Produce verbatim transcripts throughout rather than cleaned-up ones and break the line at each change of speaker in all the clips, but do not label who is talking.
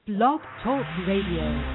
Blog Talk Radio.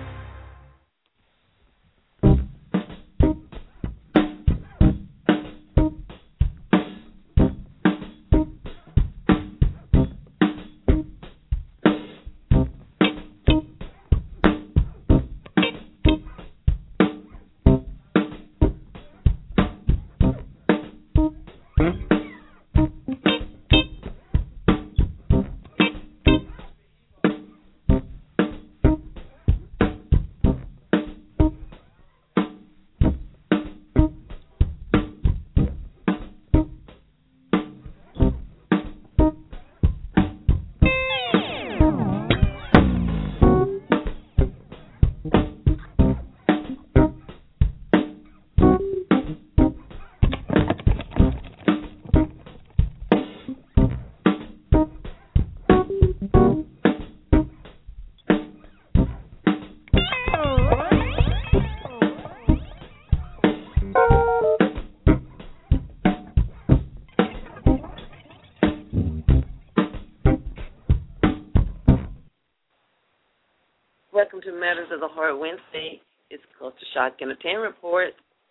Welcome to Matters of the Heart Wednesday. It's Culture Shock Entertainment Report.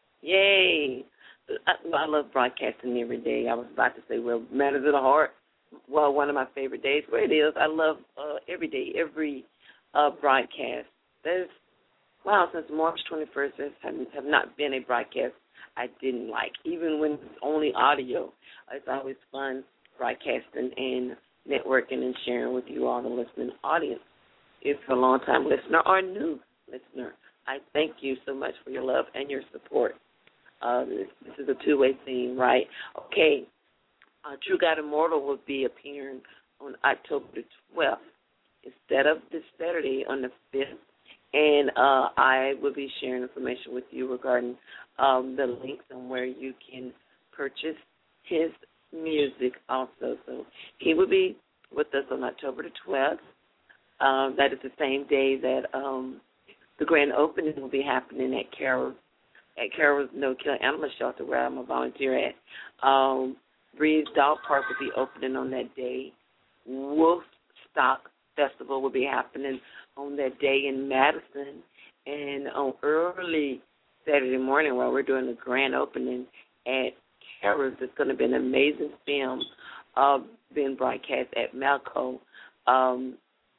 Yay! I, I love broadcasting every day. I was about to say, well, Matters of the Heart, well, one of my favorite days. Well, it is. I love uh, every day, every uh, broadcast. There's, wow, since March twenty-first, there have, have not been a broadcast I didn't like, even when it's only audio. It's always fun broadcasting and networking and sharing with you all, the listening audience. If you're a long-time listener or a new listener, I thank you so much for your love and your support. Uh, this, this is a two-way thing, right? Okay, uh, True God Immortal will be appearing on October the twelfth instead of this Saturday on the fifth, and uh, I will be sharing information with you regarding um, the links and where you can purchase his music also. So he will be with us on October the twelfth. Um, that is the same day that um, the grand opening will be happening at Carol's, at Carol's No Kill Animal Shelter, where I'm a volunteer at. Um, Breeze Dog Park will be opening on that day. Wolfstock Festival will be happening on that day in Madison. And on early Saturday morning, while we're doing the grand opening at Carol's, it's going to be an amazing film uh, being broadcast at Malco. Um,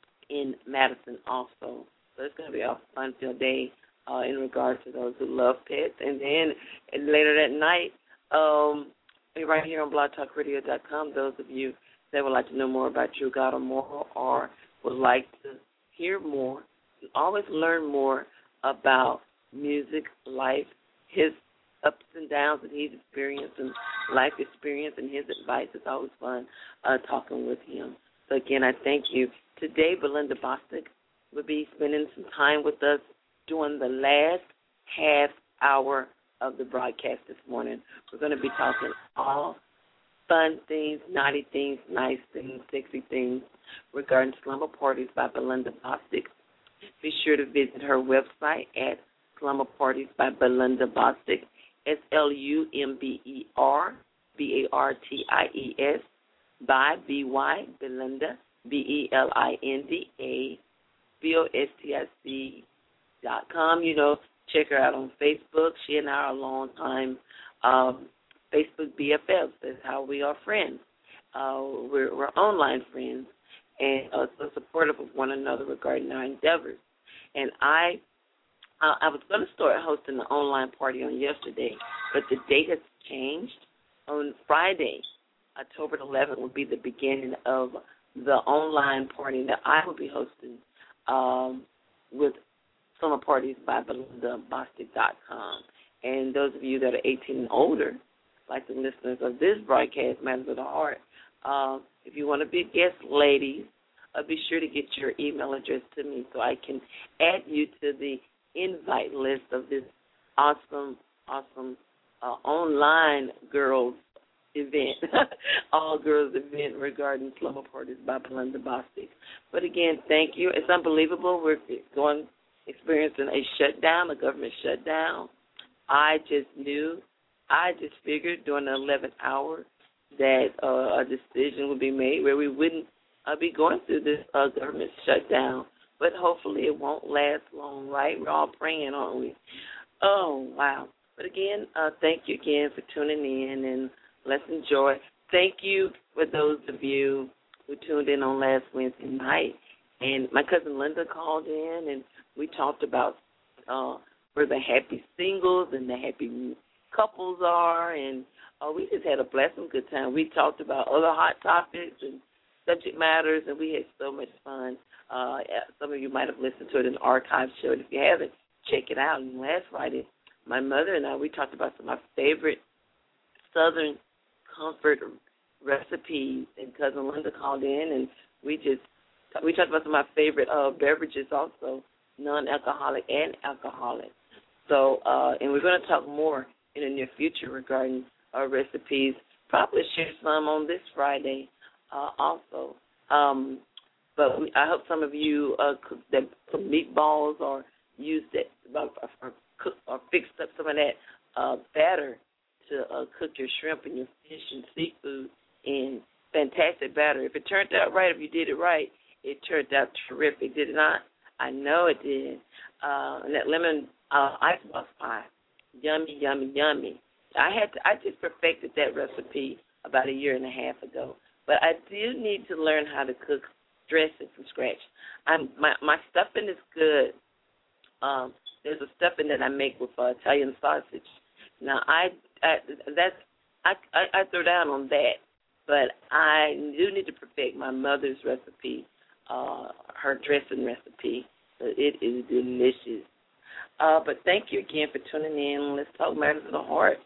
in Madison also. So it's going to be a fun-filled day uh, in regards to those who love pets. And then and later that night, um, right here on blog talk radio dot com, those of you that would like to know more about True God Immortal or would like to hear more, always learn more about music, life, his ups and downs that he's experienced and life experience and his advice. It's always fun uh, talking with him. So, again, I thank you. Today, Belinda Bostic will be spending some time with us during the last half hour of the broadcast this morning. We're going to be talking all fun things, naughty things, nice things, sexy things regarding slumber parties by Belinda Bostic. Be sure to visit her website at Slumber Parties by Belinda Bostic, S L U M B E R B A R T I E S, by B Y, Belinda, B E L I N D A, B O S T I C dot com. You know, check her out on Facebook. She and I are long time um, Facebook B F Fs. That's how we are friends. Uh, we're, we're online friends and uh, so supportive of one another regarding our endeavors. And I uh, I was going to start hosting the online party on yesterday, but the date has changed. On Friday, October eleventh, will be the beginning of the online party that I will be hosting um, with Summer Parties by Belinda Bostic dot com. And those of you that are eighteen and older, like the listeners of this broadcast, Matters of the Heart, uh, if you want to be a guest, ladies, uh, be sure to get your email address to me so I can add you to the invite list of this awesome, awesome uh, online girls event, all girls event regarding Slumber Parties by Belinda Bostic. But again, thank you. It's unbelievable. We're going experiencing a shutdown, a government shutdown. I just knew, I just figured during the eleventh hour that uh, a decision would be made where we wouldn't uh, be going through this uh, government shutdown, but hopefully it won't last long, right? We're all praying, aren't we? Oh, wow. But again, uh, thank you again for tuning in, and let's enjoy. Thank you for those of you who tuned in on last Wednesday night. And my cousin Linda called in, and we talked about uh, where the happy singles and the happy couples are, and uh, we just had a blessing good time. We talked about other hot topics and subject matters, and we had so much fun. Uh, some of you might have listened to it in the archive show. If you haven't, check it out. And last Friday, my mother and I, we talked about some of my favorite Southern comfort recipes, and cousin Linda called in, and we just we talked about some of my favorite uh, beverages also, non-alcoholic and alcoholic. So, uh, and we're going to talk more in the near future regarding our recipes. Probably share some on this Friday uh, also. Um, but we, I hope some of you uh, cook that some meatballs or used it or, or cook or fixed up some of that uh, batter to uh, cook your shrimp and your fish and seafood in fantastic batter. If it turned out right, if you did it right, it turned out terrific. Did it not? I know it did. Uh, and that lemon uh, icebox pie, yummy, yummy, yummy. I had to, I just perfected that recipe about a year and a half ago. But I do need to learn how to cook dressing from scratch. I'm, my my stuffing is good. Um, there's a stuffing that I make with uh, Italian sausage. Now I, I that's I, I I throw down on that, but I do need to perfect my mother's recipe, uh, her dressing recipe. It is delicious. Uh, but thank you again for tuning in. Let's talk matters of the heart,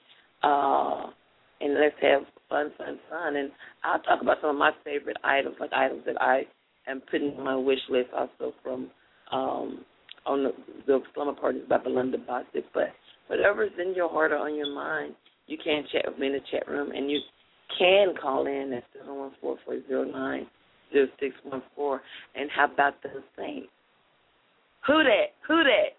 uh, and let's have fun, fun, fun. And I'll talk about some of my favorite items, like items that I am putting on my wish list, also from um, on the, the Slumber Parties by Belinda Bostic. But whatever's in your heart or on your mind, you can chat with me in the chat room, and you can call in at seven one four, four zero nine, zero six one four. And how about those Saints? Who that? Who that?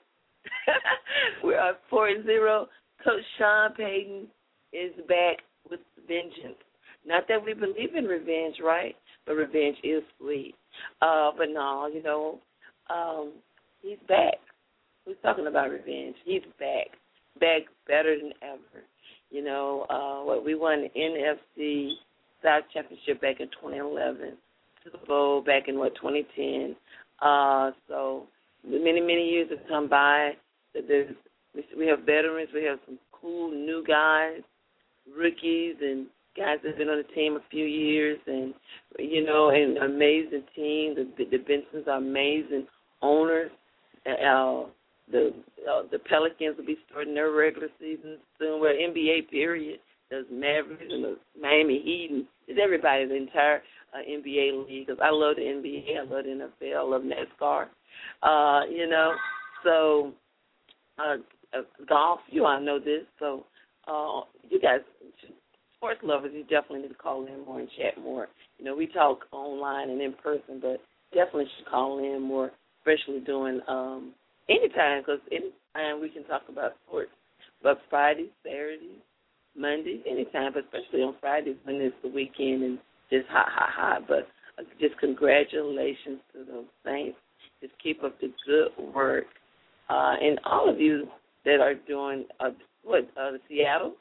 We're on four zero. Coach Sean Payton is back with vengeance. Not that we believe in revenge, right? But revenge is sweet. Uh, but no, you know, um, he's back. Who's talking about revenge? He's back. Back better than ever. You know, uh, what we won the N F C South Championship back in twenty eleven, Super Bowl back in, what, twenty ten. Uh, so many, many years have come by. There's, we have veterans. We have some cool new guys, rookies, and guys that have been on the team a few years, and, you know, an amazing team. The, the Bensons are amazing owners. Uh, the uh, the Pelicans will be starting their regular season soon. Well, N B A period. There's Mavericks and the Miami Heat, and it's everybody, the entire uh, N B A league. Because I love the N B A, I love the N F L, I love NASCAR. Uh, you know, so uh, uh, golf, you all know this. So uh, you guys, sports lovers, you definitely need to call in more and chat more. You know, we talk online and in person, but definitely should call in more, especially during um, anytime, because anytime we can talk about sports. But Fridays, Saturdays, Mondays, anytime, but especially on Fridays when it's the weekend and just hot, hot, hot. But uh, just congratulations to those Saints. Just keep up the good work. Uh, and all of you that are doing, uh, what, uh, the Seattle,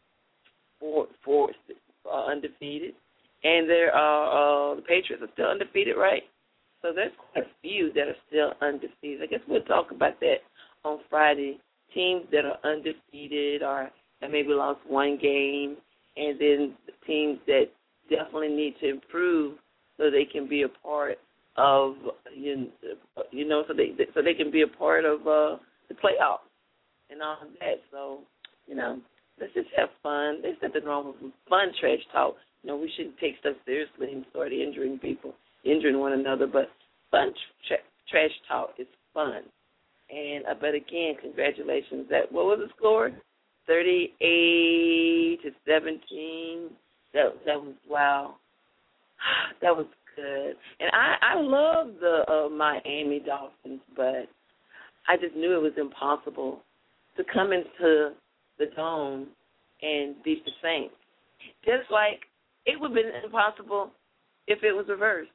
four, four, uh, undefeated. And there are, uh, the Patriots are still undefeated, right? So there's quite a few that are still undefeated. I guess we'll talk about that on Friday. Teams that are undefeated or that maybe lost one game, and then the teams that definitely need to improve so they can be a part of, you you know, so they so they can be a part of uh, the playoffs and all of that. So, you know, let's just have fun. There's nothing wrong with fun trash talk. You know, we shouldn't take stuff seriously and start injuring people, injuring one another. But fun tra- trash talk is fun. And uh, but again, congratulations. That what was the score? Thirty-eight to seventeen. That that was wow. That was good. And I I love the uh, Miami Dolphins, but I just knew it was impossible to come into the dome and beat the Saints. Just like it would have been impossible if it was reversed.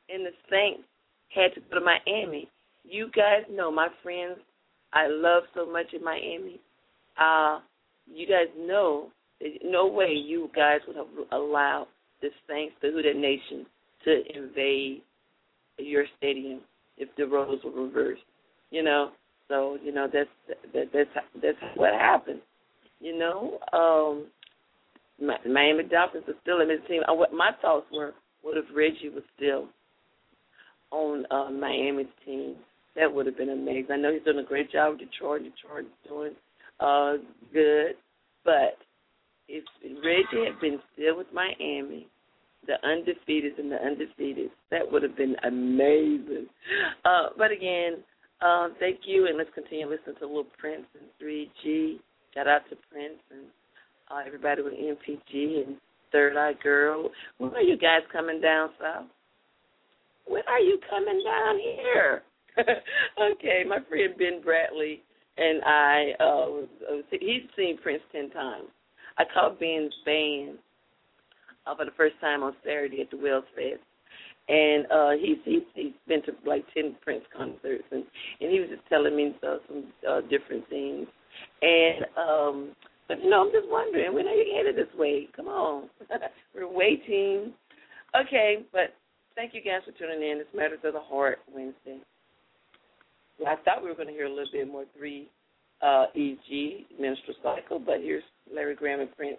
and the Saints had to go to Miami. You guys know, my friends, I love so much in Miami. Uh, you guys know, there's no way you guys would have allowed the Saints, the Houdat Nation, to invade your stadium if the roles were reversed. You know, so you know that's that, that's that's what happened. You know, um, Miami Dolphins are still in this team. Uh, what my thoughts were, what if Reggie was still on uh, Miami's team? That would have been amazing. I know he's doing a great job with Detroit. Detroit's doing uh, good. But if Reggie had been still with Miami, the undefeated and the undefeated, that would have been amazing. Uh, but again, uh, thank you, and let's continue listening to Little Prince and three G. Shout out to Prince and uh, everybody with M P G and Third Eye Girl. When are you guys coming down south? When are you coming down here? Okay, my friend Ben Bradley and I, uh, was, uh, he's seen Prince ten times. I caught Ben's band uh, for the first time on Saturday at the Wells Fest. And uh, he's, he's he's been to like ten Prince concerts, and, and he was just telling me uh, some uh, different things. And, um, but, you know, I'm just wondering, when are you headed this way? Come on. We're waiting. Okay, but thank you guys for tuning in. It's Matters of the Heart Wednesday. Well, I thought we were going to hear a little bit more three uh, E G, Minstrel Cycle, but here's Larry Graham and Prince.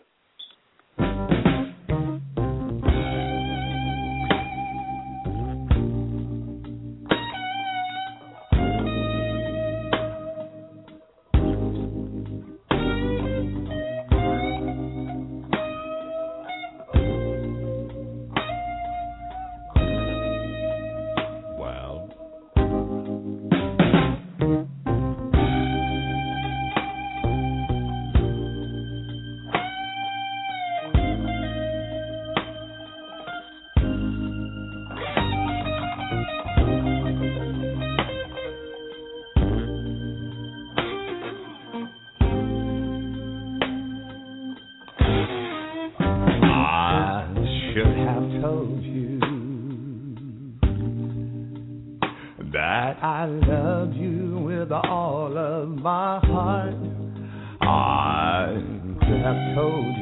I love you with all of my heart. I could have told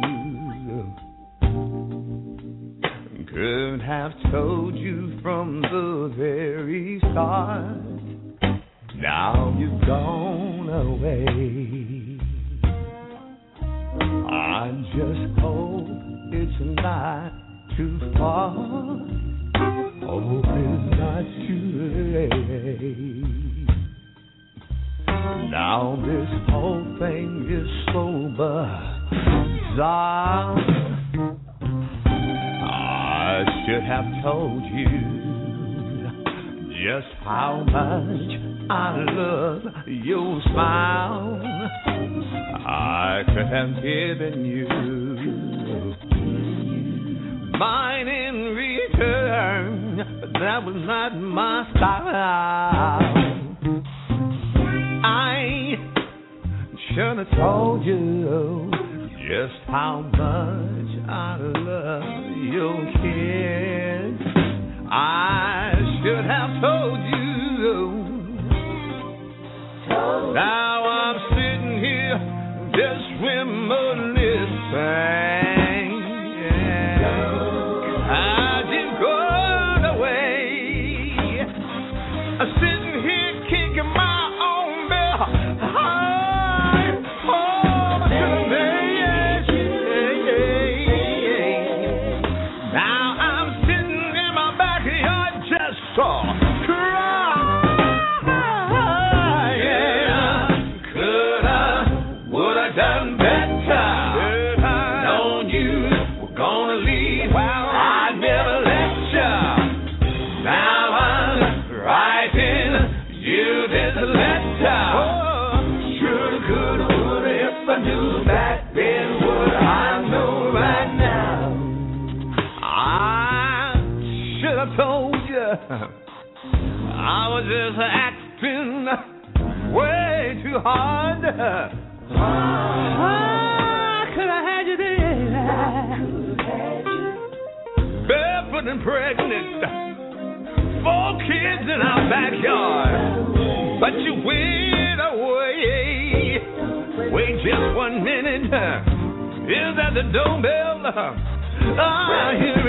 you, could have told you from the very start. Now you've gone away. I just hope it's not too far. Hope it's not too late. Now this whole thing is so bizarre. I should have told you just how much I love your smile. I could have given you mine in return, but that was not my style. I should have told you just how much I love your kids. I should have told you. Now I'm sitting here just reminiscing. I was just acting way too hard. I could have had you there, barefoot and pregnant, four kids in our backyard, but you went away. Wait just one minute. Is that the doorbell? I hear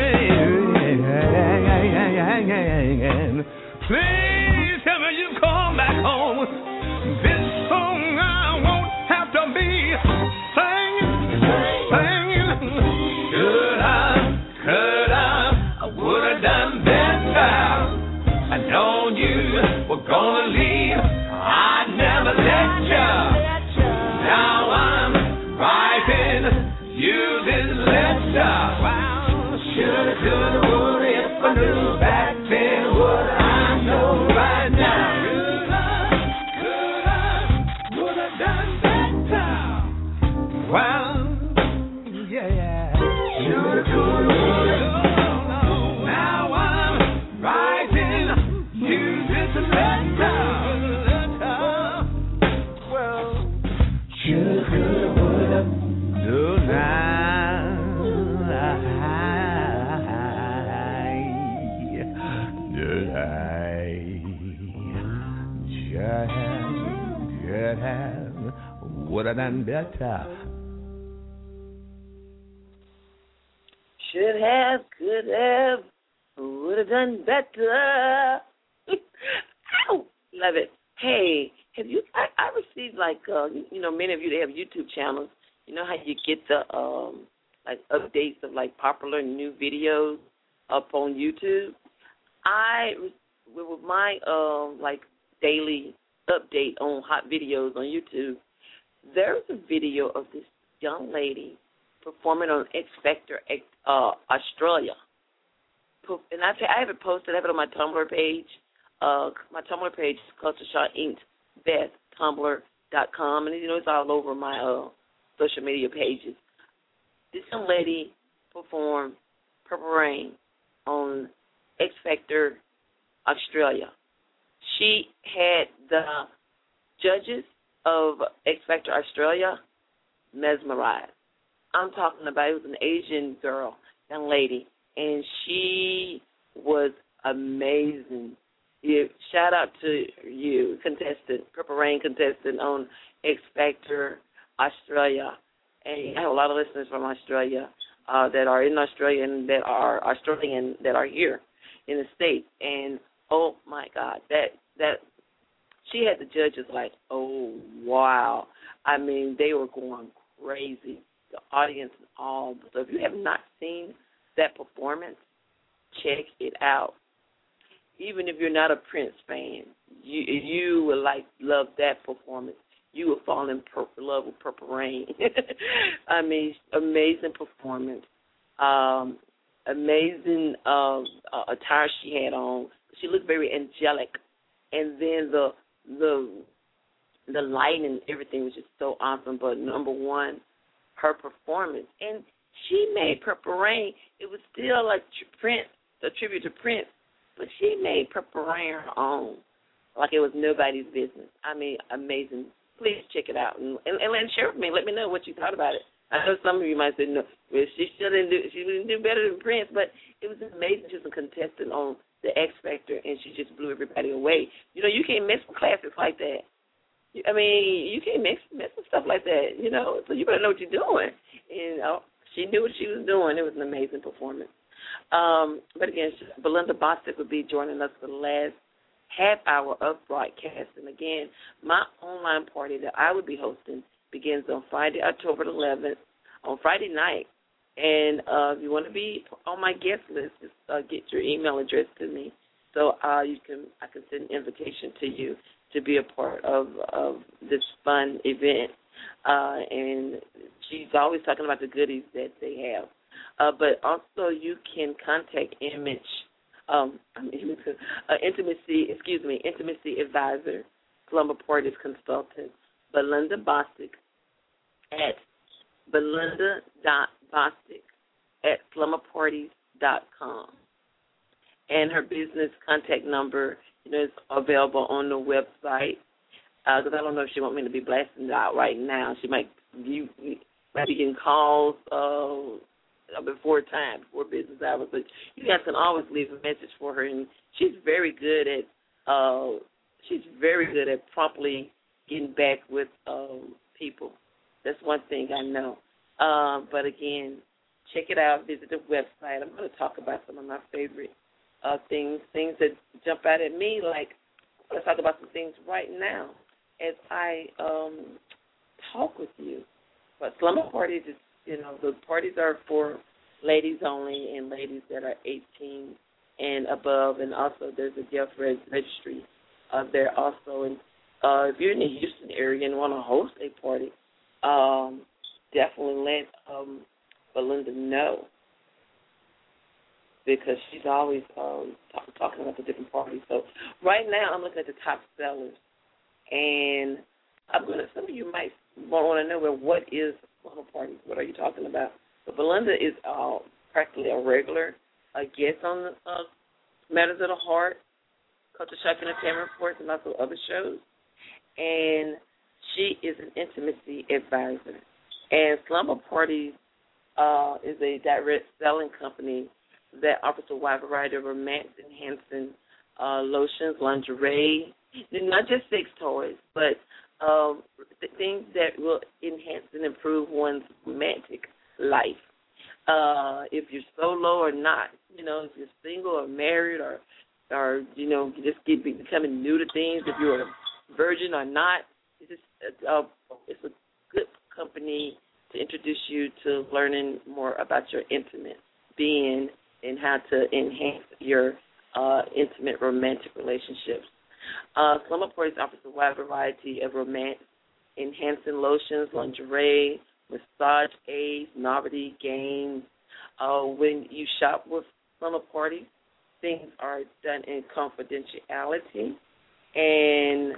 it. Please tell me you come back home. This song I won't have to be singing, singing. Should I, could I, I would have done better. I known you were gonna leave. I never let you. Now I'm writing you this letter. Wow, shoulda, coulda, woulda, if I knew back then what I know right now. Shoulda, coulda, woulda done better. Well, yeah. Shoulda, coulda, woulda. Now I'm writing you this letter. Well, shoulda, coulda, woulda. Do now, did I just could have, would have done better.
Should have, could have, would have done better. Ow! Love it. Hey, have you? I, I received like uh, you know, many of you that have YouTube channels. You know how you get the um like updates of like popular new videos up on YouTube. I with my um like daily update on hot videos on YouTube. There's a video of this young lady performing on X Factor uh, Australia. And I, I have it posted. I have it on my Tumblr page. Uh, my Tumblr page is Culture Shock Incorporated. Beth Tumblr dot com, and you know it's all over my uh, social media pages. This young lady performed Purple Rain on X Factor Australia. She had the judges of X Factor Australia mesmerized. I'm talking about, it was an Asian girl, young lady, and she was amazing. Yeah, shout out to you, contestant, Purple Rain contestant on X Factor Australia. And I have a lot of listeners from Australia uh, that are in Australia and that are Australian that are here in the States. And, oh, my God, that that she had the judges like, oh, wow. I mean, they were going crazy, the audience and all. So if you have not seen that performance, check it out. Even if you're not a Prince fan, you you will like love that performance. You will fall in per- love with Purple Rain. I mean, amazing performance, um, amazing uh, uh, attire she had on. She looked very angelic, and then the the the lighting and everything was just so awesome. But number one, her performance, and she made Purple Rain. It was still like Prince, a tribute to Prince. But she made Purple Rain her own, like it was nobody's business. I mean, amazing. Please check it out and, and, and share with me. Let me know what you thought about it. I know some of you might say, no, well, she shouldn't do, she didn't do better than Prince, but it was amazing. She was a contestant on the X Factor, and she just blew everybody away. You know, you can't mess with classics like that. I mean, you can't mess, mess with stuff like that, you know, so you better know what you're doing. And uh, she knew what she was doing. It was an amazing performance. Um, but again, Belinda Bostic will be joining us for the last half hour of broadcast. And again, my online party that I will be hosting begins on Friday, October eleventh, on Friday night. And uh, if you want to be on my guest list, just uh, get your email address to me, so uh, you can I can send an invitation to you to be a part of, of this fun event. Uh, and she's always talking about the goodies that they have. Uh, but also you can contact Image, um, uh, Intimacy, excuse me, Intimacy Advisor, Slumber Parties Consultant, Belinda Bostic at belinda dot bostic at slumber parties dot com. And her business contact number, you know, is available on the website. Because uh, I don't know if she wants me to be blasting it out right now. She might, you, might be getting calls. Uh, before time, before business hours. But you guys can always leave a message for her, and she's very good at uh, she's very good at promptly getting back with um, people. That's one thing I know. Um, but again, check it out. Visit the website. I'm going to talk about some of my favorite uh, things, things that jump out at me. Like, let's talk about some things right now as I um, talk with you. But slumber parties, is, you know, the parties are for ladies only and ladies that are eighteen and above. And also there's a Guelph registry uh, there also. And uh, if you're in the Houston area and want to host a party, um, definitely let um, Belinda know, because she's always um, talk, talking about the different parties. So right now I'm looking at the top sellers, and I'm going to, some of you might want to know, well, what is a slumber party? What are you talking about? But Belinda is uh, practically a regular a guest on the uh, Matters of the Heart, Culture Shock Entertainment Reports, and also other shows. And she is an intimacy advisor. And Slumber Parties uh, is a direct selling company that offers a wide variety of romance-enhancing uh, lotions, lingerie, not just sex toys, but um, th- things that will enhance and improve one's romantic life. Uh, if you're solo or not, you know, if you're single or married or, or you know, just get, becoming new to things, if you're a virgin or not, it's, just, uh, it's a good company to introduce you to learning more about your intimate being and how to enhance your uh, intimate romantic relationships. Uh, Slumber Parties offers a wide variety of romance-enhancing lotions, lingerie, massage aids, novelty games. Uh, when you shop with Slumber Parties, things are done in confidentiality, and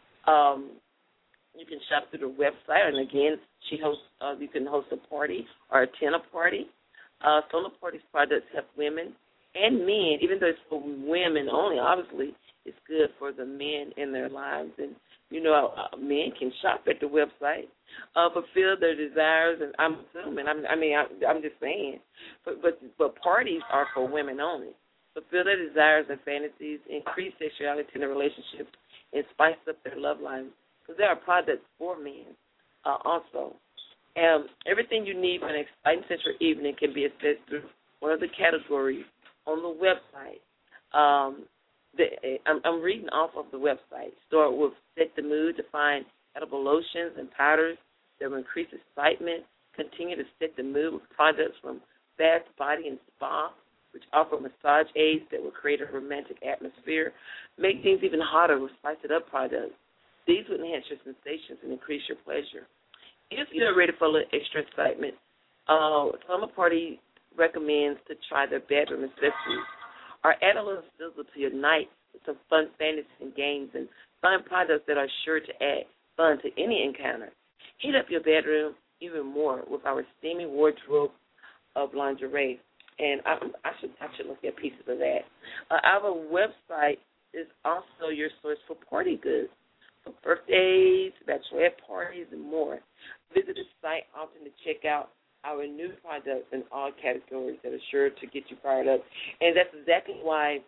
um, you can shop through the website. And again, she hosts. Uh, you can host a party or attend a party. Uh, Slumber Parties products help women and men, even though it's for women only. Obviously, it's good for the men in their lives, and you know, uh, men can shop at the website, uh, fulfill their desires, and I'm assuming, I'm, I mean, I, I'm just saying, but, but but parties are for women only. Fulfill their desires and fantasies, increase sexuality in their relationships, and spice up their love lives, because there are products for men uh, also. Um, everything you need for an exciting sensual evening can be accessed through one of the categories on the website. Um, the, I'm, I'm reading off of the website. Start with Set the Mood to find edible lotions and powders that will increase excitement. Continue to set the mood with products from Bath, Body, and Spa, which offer massage aids that will create a romantic atmosphere. Make things even hotter with Spice It Up products. These will enhance your sensations and increase your pleasure. If you're ready for a little extra excitement, uh, Slumber Party recommends to try their bedroom accessories, or add a little sizzle to your night with some fun fantasies and games, and fun products that are sure to add fun to any encounter. Heat up your bedroom even more with our steamy wardrobe of lingerie, and I, I should I should look at pieces of that. Uh, our website is also your source for party goods, for birthdays, bachelorette parties, and more. Visit the site often to check out our new products in all categories that are sure to get you fired up. And that's exactly why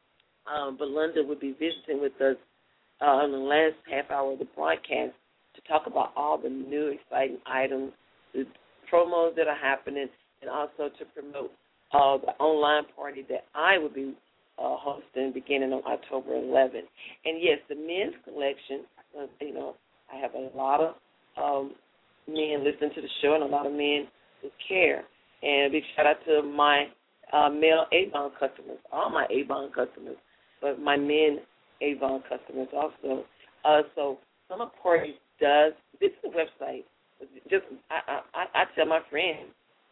um, Belinda would be visiting with us uh, in the last half hour of the broadcast to talk about all the new exciting items, the promos that are happening, and also to promote uh, the online party that I would be uh, hosting beginning on October eleventh. And, yes, the men's collection, uh, you know, I have a lot of um, men listening to the show and a lot of men who care. And a big shout-out to my uh, male Avon customers, all my Avon customers, but my men Avon customers also. Uh, so Slumber Parties does, visit the website. Just I, I, I tell my friends,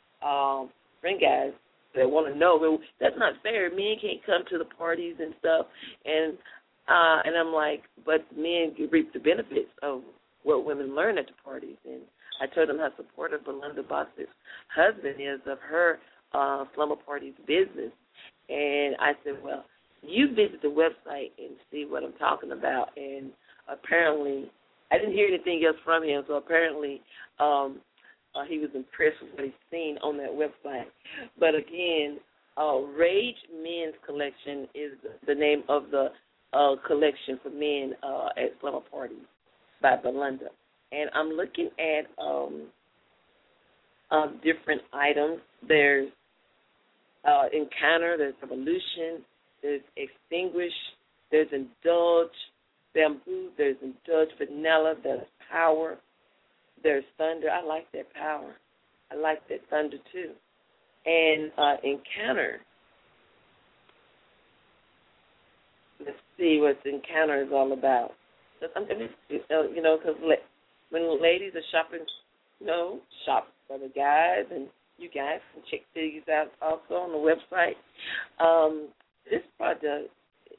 um, friend guys that want to know, well, that's not fair. Men can't come to the parties and stuff. And uh, and I'm like, but men reap the benefits of what women learn at the parties. And I told them how supportive Belinda Bostick's husband is of her uh, Slumber Parties business. And I said, well, you visit the website and see what I'm talking about. And apparently, I didn't hear anything else from him, so apparently um, uh, he was impressed with what he's seen on that website. But again, uh, Rage Men's Collection is the name of the uh, collection for men uh, at slumber parties by Belinda. And I'm looking at um, uh, different items. There's uh, Encounter, there's Evolution, there's Extinguish, there's Indulge, Bamboo, there's Indulge Vanilla, there's Power, there's Thunder. I like that Power. I like that Thunder too. And uh, Encounter. Let's see what Encounter is all about. I'm gonna, you know, because when ladies are shopping, you know, shop for the guys, and you guys can check these out also on the website. Um, this product,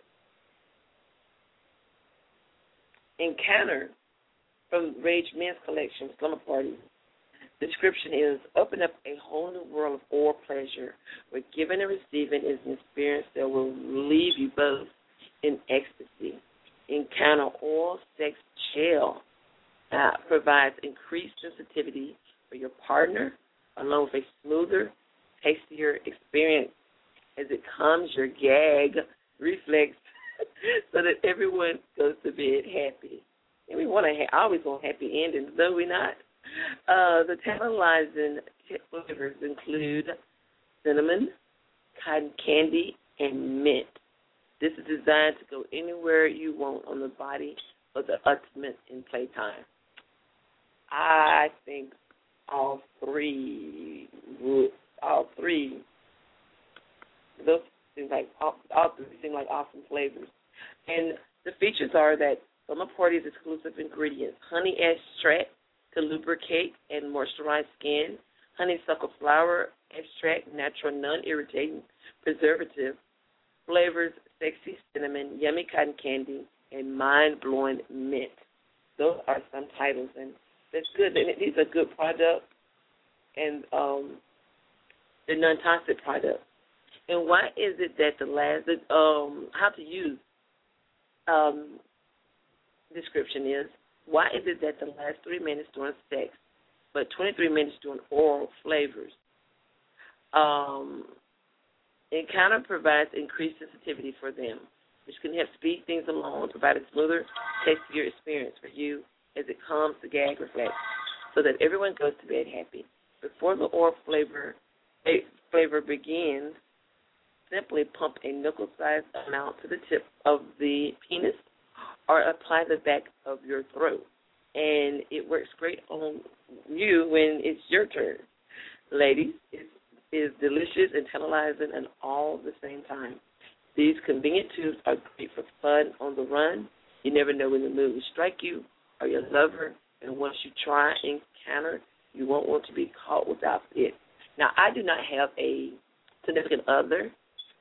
Encounter, from Rage Men's Collection, Slumber Party. Description is, open up a whole new world of oral pleasure where giving and receiving is an experience that will leave you both in ecstasy. Encounter Oral Sex Gel uh, provides increased sensitivity for your partner, along with a smoother, tastier experience as it calms your gag reflex so that everyone goes to bed happy. And we want to ha- always want happy endings, do we not? Uh, the tantalizing flavors include cinnamon, cotton candy, and mint. This is designed to go anywhere you want on the body for the ultimate in playtime. I think all three, all three, those seem like all, all three seem like awesome flavors. And the features are that Slumber Party's exclusive ingredients: honey extract to lubricate and moisturize skin, honeysuckle flower extract, natural non-irritating preservative, flavors sexy cinnamon, yummy cotton candy, and mind-blowing mint. Those are some titles, and that's good. And these are good products, and um, they're non-toxic products. And why is it that the last, um, how to use um, description is, why is it that the last three minutes during sex, but twenty-three minutes during oral flavors? Um, Encounter provides increased sensitivity for them, which can help speed things along and provide a smoother, tastier experience for you as it calms the gag reflex so that everyone goes to bed happy. Before the oral flavor, flavor begins, simply pump a nickel-sized amount to the tip of the penis or apply the back of your throat. And it works great on you when it's your turn. Ladies, it's is delicious and tantalizing and all at the same time. These convenient tubes are great for fun on the run. You never know when the mood will strike you or your lover, and once you try Encounter, you won't want to be caught without it. Now, I do not have a significant other,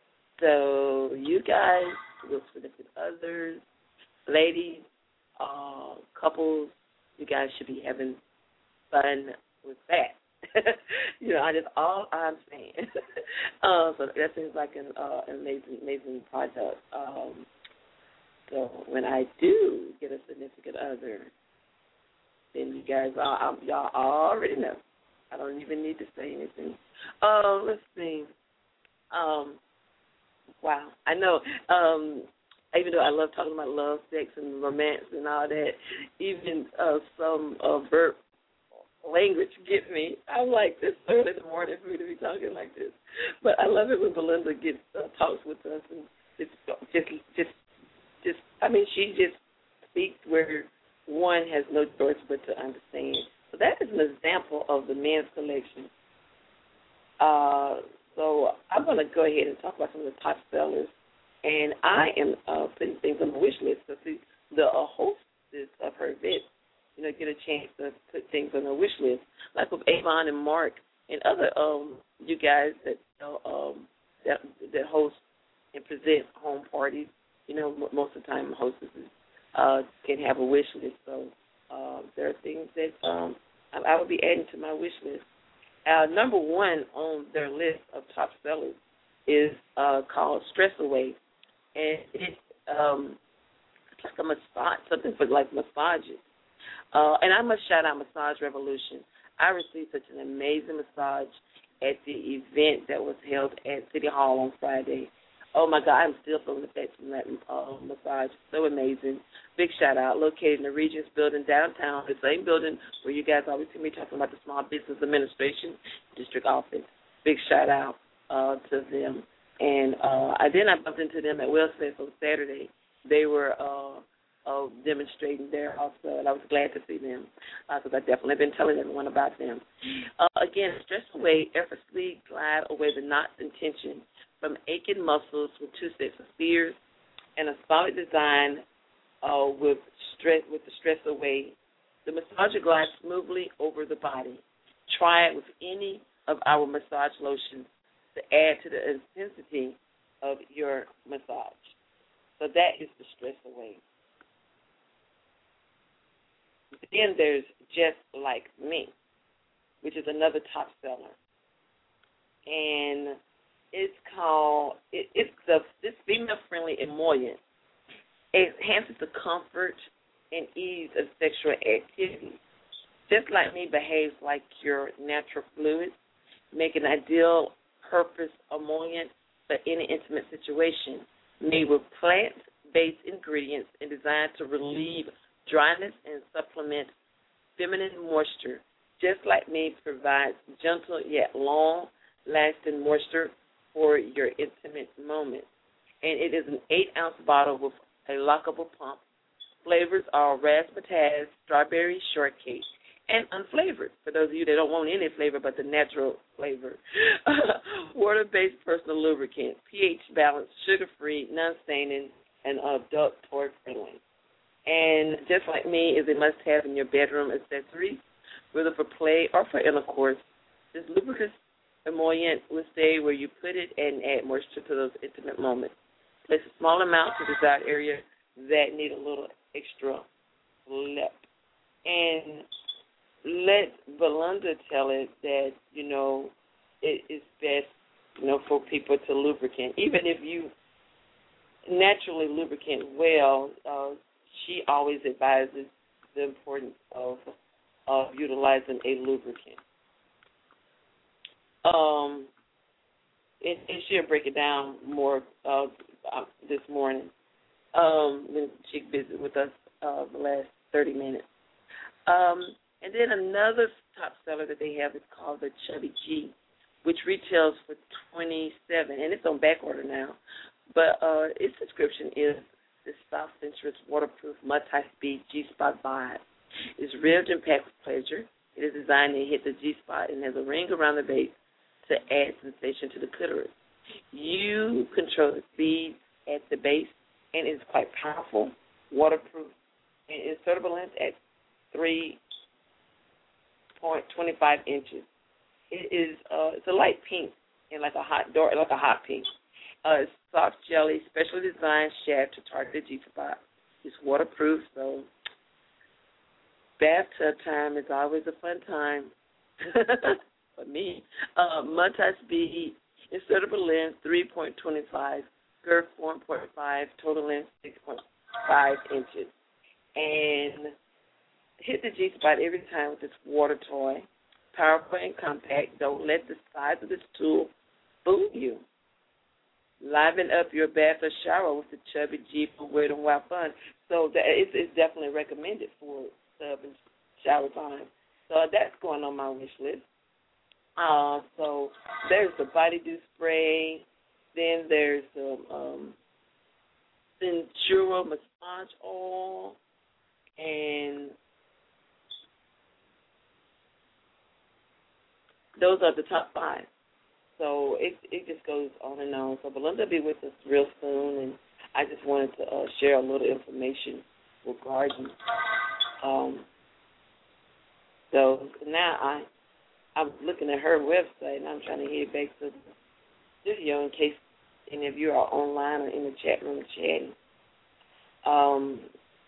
so you guys with significant others, ladies, uh, couples, you guys should be having fun with that. you know, I just all I'm saying. uh, so that seems like an, uh, an amazing, amazing project. Um, so when I do get a significant other, then you guys, uh, y'all already know. I don't even need to say anything. Oh, uh, let's see. Um, wow, I know. Um, even though I love talking about love, sex, and romance and all that, even uh, some uh, verb language get me. I'm like, this early in the morning for me to be talking like this. But I love it when Belinda gets uh, talks with us and just, just, just, just. I mean, she just speaks where one has no choice but to understand. So that is an example of the men's collection. Uh, so I'm going to go ahead and talk about some of the top sellers. And I am uh, putting things on the wish list. So see, the uh, hostess of her event, you know, get a chance to put things on the wish list, like with Avon and Mark and other um you guys that you know um that that host and present home parties. You know, m- most of the time hostesses uh, can have a wish list. So uh, there are things that um I, I would be adding to my wish list. Uh, number one on their list of top sellers is uh, called Stress Away, and it's um it's like a massage, something for like massages. Uh, and I must shout out Massage Revolution. I received such an amazing massage at the event that was held at City Hall on Friday. Oh, my God, I'm still feeling the effects from that uh, massage. So amazing. Big shout-out. Located in the Regents Building downtown, the same building where you guys always hear me talking about the Small Business Administration District Office. Big shout-out uh, to them. And uh, I then I bumped into them at Wellsfest on Saturday. They were uh, uh, demonstrating there also, and I was glad to see them because uh, I definitely been telling everyone about them. Uh, again, stress away, effortlessly glide away the knots and tension from aching muscles with two sets of fears and a solid design uh, with stress with the stress away. The massager glides smoothly over the body. Try it with any of our massage lotions to add to the intensity of your massage. So that is the stress away. Then there's Just Like Me, which is another top seller. And it's called, it, it's the, this female-friendly emollient. It enhances the comfort and ease of sexual activity. Just Like Me behaves like your natural fluid, make an ideal purpose emollient for any intimate situation, made with plant-based ingredients and designed to relieve dryness and supplement feminine moisture. Just Like Me provides gentle yet long-lasting moisture for your intimate moment. And it is an eight-ounce bottle with a lockable pump. Flavors are razzmatazz, strawberry shortcake, and unflavored, for those of you that don't want any flavor but the natural flavor. Water-based personal lubricant, pH-balanced, sugar-free, non-staining, and adult toy-friendly. And Just Like Me is a must-have in your bedroom accessories, whether for play or for intercourse. This lubricant emollient will stay where you put it and add moisture to those intimate moments. Place a small amount to desired area that need a little extra lip. And let Belinda tell it that, you know, it is best, you know, for people to lubricant. Even if you naturally lubricant well, uh, she always advises the importance of of utilizing a lubricant. Um, and, and she'll break it down more uh, this morning um, when she visited with us uh, the last thirty minutes. Um, and then another top seller that they have is called the Chubby G, which retails for twenty-seven dollars, and it's on back order now. But uh, its description is the soft, sensuous, waterproof, multi-speed G-spot vibe. It's ribbed and packed with pleasure. It is designed to hit the G-spot and has a ring around the base to add sensation to the clitoris. You control the speed at the base, and it's quite powerful, waterproof, and insertable length at three point two five inches. It is uh, it's a light pink and like a hot door, like a hot pink. Uh, it's soft jelly, specially designed shaft to target the G-spot. It's waterproof, so bathtub time is always a fun time for me. Uh, multi-speed, insertable length three point two five, girth four point five, total length six point five inches. And hit the G-spot every time with this water toy. Powerful and compact. Don't let the size of this tool fool you. Liven up your bath or shower with the Chubby G for wet and wild fun. So that it's, it's definitely recommended for tub and shower time. So that's going on my wish list. Uh, so there's the Body Dew spray. Then there's the um, Centura massage oil. And those are the top five. So it it just goes on and on. So Belinda will be with us real soon, and I just wanted to uh, share a little information regarding um, those. Now I, I'm looking at her website, and I'm trying to head back to the studio in case any of you are online or in the chat room chatting. Um,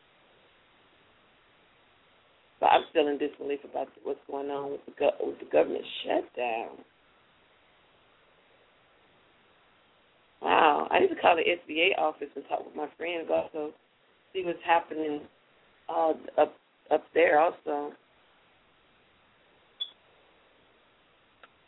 but I'm still in disbelief about what's going on with the, go- with the government shutdown. Wow, I need to call the S B A office and talk with my friends also, see what's happening uh, up up there also.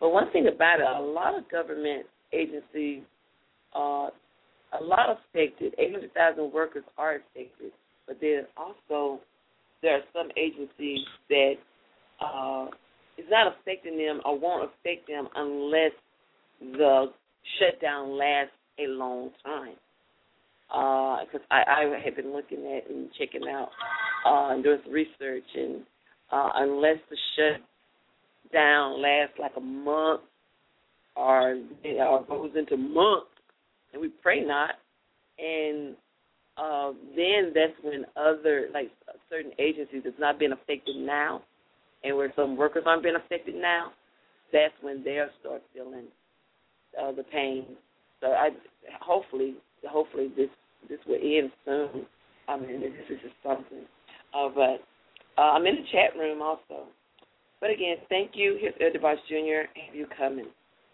But one thing about it, a lot of government agencies are a lot affected. eight hundred thousand workers are affected, but then also there are some agencies that uh, it's not affecting them or won't affect them unless the shutdown lasts a long time. Because uh, I, I have been looking at and checking out uh, and doing some research, and uh, unless the shutdown lasts like a month or, or goes into months, and we pray not, and uh, then that's when other, like certain agencies that's not being affected now, and where some workers aren't being affected now, that's when they'll start feeling uh, the pain. So I hopefully, hopefully this this will end soon. I mean, this is just something. Uh, but uh, I'm in the chat room also. But again, thank you. Here's Elder Boss Junior Have you coming?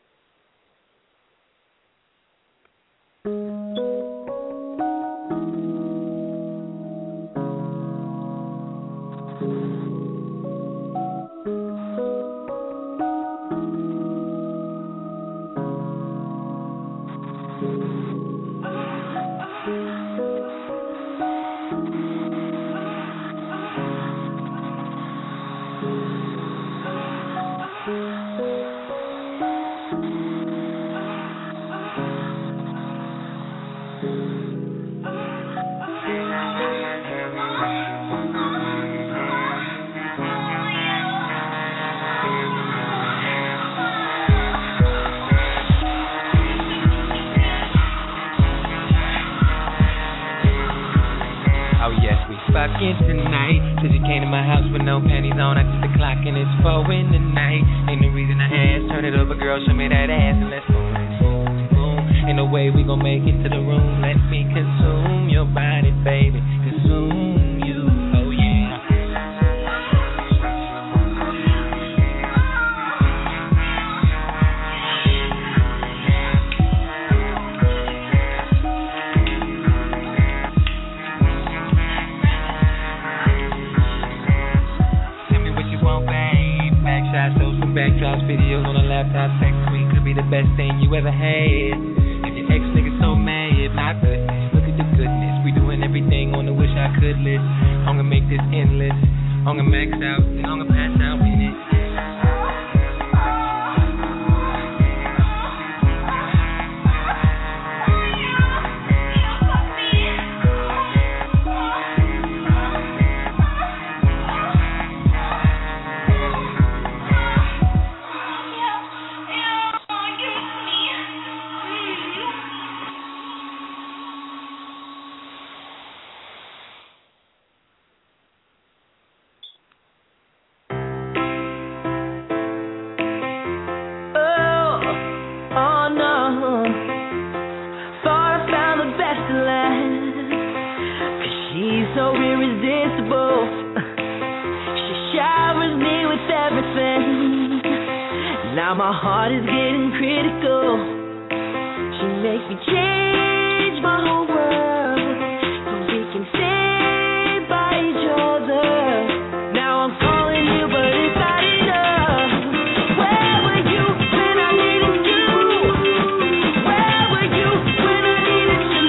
Fucking tonight, cause you came to my house with no panties on. I took the clock and it's four in the night. Ain't no reason I ask, turn it over, girl, show me that ass and let's boom, boom, boom. Ain't no way we gon' make it to the room. Let me consume your body, baby, consume you, oh yeah. Backdrops, videos on a laptop, sex me could be the best thing you ever had. If your ex nigga so mad, my goodness, look at the goodness. We doing everything on the wish I could list. I'm gonna make this endless. I'm gonna max out and I'm gonna pass out in it.
Now my heart is getting critical. She makes me change my whole world so we can stay by each other. Now I'm calling you, but it's not enough. Where were you when I needed you? Where were you when I needed you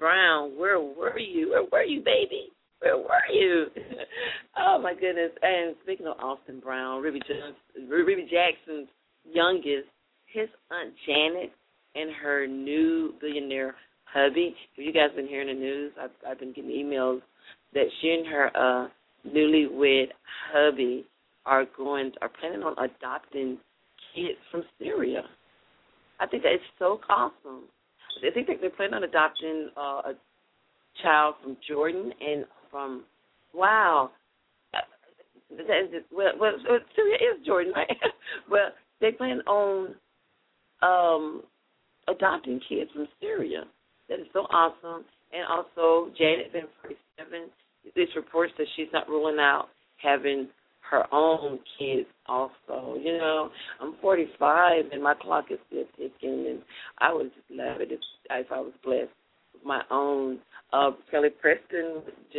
Brown, where were you? Where were you, baby? Where were you? Oh, my goodness. And speaking of Austin Brown, Ruby, Jones, Ruby Jackson's youngest, his Aunt Janet and her new billionaire hubby. If you guys have been hearing the news, I've, I've been getting emails that she and her uh, newlywed hubby are going, are planning on adopting kids from Syria. I think that is so awesome. I think that they're planning on adopting uh, a child from Jordan and from, wow, that is just, well, well, Syria is Jordan, right? Well, they plan on um, adopting kids from Syria. That is so awesome. And also, Janet been forty-seven. This reports that she's not ruling out having her own kids also. You know, I'm forty-five and my clock is still ticking, and I would just love it if, if I was blessed with my own. Uh, Kelly Preston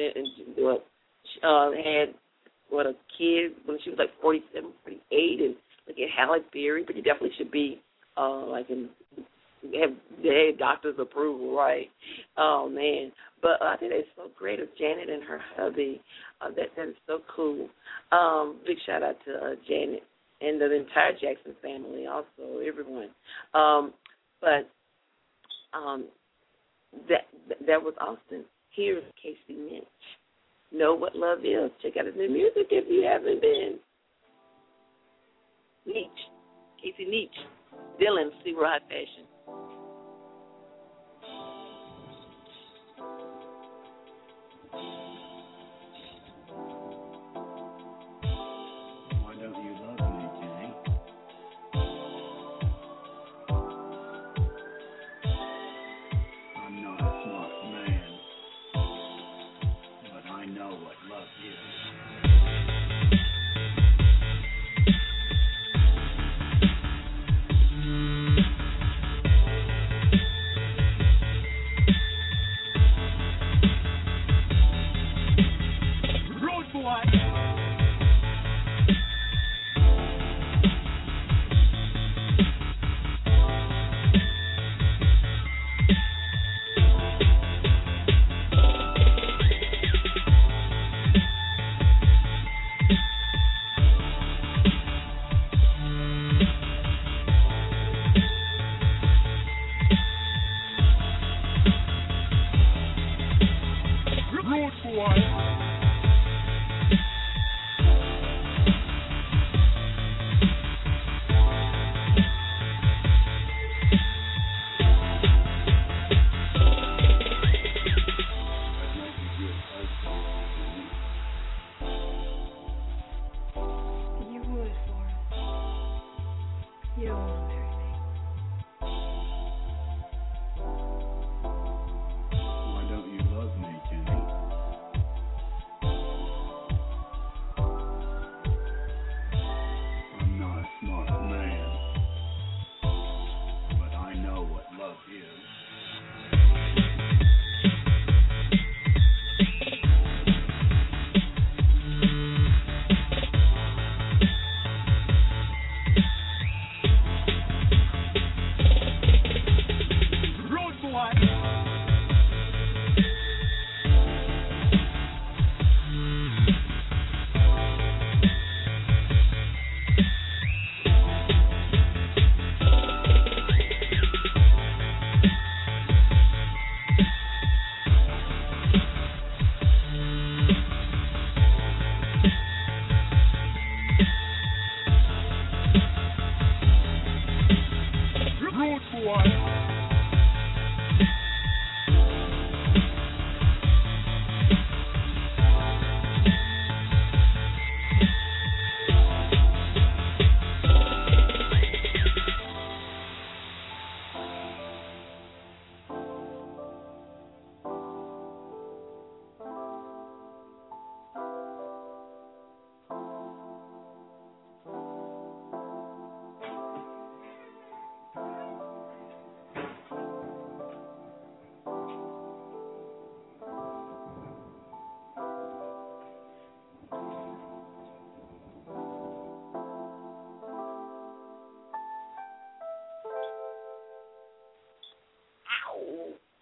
uh, had, what, a kid when she was like forty-seven, forty-eight, and look at Halle Berry, but you definitely should be uh, like in have they had doctor's approval, right? Oh man, but uh, I think it's so great of Janet and her hubby. Uh, that that is so cool. Um, big shout out to uh, Janet and the entire Jackson family, also everyone. Um, but um, that that was Austin. Here's Casey Minch. Know what love is. Check out his new music if you haven't been. Nietzsche, Casey Nietzsche, Dylan, see High Fashion.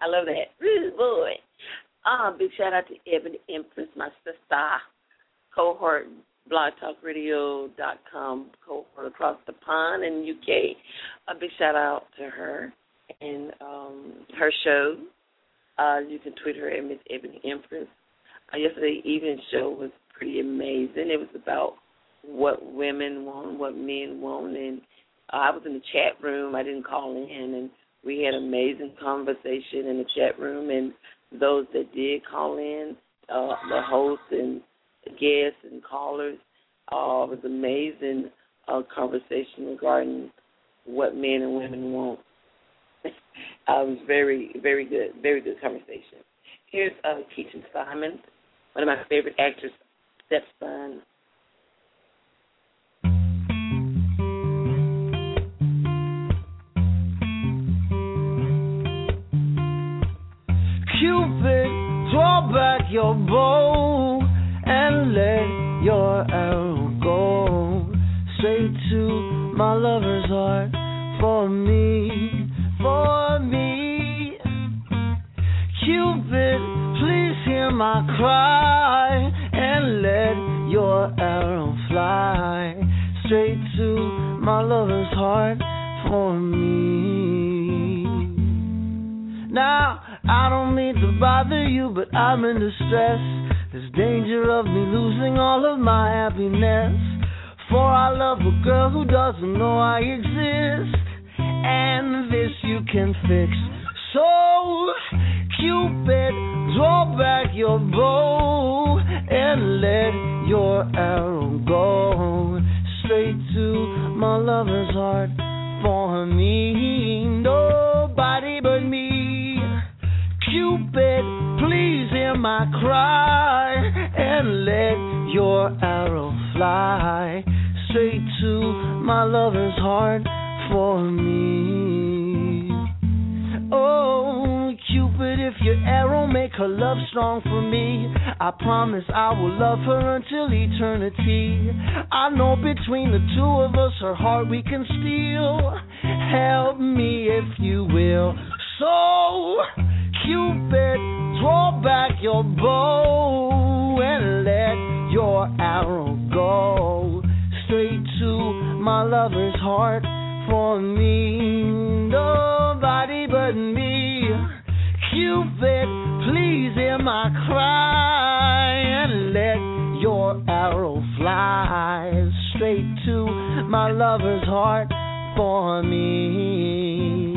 I love that. Woo, boy. Uh, big shout out to Ebony Empress, my sister, cohort, blog talk radio dot com, cohort across the pond in the U K. A big shout out to her and um, her show. Uh, you can tweet her at Miss Ebony Empress. Uh, yesterday evening show was pretty amazing. It was about what women want, what men want, and uh, I was in the chat room. I didn't call in, and we had amazing conversation in the chat room, and those that did call in, uh, the hosts and guests and callers, uh, it was amazing uh, conversation regarding what men and women want. uh, it was very, very good, very good conversation. Here's uh, Keaton Simon, one of my favorite actors, stepson.
Cupid, draw back your bow and let your arrow go straight to my lover's heart for me, for me. Cupid, please hear my cry and let your arrow fly straight to my lover's heart for me. Now, I don't mean to bother you, but I'm in distress. There's danger of me losing all of my happiness. For I love a girl who doesn't know I exist, and this you can fix. So, Cupid, draw back your bow and let your arrow go straight to my lover's heart for me. Nobody but me. Cupid, please hear my cry and let your arrow fly straight to my lover's heart for me. Oh, Cupid, if your arrow make her love strong for me, I promise I will love her until eternity. I know between the two of us her heart we can steal. Help me if you will. So, Cupid, draw back your bow and let your arrow go straight to my lover's heart for me. Nobody but me. Cupid, please hear my cry and let your arrow fly straight to my lover's heart for me.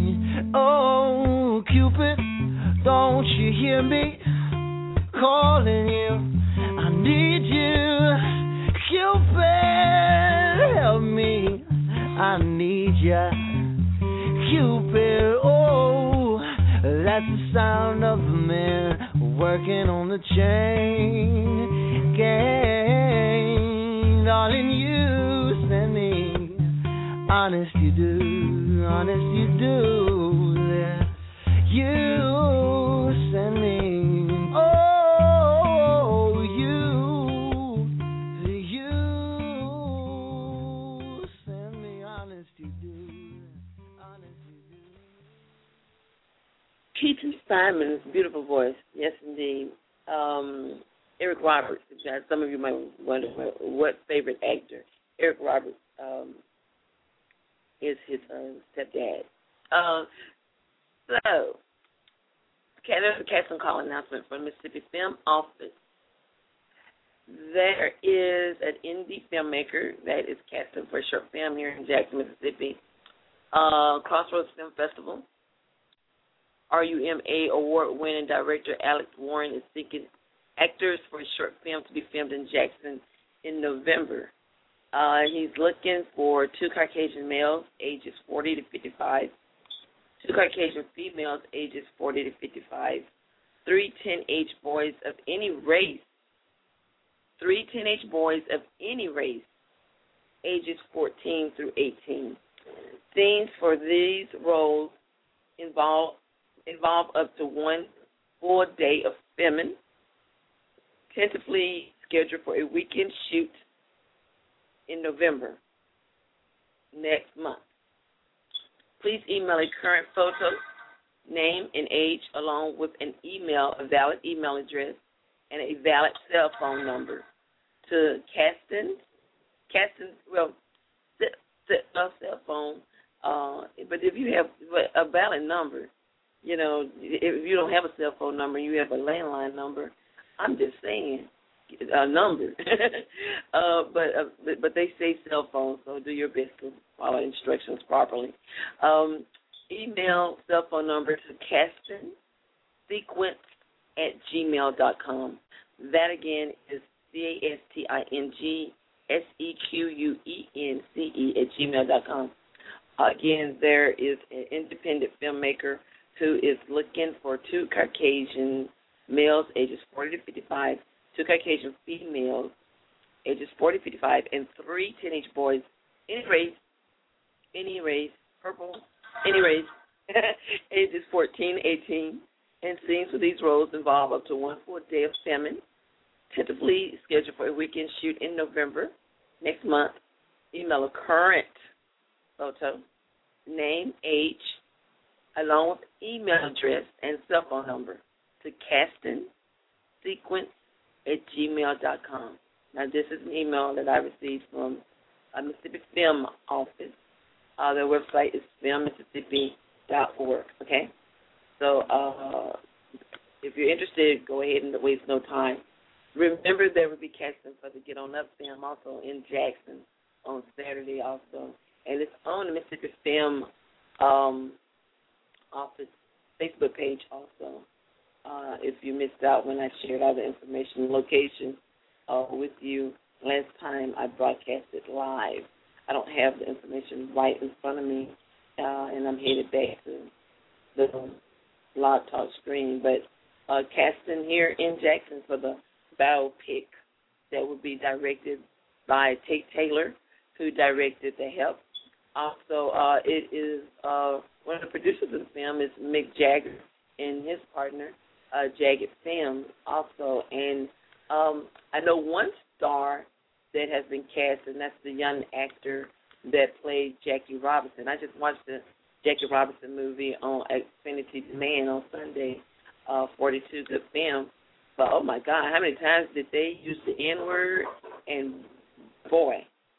Oh, Cupid, don't you hear me calling you? I need you. Cupid, help me. I need ya. Cupid, oh, that's the sound of a man working on the chain gang. Darling, you send me. Honest you do, honest you do. Yeah. You send me, oh, you, you send me, honest you do, honest you do.
Keaton Simon's beautiful voice, yes indeed. Um, Eric Roberts, some of you might wonder what favorite actor. Eric Roberts um, is his uh, stepdad. Uh, So, okay, there's a casting call announcement from the Mississippi Film Office. There is an indie filmmaker that is casting for a short film here in Jackson, Mississippi. Uh, Crossroads Film Festival. R U M A award-winning director Alex Warren is seeking actors for a short film to be filmed in Jackson in November. Uh, he's looking for two Caucasian males, ages forty to fifty-five. Two Caucasian females, ages forty to fifty-five, three teenage boys of any race, three teenage boys of any race, ages fourteen through eighteen. Scenes for these roles involve involve up to one full day of filming, tentatively scheduled for a weekend shoot in November next month. Please email a current photo, name and age, along with an email, a valid email address, and a valid cell phone number to Caston. Caston, well, the, the, a cell phone. Uh, but if you have a valid number, you know, if you don't have a cell phone number, you have a landline number. I'm just saying a number. uh, but, uh, but but they say cell phone, so do your best to follow instructions properly. Um, email cell phone number to Caston Sequence at gmail dot com. That again is C A S T I N G S E Q U E N C E at gmail dot com. Again, there is an independent filmmaker who is looking for two Caucasian males, ages forty to fifty-five, two Caucasian females, ages forty to fifty-five, and three teenage boys, any race, any race, purple, any race, ages fourteen to eighteen, and scenes for these roles involve up to one full day of filming, tentatively scheduled for a weekend shoot in November next month. Email a current photo, name, age, along with email address and cell phone number to Caston Sequence at gmail dot com. Now, this is an email that I received from a Mississippi Film Office. Uh, their website is film mississippi dot org, okay? So uh, if you're interested, go ahead and waste no time. Remember, there will be casting for the Get On Up film also in Jackson on Saturday also. And it's on the Mississippi Film um, Office Facebook page also. Uh, if you missed out when I shared all the information and location uh, with you last time I broadcasted live. I don't have the information right in front of me, uh, and I'm headed back to the Blog Talk screen. But uh, casting here in Jackson for the biopic that would be directed by Tate Taylor, who directed The Help. Also, uh, it is uh, one of the producers of the film is Mick Jagger and his partner, uh, Jagged Films, also. And um, I know one star that has been cast, and that's the young actor that played Jackie Robinson. I just watched the Jackie Robinson movie on Xfinity Demand on Sunday, uh, forty-two, good film. But, oh, my God, how many times did they use the N-word? And, boy,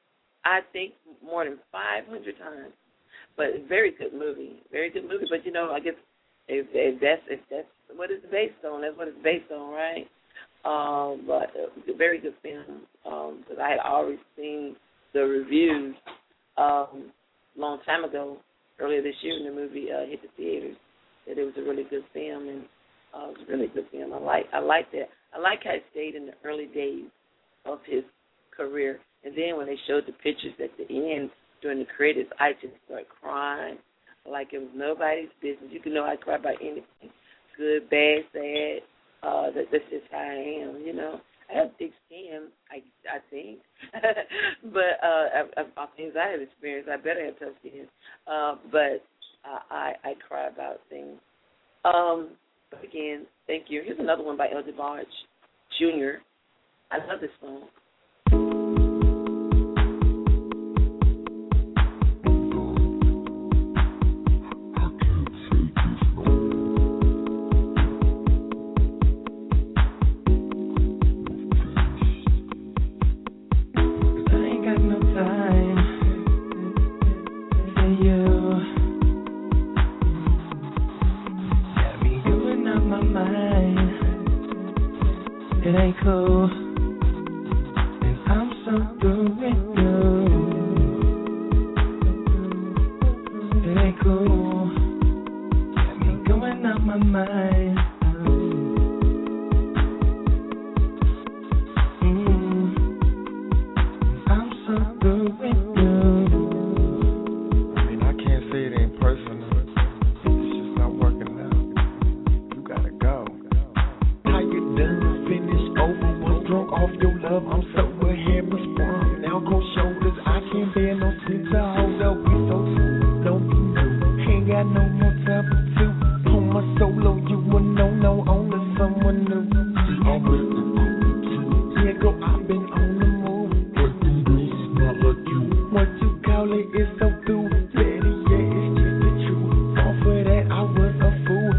I think more than five hundred times. But very good movie, very good movie. But, you know, I guess if, if that's if that's what it's based on, that's what it's based on, right? Um, but a very good film because um, I had already seen the reviews um, a long time ago, earlier this year when the movie uh, hit the theaters, that it was a really good film, and uh, it was a really good film. I like I like that. I like how it stayed in the early days of his career. And then when they showed the pictures at the end during the credits, I just started crying like it was nobody's business. You can know I cry about anything, good, bad, sad. Uh, that, that's just how I am, you know. I have thick skin, I I think. but uh, of things I have experienced, I better have tough skin. Uh, but uh, I, I cry about things. Um, but again, thank you. Here's another one by El DeBarge Junior I love this song.
It's so through, Betty, yeah, it's just the truth. Off of that, I was a fool.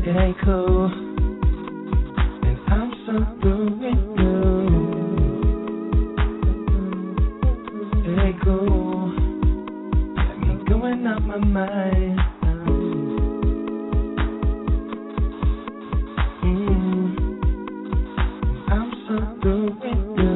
It ain't cool, and I'm so through with you. It ain't cool, got me going out my mind. Mm, I'm so through with you.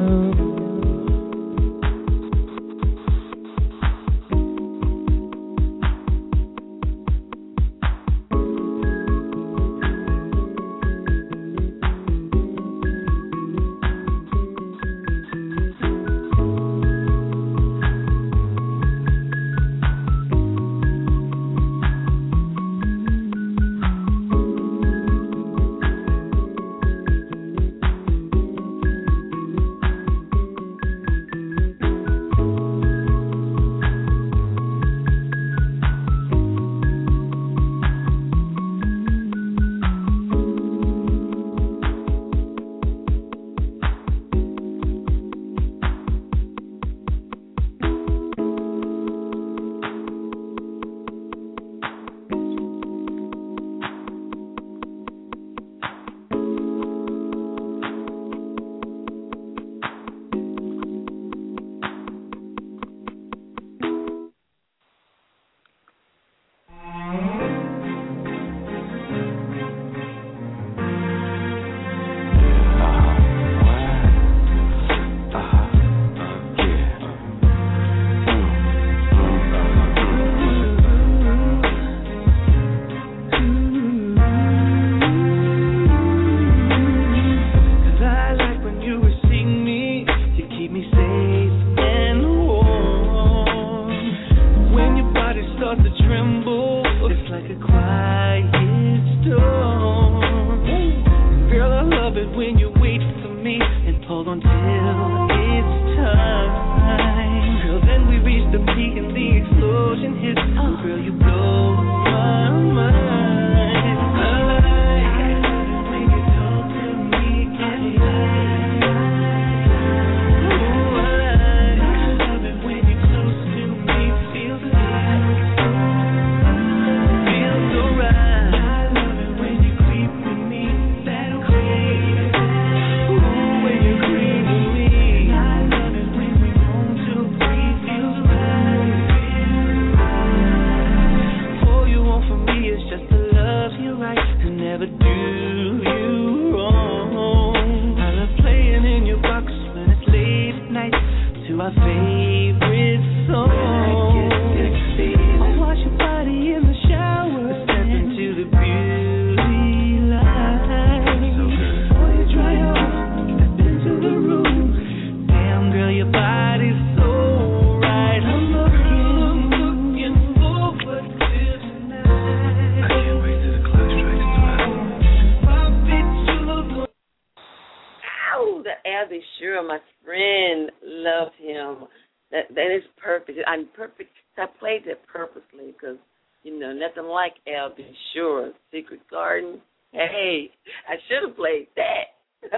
Nothing like Al B. Sure's Secret Garden. Hey, I should have played that.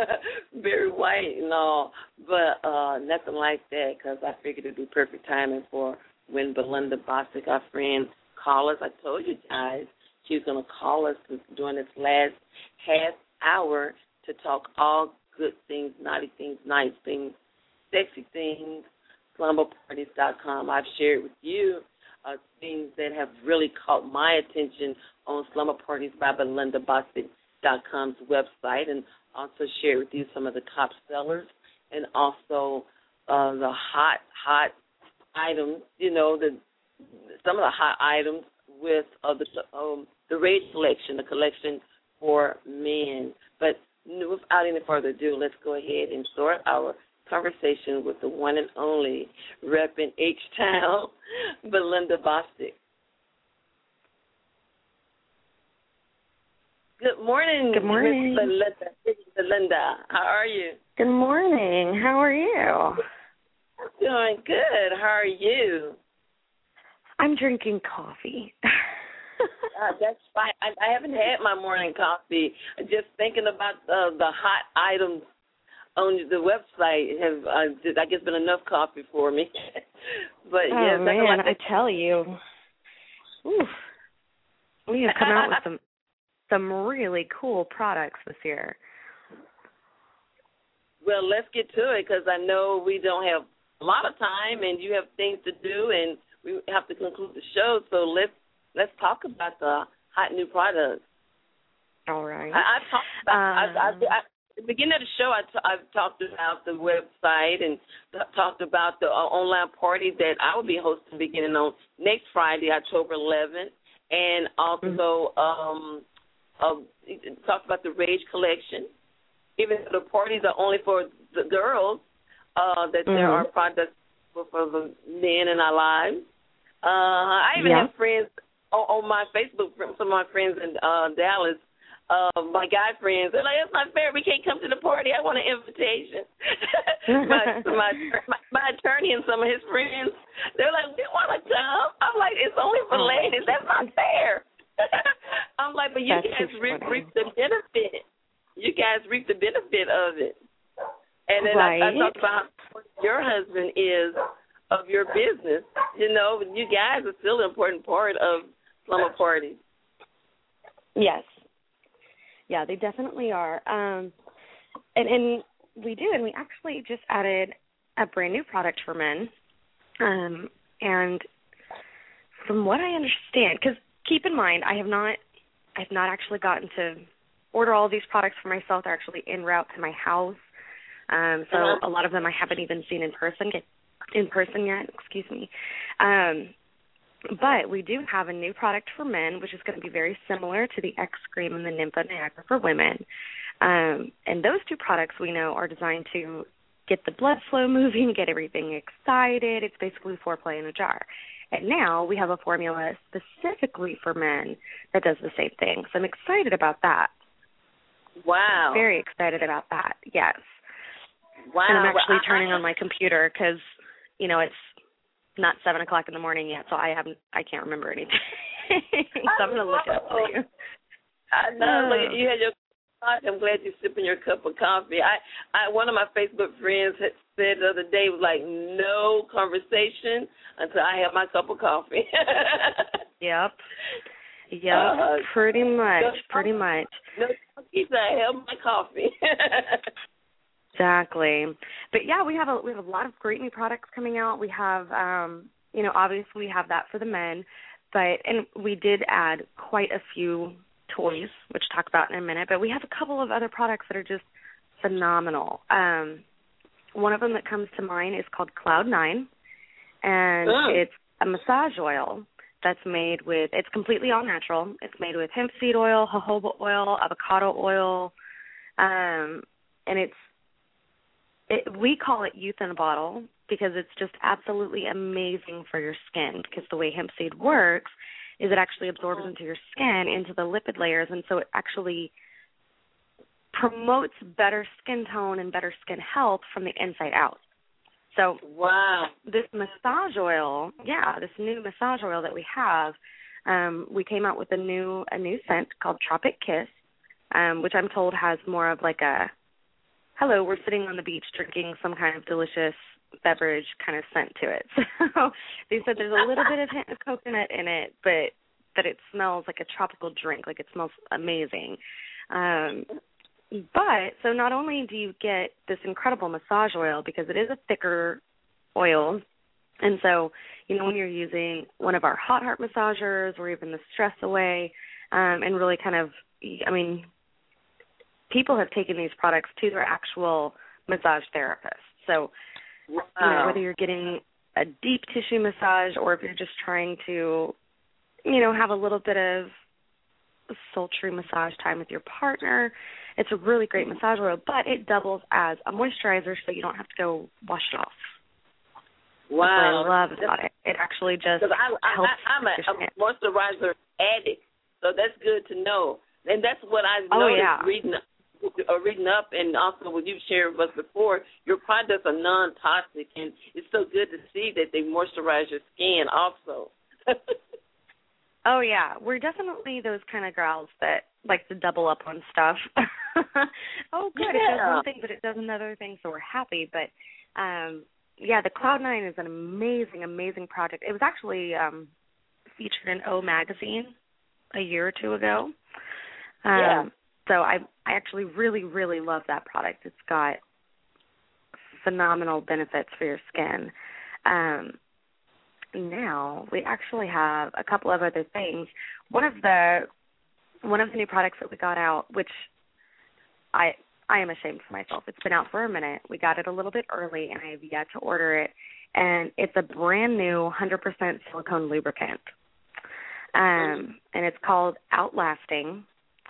Barry White and all, but uh, nothing like that because I figured it would be perfect timing for when Belinda Bostic, our friend, called us. I told you guys she was going to call us during this last half hour to talk all good things, naughty things, nice things, sexy things, slumber parties dot com. I've shared with you Uh, things that have really caught my attention on Slumber Parties by Belinda Bostic dot com's website, and also share with you some of the top sellers and also uh, the hot, hot items, you know, the some of the hot items with uh, the, um, the Rage collection, the collection for men. But without any further ado, let's go ahead and start our conversation with the one and only repping H-Town, Belinda Bostic. Good morning.
Good morning.
Miss Belinda. Belinda, how are you?
Good morning. How are you?
I'm doing good. How are you?
I'm drinking coffee.
uh, that's fine. I, I haven't had my morning coffee. Just thinking about uh, the hot items on the website have, uh, just, I guess, been enough coffee for me. But
oh,
yes,
man,
like
I tell you. Ooh. We have come out with some some really cool products this year.
Well, let's get to it because I know we don't have a lot of time and you have things to do and we have to conclude the show. So let's let's talk about the hot new products.
All right.
I, I've talked about,
um,
I, I, I, at the beginning of the show, I t- I've talked about the website and t- talked about the uh, online party that I will be hosting beginning on next Friday, October eleventh, and also mm-hmm. um, uh, talked about the Rage Collection. Even though the parties are only for the girls, uh, that mm-hmm. there are products for, for the men in our lives. Uh, I even yeah. have friends on, on my Facebook, some of my friends in uh, Dallas, uh, my guy friends, they're like, it's not fair, we can't come to the party, I want an invitation. my, my, my my attorney and some of his friends, they're like, we want to come. I'm like, it's only for oh, ladies, that's not fair. I'm like, but you
that's
guys reap, reap the benefit. You guys reap the benefit of it. And then right. I, I talked about what your husband is of your business. You know, you guys are still an important part of slumber parties.
Yes. Yeah, they definitely are. Um, and, and we do, and we actually just added a brand new product for men. Um, and from what I understand, because keep in mind, I have not, I have not actually gotten to order all of these products for myself. They're actually en route to my house. Um, so uh-huh. a lot of them I haven't even seen in person in person yet, excuse me. Um, but we do have a new product for men, which is going to be very similar to the X-Cream and the Nympha Niagara for women. Um, and those two products we know are designed to get the blood flow moving, get everything excited. It's basically foreplay in a jar. And now we have a formula specifically for men that does the same thing. So I'm excited about that.
Wow.
Very excited about that, yes.
Wow.
And I'm actually
well, I,
turning
I,
on my computer because, you know, it's not seven o'clock in the morning yet, so I haven't, I can't remember anything. So I'm going to look it up for you.
I know. Oh. You had your I'm glad you're sipping your cup of coffee. I, I, one of my Facebook friends had said the other day was like, no conversation until I have my cup of coffee.
Yep. Yep, uh, pretty much, no, pretty much.
No, he said, I have my coffee.
Exactly. But, yeah, we have, a, we have a lot of great new products coming out. We have, um, you know, obviously we have that for the men, but and we did add quite a few toys, which I'll talk about in a minute, but we have a couple of other products that are just phenomenal. Um, one of them that comes to mind is called Cloud Nine, and oh. it's a massage oil that's made with, it's completely all natural. It's made with hemp seed oil, jojoba oil, avocado oil, um, and it's, it, we call it youth in a bottle because it's just absolutely amazing for your skin because the way hemp seed works is it actually absorbs into your skin, into the lipid layers, and so it actually promotes better skin tone and better skin health from the inside out. So
wow,
this massage oil, yeah, this new massage oil that we have, um, we came out with a new a new scent called Tropic Kiss, um, which I'm told has more of like a, hello, we're sitting on the beach drinking some kind of delicious beverage kind of scent to it. So they said there's a little bit of hint of coconut in it, but that it smells like a tropical drink, like it smells amazing. Um, but so not only do you get this incredible massage oil because it is a thicker oil, and so you know when you're using one of our hot heart massagers or even the Stress Away, um, and really kind of, I mean, people have taken these products to their actual massage therapists. So wow. you know, whether you're getting a deep tissue massage or if you're just trying to, you know, have a little bit of sultry massage time with your partner, it's a really great massage oil, but it doubles as a moisturizer so you don't have to go wash it off.
Wow.
That's what I love about it. It actually just
I, I,
helps.
I, I'm a, a moisturizer addict, so that's good to know. And that's what I've
oh,
noticed
yeah.
reading uh, reading up, and also what you've shared with us before, your products are non-toxic, and it's so good to see that they moisturize your skin also.
Oh, yeah. We're definitely those kind of girls that like to double up on stuff. Oh, good.
Yeah.
It does one thing, but it does another thing, so we're happy. But, um, yeah, the Cloud Nine is an amazing, amazing project. It was actually um, featured in O Magazine a year or two ago. Um,
yeah.
So I I actually really, really love that product. It's got phenomenal benefits for your skin. Um, now we actually have a couple of other things. One of the one of the new products that we got out, which I I am ashamed for myself. It's been out for a minute. We got it a little bit early, and I have yet to order it. And it's a brand new one hundred percent silicone lubricant. Um, and it's called Outlasting.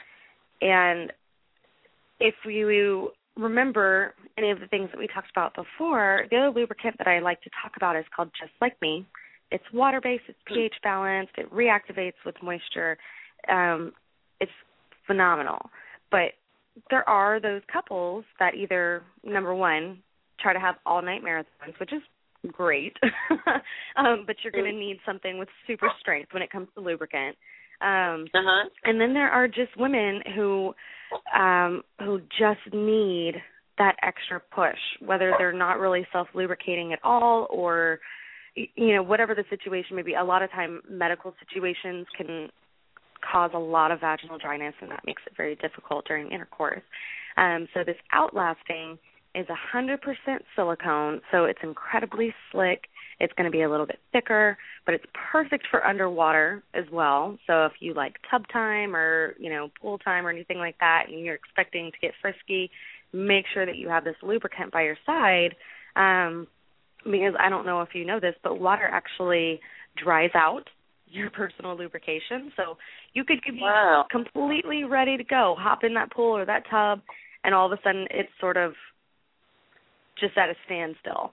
And if you remember any of the things that we talked about before, the other lubricant that I like to talk about is called Just Like Me. It's water-based, it's pH balanced, it reactivates with moisture. Um, it's phenomenal. But there are those couples that either, number one, try to have all-night marathons, which is great, um, but you're going to need something with super strength when it comes to lubricant. Um,
uh-huh.
And then there are just women who um, who just need that extra push, whether they're not really self-lubricating at all or, you know, whatever the situation may be. A lot of time medical situations can cause a lot of vaginal dryness, and that makes it very difficult during intercourse. Um, so this Outlasting is one hundred percent silicone, so it's incredibly slick. It's going to be a little bit thicker, but it's perfect for underwater as well. So if you like tub time or, you know, pool time or anything like that, and you're expecting to get frisky, make sure that you have this lubricant by your side, um, because I don't know if you know this, but water actually dries out your personal lubrication. So you could be
wow.
completely ready to go, hop in that pool or that tub, and all of a sudden it's sort of just at a standstill.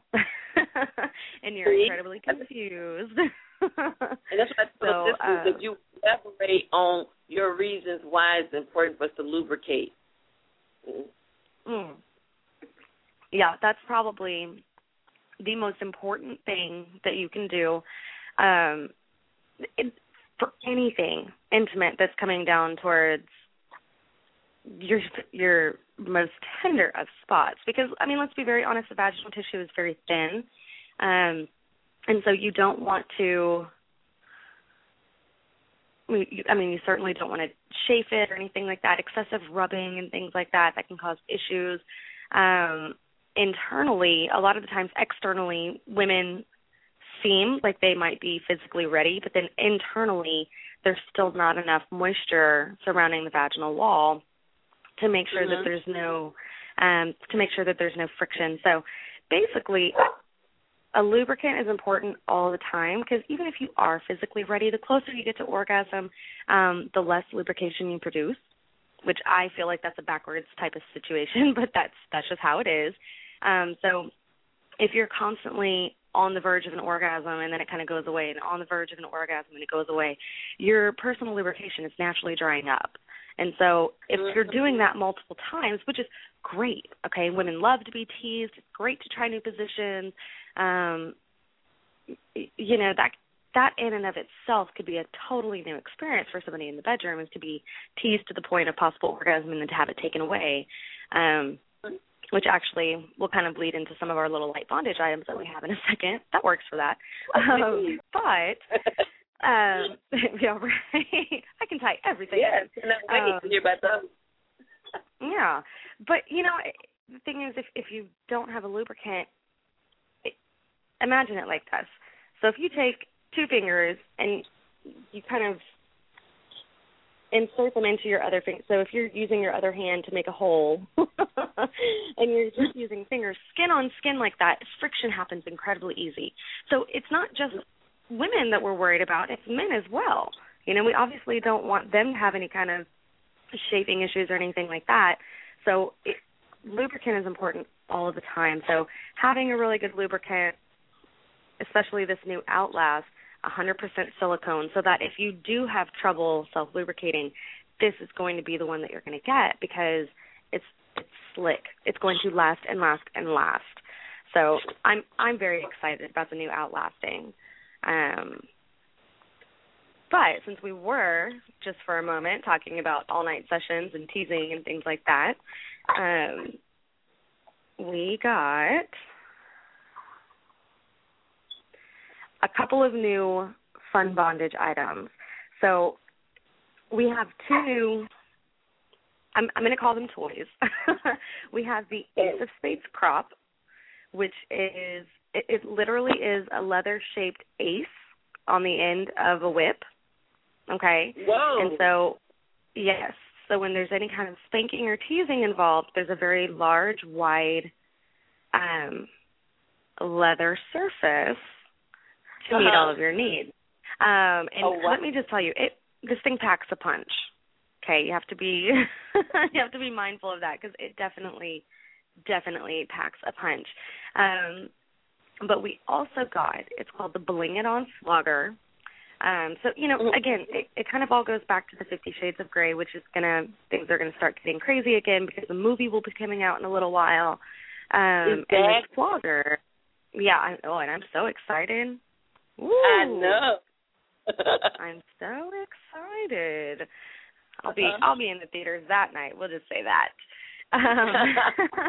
And you're incredibly confused.
And that's why I
so,
this
um,
is that you elaborate on your reasons why it's important for us to lubricate.
Mm. Yeah, that's probably the most important thing that you can do um, it, for anything intimate that's coming down towards your your most tender of spots. Because, I mean, let's be very honest, the vaginal tissue is very thin. Um, and so you don't want to, I mean, you, I mean, you certainly don't want to chafe it or anything like that. Excessive rubbing and things like that, that can cause issues. Um, internally, a lot of the times externally, women seem like they might be physically ready, but then internally, there's still not enough moisture surrounding the vaginal wall to make sure mm-hmm. that there's no, um, to make sure that there's no friction. So basically, a lubricant is important all the time because even if you are physically ready, the closer you get to orgasm, um, the less lubrication you produce, which I feel like that's a backwards type of situation, but that's that's just how it is. Um, so if you're constantly on the verge of an orgasm and then it kind of goes away and on the verge of an orgasm and it goes away, your personal lubrication is naturally drying up. And so if you're doing that multiple times, which is great, okay, women love to be teased. It's great to try new positions. Um, you know, that that in and of itself could be a totally new experience for somebody in the bedroom, is to be teased to the point of possible orgasm and then to have it taken away, um, which actually will kind of bleed into some of our little light bondage items that we have in a second. That works for that. Um, but... Um, yeah, right. I can tie everything.
Yes,
in.
Um, you're about to.
Yeah, but you know, the thing is, if if you don't have a lubricant, it, imagine it like this. So if you take two fingers and you kind of insert them into your other finger. So if you're using your other hand to make a hole, and you're just using fingers, skin on skin like that, friction happens incredibly easy. So it's not just women that we're worried about, it's men as well. You know, we obviously don't want them to have any kind of shaping issues or anything like that. So it, lubricant is important all of the time. So having a really good lubricant, especially this new Outlast, one hundred percent silicone, so that if you do have trouble self-lubricating, this is going to be the one that you're going to get because it's it's slick. It's going to last and last and last. So I'm I'm very excited about the new Outlasting. Um, but since we were, just for a moment, talking about all-night sessions and teasing and things like that, um, we got a couple of new fun bondage items. So we have two new I'm, I'm going to call them toys. We have the Ace of Spades crop, which is, it, it literally is a leather-shaped ace on the end of a whip, okay?
Whoa.
And so, yes, so when there's any kind of spanking or teasing involved, there's a very large, wide um, leather surface to meet
Uh-huh.
all of your needs. Um, and
Oh, wow.
let me just tell you, it this thing packs a punch. Okay, you have to be you have to be mindful of that because it definitely, definitely packs a punch. Um, but we also got, it's called the Bling It On Flogger. Um, so, you know, again, it, it kind of all goes back to the Fifty Shades of Grey, which is going to, things are going to start getting crazy again because the movie will be coming out in a little while. Um,
exactly.
And this flogger, yeah, I, oh, and I'm so excited. Woo.
I know.
I'm so excited. I'll be
Uh-huh.
I'll be in the theaters that night. We'll just say that. Um,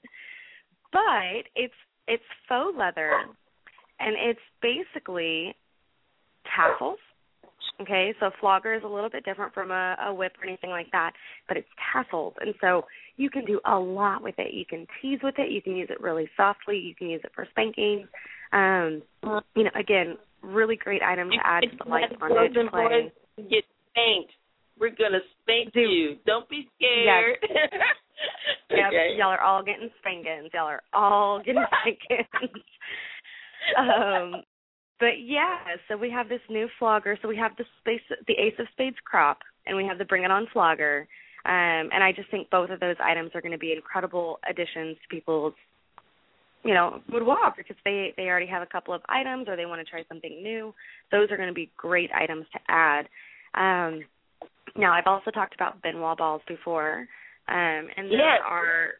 but it's it's faux leather, and it's basically tassels. Okay, so flogger is a little bit different from a, a whip or anything like that, but it's tassels, and so you can do a lot with it. You can tease with it. You can use it really softly. You can use it for spanking. Um, you know, again, really great item to add to the light bondage play.
Get spanked. We're gonna spank
Do,
you. Don't be scared.
Yes. Yep,
okay.
y'all are all getting spankings. Y'all are all getting spankings. um, but yeah, so we have this new flogger. So we have the space, the Ace of Spades crop, and we have the Bring It On flogger. Um, and I just think both of those items are going to be incredible additions to people's, you know, boudoir because they, they already have a couple of items or they want to try something new. Those are going to be great items to add. Um, now, I've also talked about Benoit balls before, um, and there
yes.
are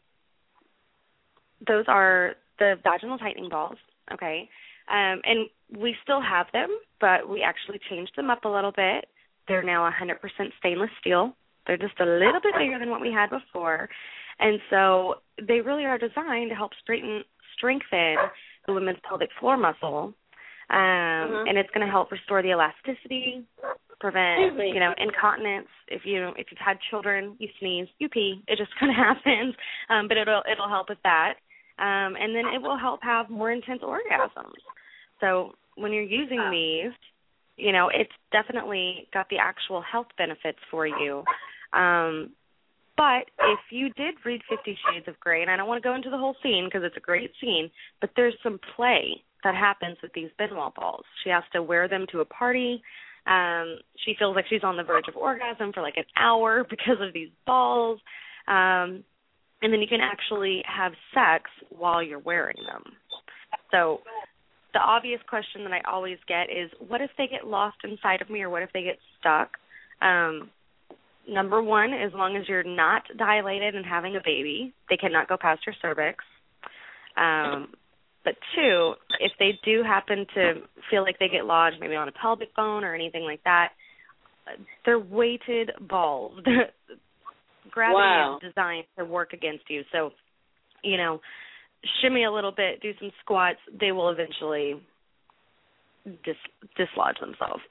those are the vaginal tightening balls, okay? Um, and we still have them, but we actually changed them up a little bit. They're now one hundred percent stainless steel. They're just a little bit bigger than what we had before. And so they really are designed to help straighten, strengthen the women's pelvic floor muscle. Um,
mm-hmm.
And it's going to help restore the elasticity, prevent, you know, incontinence. If you if you've had children, you sneeze, you pee. It just kind of happens. Um, but it'll it'll help with that. Um, and then it will help have more intense orgasms. So when you're using these, you know, it's definitely got the actual health benefits for you. Um, but if you did read Fifty Shades of Grey, and I don't want to go into the whole scene because it's a great scene, but there's some play that happens with these Benoit balls. She has to wear them to a party. Um, she feels like she's on the verge of orgasm for like an hour because of these balls. Um, and then you can actually have sex while you're wearing them. So the obvious question that I always get is, what if they get lost inside of me or what if they get stuck? Um, number one, as long as you're not dilated and having a baby, they cannot go past your cervix. Um, but two, if they do happen to feel like they get lodged maybe on a pelvic bone or anything like that, they're weighted balls. Gravity
wow.
is designed to work against you. So, you know, shimmy a little bit, do some squats, they will eventually dis- dislodge themselves.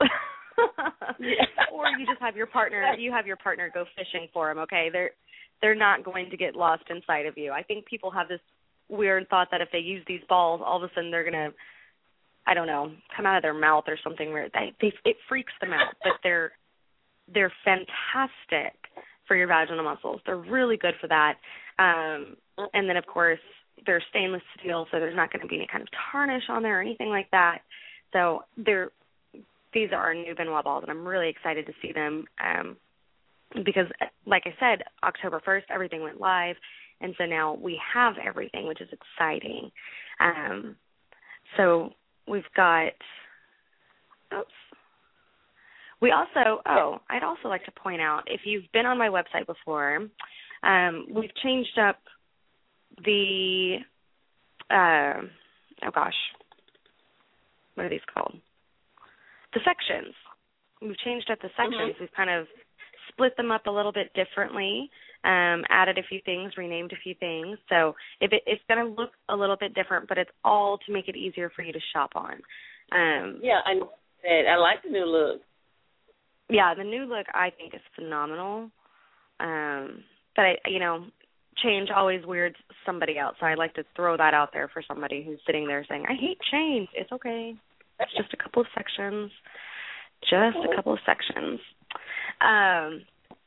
Or you just have your partner, you have your partner go fishing for them, okay? They're they're not going to get lost inside of you. I think people have this weird thought that if they use these balls, all of a sudden they're going to, I don't know, come out of their mouth or something weird. They, they, it freaks them out, but they're they're fantastic for your vaginal muscles. They're really good for that. Um, and then, of course, they're stainless steel, so there's not going to be any kind of tarnish on there or anything like that. So they're these are our new Benoit balls, and I'm really excited to see them um, because, like I said, October first, everything went live, and so now we have everything, which is exciting. Um, so we've got, oops. We also, oh, I'd also like to point out, if you've been on my website before, um, we've changed up the, uh, oh gosh, what are these called? The sections. We've changed up the sections. Mm-hmm. We've kind of split them up a little bit differently, um, added a few things, renamed a few things. So if it, it's going to look a little bit different, but it's all to make it easier for you to shop on. Um,
yeah, I I like the new look.
Yeah, the new look I think is phenomenal. Um, But, I, you know, change always weirds somebody out. So I like to throw that out there for somebody who's sitting there saying, I hate change. It's okay. It's just a couple of sections. Just a couple of sections. Um,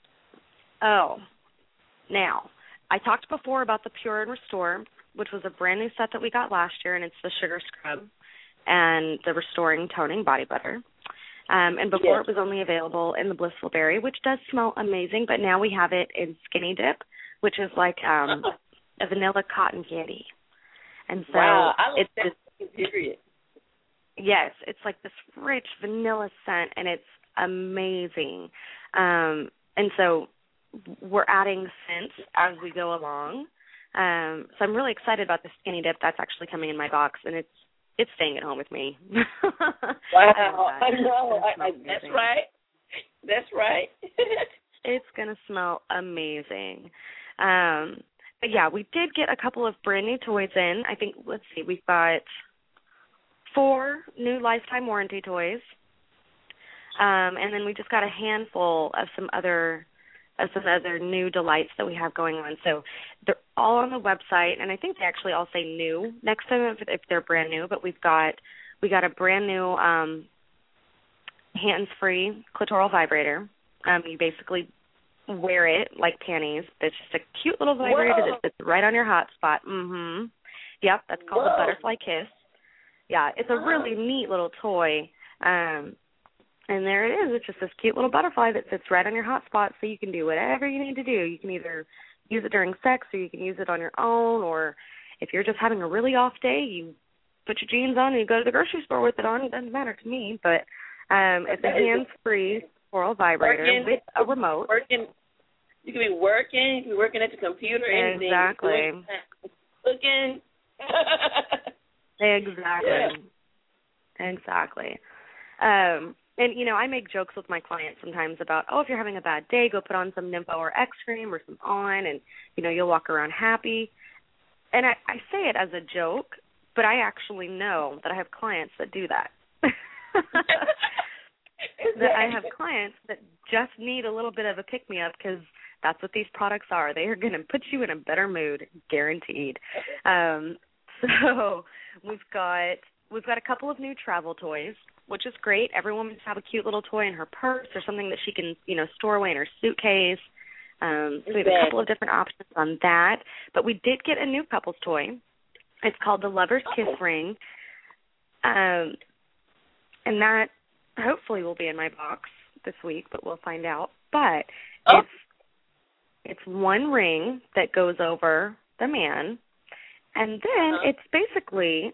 oh, now, I talked before about the Pure and Restore, which was a brand new set that we got last year, and it's the Sugar Scrub and the Restoring Toning Body Butter. Um, and before yes. it was only available in the Blissful Berry, which does smell amazing, but now we have it in Skinny Dip, which is like um, a vanilla cotton candy. And so
wow, I love
it's
that period.
Yes, it's like this rich vanilla scent, and it's amazing. Um, and so we're adding scents as we go along. Um, so I'm really excited about the Skinny Dip. That's actually coming in my box, and it's it's staying at home with me.
Wow, I, I know. I, I, that's right. That's right.
It's going to smell amazing. Um, but, yeah, we did get a couple of brand new toys in. I think, let's see, we've got four new lifetime warranty toys. Um, and then we just got a handful of some other of some other new delights that we have going on. So they're all on the website, and I think they actually all say new next to them if, if they're brand new. But we've got we got a brand new um, hands-free clitoral vibrator. Um, you basically wear it like panties. It's just a cute little vibrator
Whoa.
that sits right on your hot spot. Mm-hmm. Yep, that's called
Whoa.
the Butterfly Kiss. Yeah, it's a really neat little toy. Um, and there it is. It's just this cute little butterfly that sits right on your hot spot, so you can do whatever you need to do. You can either use it during sex, or you can use it on your own, or if you're just having a really off day, you put your jeans on and you go to the grocery store with it on. It doesn't matter to me, but um, it's a hands-free oral vibrator
working,
with a remote.
Working, you can be working, you can be working at the computer, anything.
Exactly.
Cooking.
Exactly.
Yeah.
Exactly. Um, and, you know, I make jokes with my clients sometimes about, oh, if you're having a bad day, go put on some Nympho or X cream or some On, and, you know, you'll walk around happy. And I, I say it as a joke, but I actually know that I have clients that do that. That I have clients that just need a little bit of a pick-me-up because that's what these products are. They are going to put you in a better mood, guaranteed. Um, so we've got we've got a couple of new travel toys, which is great. Every woman should have a cute little toy in her purse or something that she can, you know, store away in her suitcase. Um, so we have a couple of different options on that. But we did get a new couple's toy. It's called the Lover's Kiss oh. Ring. Um, and that hopefully will be in my box this week, but we'll find out. But oh. it's it's one ring that goes over the man, and then uh-huh. it's basically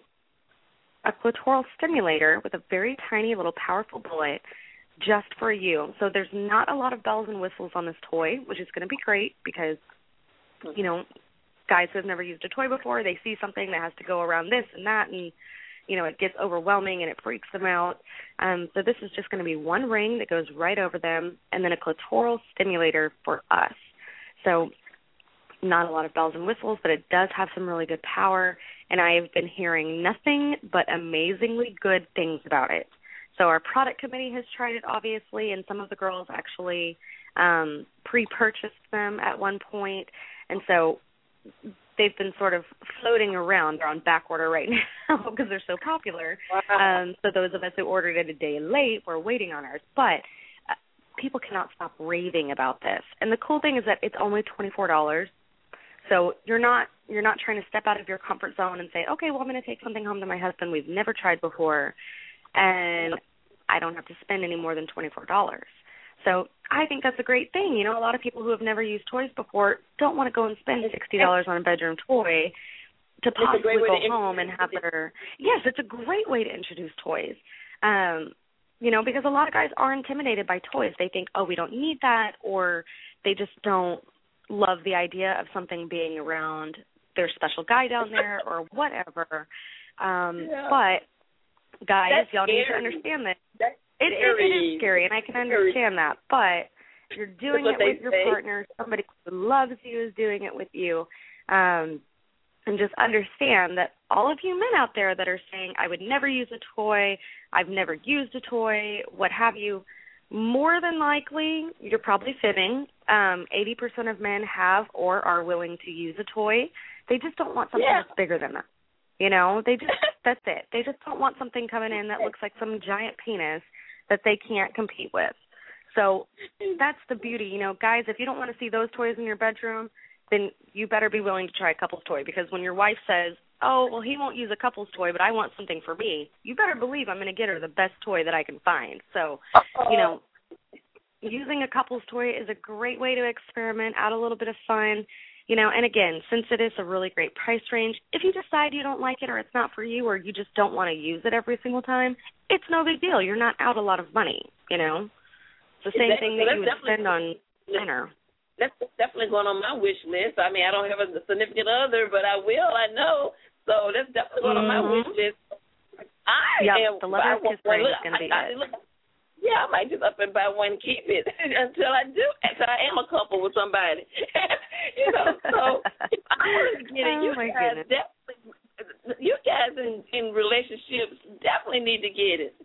a clitoral stimulator with a very tiny little powerful bullet just for you. So there's not a lot of bells and whistles on this toy, which is going to be great because, you know, guys who have never used a toy before, they see something that has to go around this and that, and, you know, it gets overwhelming and it freaks them out. Um, so this is just going to be one ring that goes right over them and then a clitoral stimulator for us. So not a lot of bells and whistles, but it does have some really good power, and I have been hearing nothing but amazingly good things about it. So our product committee has tried it, obviously, and some of the girls actually um, pre-purchased them at one point, and so they've been sort of floating around. They're on back order right now because they're so popular. Wow. Um, so those of us who ordered it a day late, we're waiting on ours. But uh, people cannot stop raving about this. And the cool thing is that it's only twenty-four dollars. So you're not you're not trying to step out of your comfort zone and say, okay, well, I'm going to take something home to my husband we've never tried before, and I don't have to spend any more than twenty-four dollars. So I think that's a great thing. You know, a lot of people who have never used toys before don't want to go and spend sixty dollars on a bedroom toy to possibly go home and have their – yes, it's a great way to introduce toys, um, you know, because a lot of guys are intimidated by toys. They think, oh, we don't need that, or they just don't love the idea of something being around their special guy down there or whatever. Um, yeah. But, guys,
That's
y'all
scary.
need to understand that.
That's
It, it, it is scary, and I can understand that, but you're doing it with your
say.
partner. Somebody who loves you is doing it with you. Um, and just understand that all of you men out there that are saying, I would never use a toy, I've never used a toy, what have you, more than likely, you're probably fibbing. Um, eighty percent of men have or are willing to use a toy. They just don't want something
Yeah.
that's bigger than them. You know, they just, that's it. They just don't want something coming in that looks like some giant penis that they can't compete with. So that's the beauty. You know, guys, if you don't want to see those toys in your bedroom, then you better be willing to try a couple's toy, because when your wife says, oh, well, he won't use a couple's toy, but I want something for me, you better believe I'm going to get her the best toy that I can find. So, you know, using a couple's toy is a great way to experiment, add a little bit of fun. You know, and again, since it is a really great price range, if you decide you don't like it or it's not for you or you just don't want to use it every single time, it's no big deal. You're not out a lot of money, you know. It's the same
Exactly.
thing
So
that you would
that's
spend on dinner.
That's definitely going on my wish list. I mean, I don't have a significant other, but I will, I know. So that's definitely going
Mm-hmm.
on my wish list. I
yep,
am.
the Lover's Kiss ring is going to be
I,
it.
I, yeah, I might just up and buy one and keep it until I do, until I am a couple with somebody. You know, so if I want to get it,
Oh,
you
my
guys
goodness.
definitely, you guys in, in relationships definitely need to get it.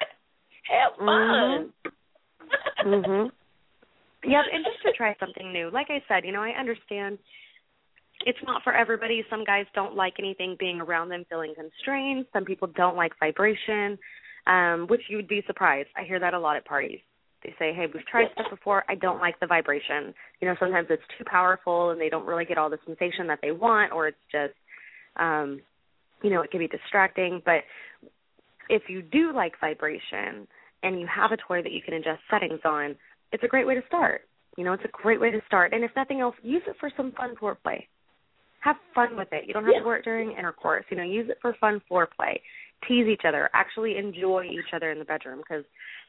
Have fun.
Mm-hmm. mm-hmm. Yep, and just to try something new. Like I said, you know, I understand it's not for everybody. Some guys don't like anything being around them feeling constrained. Some people don't like vibration, um, which you would be surprised. I hear that a lot at parties. They say, hey, we've tried stuff before. I don't like the vibration. You know, sometimes it's too powerful and they don't really get all the sensation that they want, or it's just, um, you know, it can be distracting. But if you do like vibration and you have a toy that you can adjust settings on, it's a great way to start. You know, it's a great way to start. And if nothing else, use it for some fun foreplay. Have fun with it. You don't have
Yeah.
to work during intercourse. You know, use it for fun foreplay. Tease each other. Actually enjoy each other in the bedroom, because,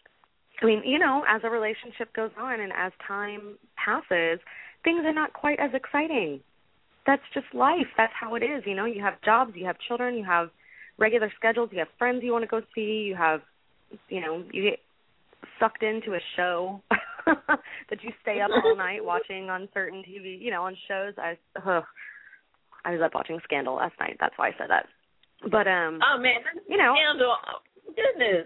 I mean, you know, as a relationship goes on and as time passes, things are not quite as exciting. That's just life. That's how it is. You know, you have jobs, you have children, you have regular schedules, you have friends you want to go see, you have, you know, you get sucked into a show that you stay up all night watching on certain T V, you know, on shows. I ugh, I was up watching Scandal last night. That's why I said that. But um,
oh man,
you know,
Scandal. Oh, goodness.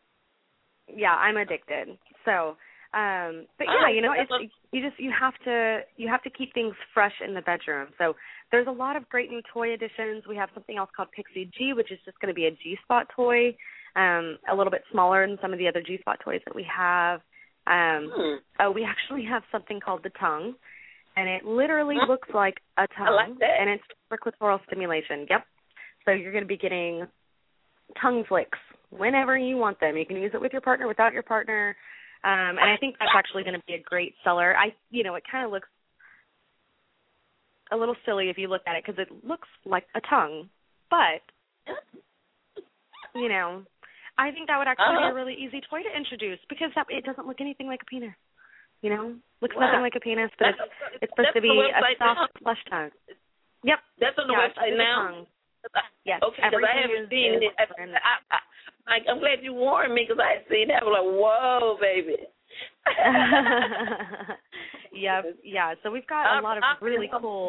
Yeah, I'm addicted. So, um, but yeah, you know, it's you just you have to you have to keep things fresh in the bedroom. So there's a lot of great new toy additions. We have something else called Pixie G, which is just going to be a G-spot toy. Um, a little bit smaller than some of the other G-spot toys that we have. Um,
hmm.
Oh, we actually have something called the tongue, and it literally
Hmm.
looks like a tongue,
I like that.
and it's for clitoral stimulation. Yep. So you're going to be getting tongue flicks whenever you want them. You can use it with your partner, without your partner, um, and I think that's actually going to be a great seller. I, you know, it kind of looks a little silly if you look at it because it looks like a tongue, but you know. I think that would actually
uh-huh.
be a really easy toy to introduce, because that, it doesn't look anything like a penis. You know, looks
Wow.
nothing like a penis, but
That's,
it's, it's supposed to be a soft
now.
flesh tongue. Yep.
That's on the
yeah,
website
it's
now.
tongue. Yes.
Okay, because I haven't
is,
seen
is
it. I, I, I, I, I'm glad you warned me, because I had seen that. I was like, whoa, baby.
Yep. Yeah. So we've got a lot of
I'm,
really
I'm
cool.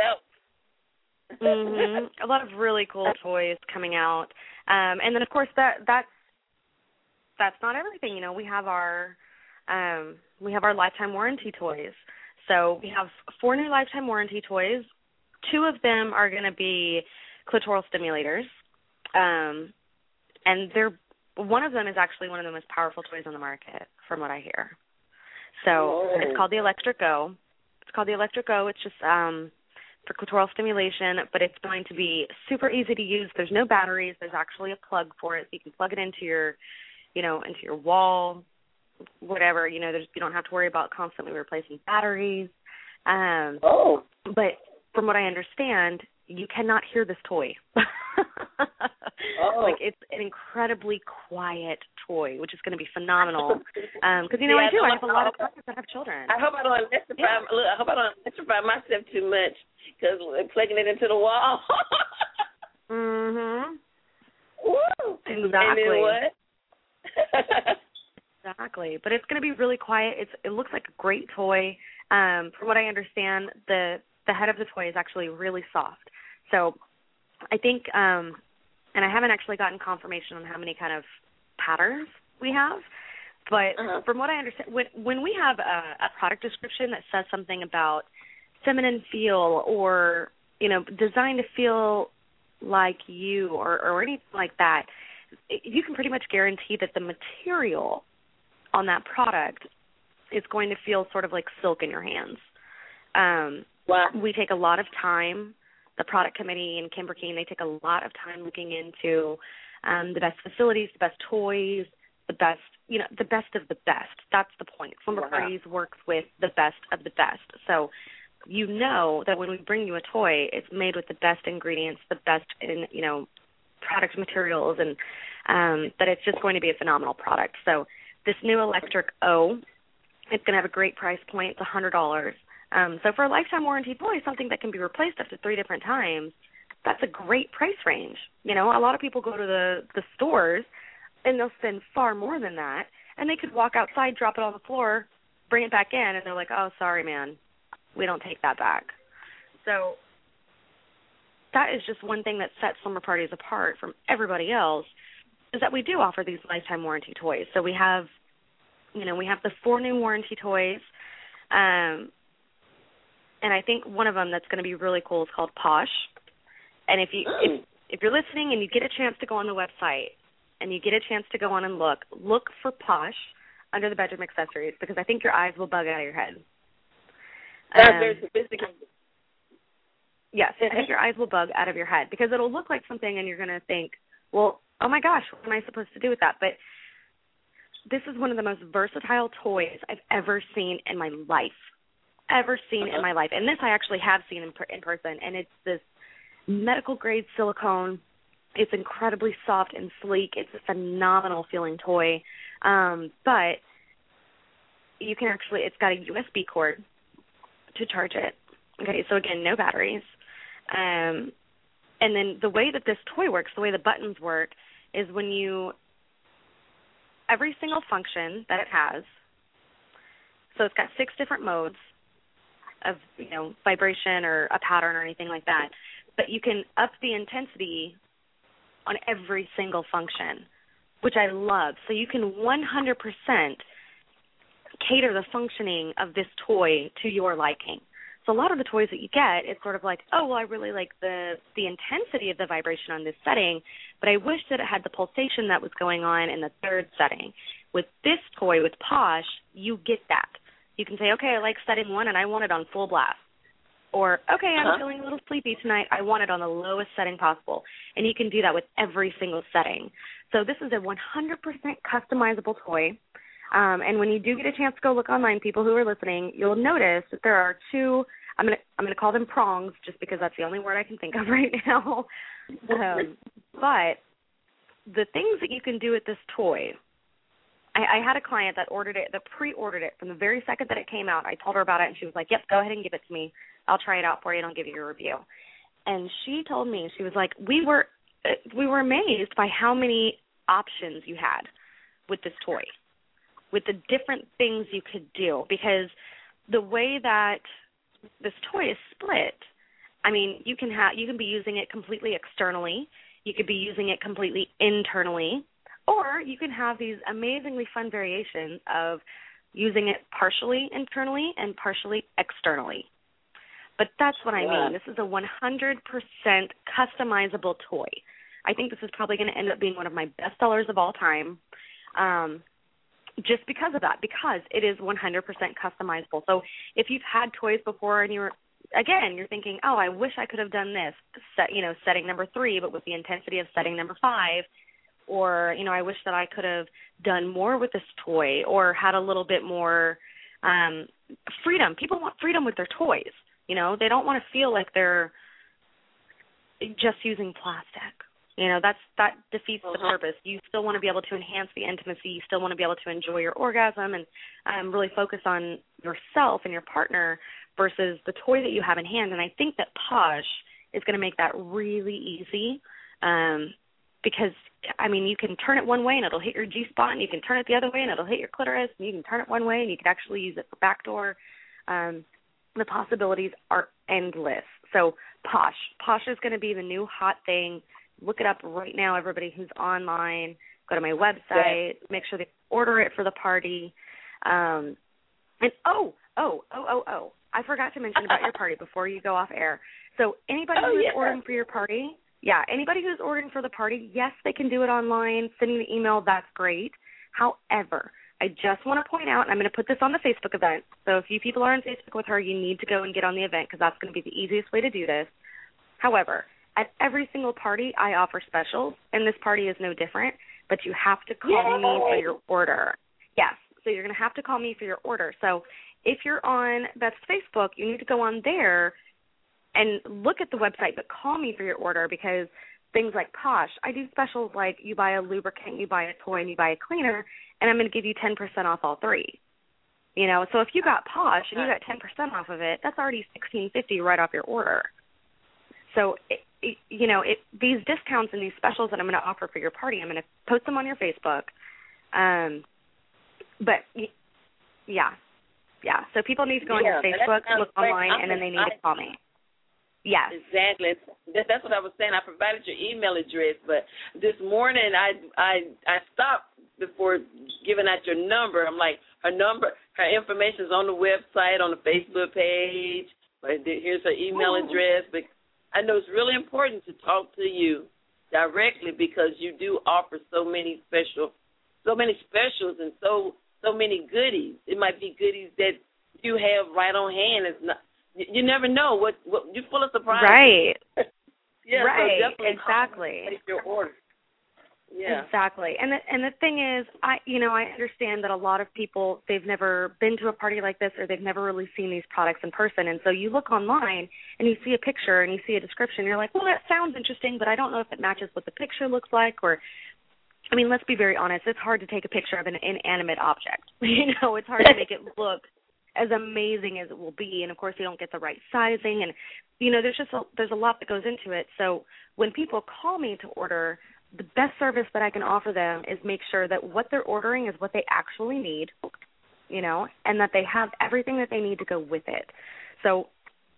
mm-hmm, a lot of really cool toys coming out, um, and then of course that that's. That's not everything. You know, we have our um, we have our lifetime warranty toys. So we have four new lifetime warranty toys. Two of them are going to be clitoral stimulators, um, and they're one of them is actually one of the most powerful toys on the market, from what I hear. So
Whoa.
It's called the Electric Go. It's called the Electric Go. It's just um, for clitoral stimulation, but it's going to be super easy to use. There's no batteries. There's actually a plug for it. So you can plug it into your you know, into your wall, whatever, you know, there's, you don't have to worry about constantly replacing batteries. Um,
oh.
But from what I understand, you cannot hear this toy.
oh.
Like, it's an incredibly quiet toy, which is going to be phenomenal. Because, um, you know,
yeah,
I do.
I,
I have a lot of partners that have children.
I hope I don't electrify,
yeah.
look, I hope I don't electrify myself too much, because plugging it into the wall.
mm-hmm.
Woo.
Exactly.
And then what?
Exactly, but it's going to be really quiet. It's it looks like a great toy. Um, from what I understand, the the head of the toy is actually really soft. So I think, um, and I haven't actually gotten confirmation on how many kind of patterns we have, But
uh-huh.
from what I understand, when when we have a, a product description that says something about feminine feel or, you know, designed to feel like you or, or anything like that, you can pretty much guarantee that the material on that product is going to feel sort of like silk in your hands. Um,
wow.
We take a lot of time, the product committee and Kimber King, they take a lot of time looking into um, the best facilities, the best toys, the best, you know, the best of the best. That's the point. Slumber
wow.
Parties works with the best of the best. So you know that when we bring you a toy, it's made with the best ingredients, the best in, you know, product materials, and um, that it's just going to be a phenomenal product. So this new Electric O, it's going to have a great price point. It's one hundred dollars. Um, so for a lifetime warranty toy, something that can be replaced up to three different times, that's a great price range. You know, a lot of people go to the, the stores and they'll spend far more than that, and they could walk outside, drop it on the floor, bring it back in, and they're like, oh, sorry, man, we don't take that back. So that is just one thing that sets Slumber Parties apart from everybody else, is that we do offer these lifetime warranty toys. So we have, you know, we have the four new warranty toys, um, and I think one of them that's going to be really cool is called Posh. And if you if, if you're listening and you get a chance to go on the website and you get a chance to go on and look, look for Posh under the bedroom accessories, because I think your eyes will bug out of your head.
That's
um,
very sophisticated.
Yes, I think your eyes will bug out of your head, because it'll look like something and you're going to think, well, oh my gosh, what am I supposed to do with that? But this is one of the most versatile toys I've ever seen in my life, ever seen uh-huh. in my life. And this I actually have seen in, per- in person, and it's this medical-grade silicone. It's incredibly soft and sleek. It's a phenomenal-feeling toy. Um, but you can actually, it's got a U S B cord to charge it. Okay, so again, no batteries. Um, and then the way that this toy works, the way the buttons work, is when you, every single function that it has, so it's got six different modes of, you know, vibration or a pattern or anything like that, but you can up the intensity on every single function, which I love. So you can one hundred percent cater the functioning of this toy to your liking. So a lot of the toys that you get, it's sort of like, oh, well, I really like the, the intensity of the vibration on this setting, but I wish that it had the pulsation that was going on in the third setting. With this toy, with Posh, you get that. You can say, okay, I like setting one, and I want it on full blast. Or, okay, I'm uh-huh. feeling a little sleepy tonight. I want it on the lowest setting possible. And you can do that with every single setting. So this is a one hundred percent customizable toy. Um, and when you do get a chance to go look online, people who are listening, you'll notice that there are two, I'm going to I'm going to call them prongs just because that's the only word I can think of right now. Um, but the things that you can do with this toy, I, I had a client that ordered it, that pre-ordered it from the very second that it came out. I told her about it, and she was like, yep, go ahead and give it to me. I'll try it out for you, and I'll give you a review. And she told me, she was like, we were we were amazed by how many options you had with this toy, with the different things you could do, because the way that this toy is split, I mean, you can have you can be using it completely externally, you could be using it completely internally, or you can have these amazingly fun variations of using it partially internally and partially externally. But that's what I mean. This is a one hundred percent customizable toy. I think this is probably going to end up being one of my best sellers of all time, um, just because of that, because it is one hundred percent customizable. So if you've had toys before and you're, again, you're thinking, oh, I wish I could have done this, set, you know, setting number three, but with the intensity of setting number five, or, you know, I wish that I could have done more with this toy or had a little bit more um, freedom. People want freedom with their toys. You know, they don't want to feel like they're just using plastic. You know, that's that defeats uh-huh. the purpose. You still want to be able to enhance the intimacy. You still want to be able to enjoy your orgasm and um, really focus on yourself and your partner versus the toy that you have in hand. And I think that Posh is going to make that really easy um, because, I mean, you can turn it one way and it'll hit your G-spot, and you can turn it the other way and it'll hit your clitoris, and you can turn it one way and you can actually use it for backdoor. Um, the possibilities are endless. So Posh. Posh is going to be the new hot thing. Look it up right now, everybody who's online. go to my website, make sure they order it for the party. Um, and, oh, oh, oh, oh, oh, I forgot to mention about your party before you go off air. So anybody
oh,
who's
yeah.
ordering for your party, yeah, anybody who's ordering for the party, yes, they can do it online, sending the email, that's great. However, I just want to point out, and I'm going to put this on the Facebook event, so if you people are on Facebook with her, you need to go and get on the event because that's going to be the easiest way to do this. However, at every single party, I offer specials, and this party is no different, but you have to call Yay! me for your order. Yes, so you're going to have to call me for your order. So if you're on Beth's Facebook, you need to go on there and look at the website, but call me for your order because things like Posh, I do specials like you buy a lubricant, you buy a toy, and you buy a cleaner, and I'm going to give you ten percent off all three. You know, so if you got Posh and you got ten percent off of it, that's already sixteen fifty right off your order. So, it, it, you know, it, these discounts and these specials that I'm going to offer for your party, I'm going to post them on your Facebook. Um, but, yeah, yeah. So people need to go
yeah,
on your Facebook, look online,
I'm
and then they need to call me. Yes.
Exactly. That, that's what I was saying. I provided your email address, but this morning I I I stopped before giving out your number. I'm like, her number, her information is on the website, on the Facebook page. But here's her email Ooh. address. But I know it's really important to talk to you directly because you do offer so many special, so many specials and so so many goodies. It might be goodies that you have right on hand. It's not. You never know what, what you're full of surprises.
Right.
yeah.
Right.
So definitely
exactly.
Place your order. Yeah.
Exactly. And the, and the thing is, I you know I understand that a lot of people, they've never been to a party like this or they've never really seen these products in person. And so you look online and you see a picture and you see a description. And you're like, well, that sounds interesting, but I don't know if it matches what the picture looks like. Or, I mean, let's be very honest. It's hard to take a picture of an inanimate object. You know, it's hard to make it look as amazing as it will be, and of course you don't get the right sizing, and you know there's just a, there's a lot that goes into it. So when people call me to order, the best service that I can offer them is make sure that what they're ordering is what they actually need, you know, and that they have everything that they need to go with it. So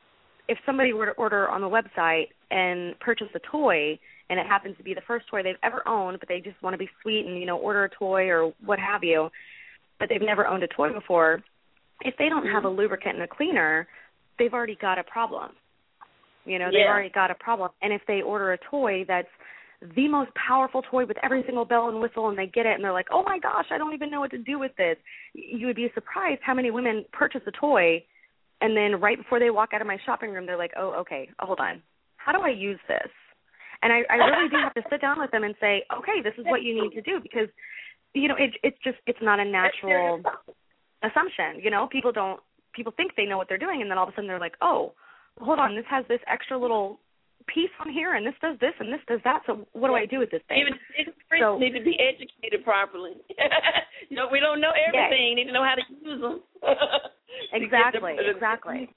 if somebody were to order on the website and purchase a toy, and it happens to be the first toy they've ever owned, but they just want to be sweet and you know order a toy or what have you, but they've never owned a toy before. If they don't have a lubricant and a cleaner, they've already got a problem. You know, they've
yeah.
already got a problem. And if they order a toy that's the most powerful toy with every single bell and whistle and they get it and they're like, oh, my gosh, I don't even know what to do with this, you would be surprised how many women purchase a toy and then right before they walk out of my shopping room, they're like, oh, okay, hold on. How do I use this? And I, I really do have to sit down with them and say, okay, this is what you need to do because, you know, it, it's just it's not a natural assumption. You know, people don't, people think they know what they're doing, and then all of a sudden they're like, oh, hold on, this has this extra little piece on here, and this does this, and this does that, so what do I do with this thing?
Even freaks so, need to be educated properly. You know, we don't know everything. Yeah. Need to know how to use them.
Exactly, exactly.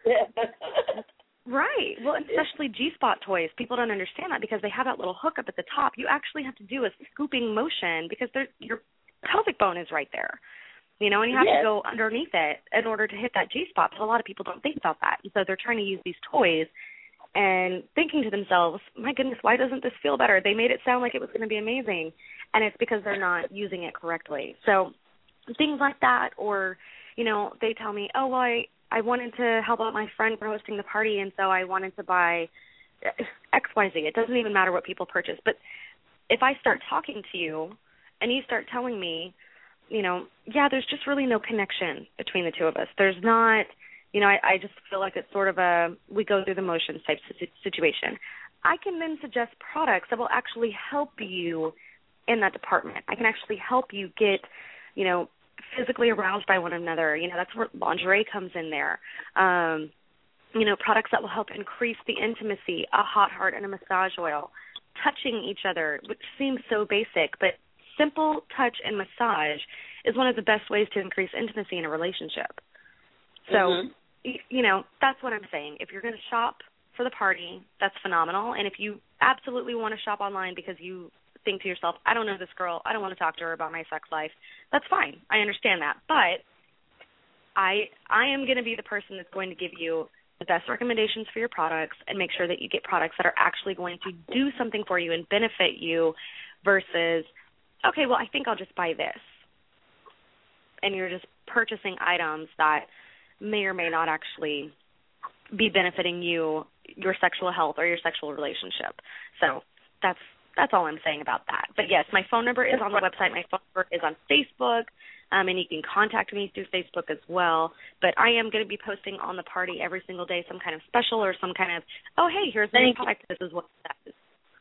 Right. Well, especially G-spot toys. People don't understand that because they have that little hook up at the top. You actually have to do a scooping motion because your pelvic bone is right there. You know, and you have yes. to go underneath it in order to hit that G-spot. But a lot of people don't think about that. And so they're trying to use these toys and thinking to themselves, my goodness, why doesn't this feel better? They made it sound like it was going to be amazing. And it's because they're not using it correctly. So things like that, or, you know, they tell me, oh, well, I, I wanted to help out my friend for hosting the party, and so I wanted to buy X Y Z. It doesn't even matter what people purchase. But if I start talking to you and you start telling me, you know, yeah, there's just really no connection between the two of us. There's not, you know, I, I just feel like it's sort of a we go through the motions type situation. I can then suggest products that will actually help you in that department. I can actually help you get, you know, physically aroused by one another. You know, that's where lingerie comes in there. Um, you know, products that will help increase the intimacy, a hot heart and a massage oil, touching each other, which seems so basic, but simple touch and massage is one of the best ways to increase intimacy in a relationship. So, mm-hmm. y- you know, that's what I'm saying. If you're going to shop for the party, that's phenomenal. And if you absolutely want to shop online because you think to yourself, I don't know this girl, I don't want to talk to her about my sex life, that's fine. I understand that. But I I am going to be the person that's going to give you the best recommendations for your products and make sure that you get products that are actually going to do something for you and benefit you versus, okay, well, I think I'll just buy this. And you're just purchasing items that may or may not actually be benefiting you, your sexual health, or your sexual relationship. So that's that's all I'm saying about that. But, yes, my phone number is on the website. My phone number is on Facebook, um, and you can contact me through Facebook as well. But I am going to be posting on the party every single day some kind of special or some kind of, oh, hey, here's the new product. This is what that is.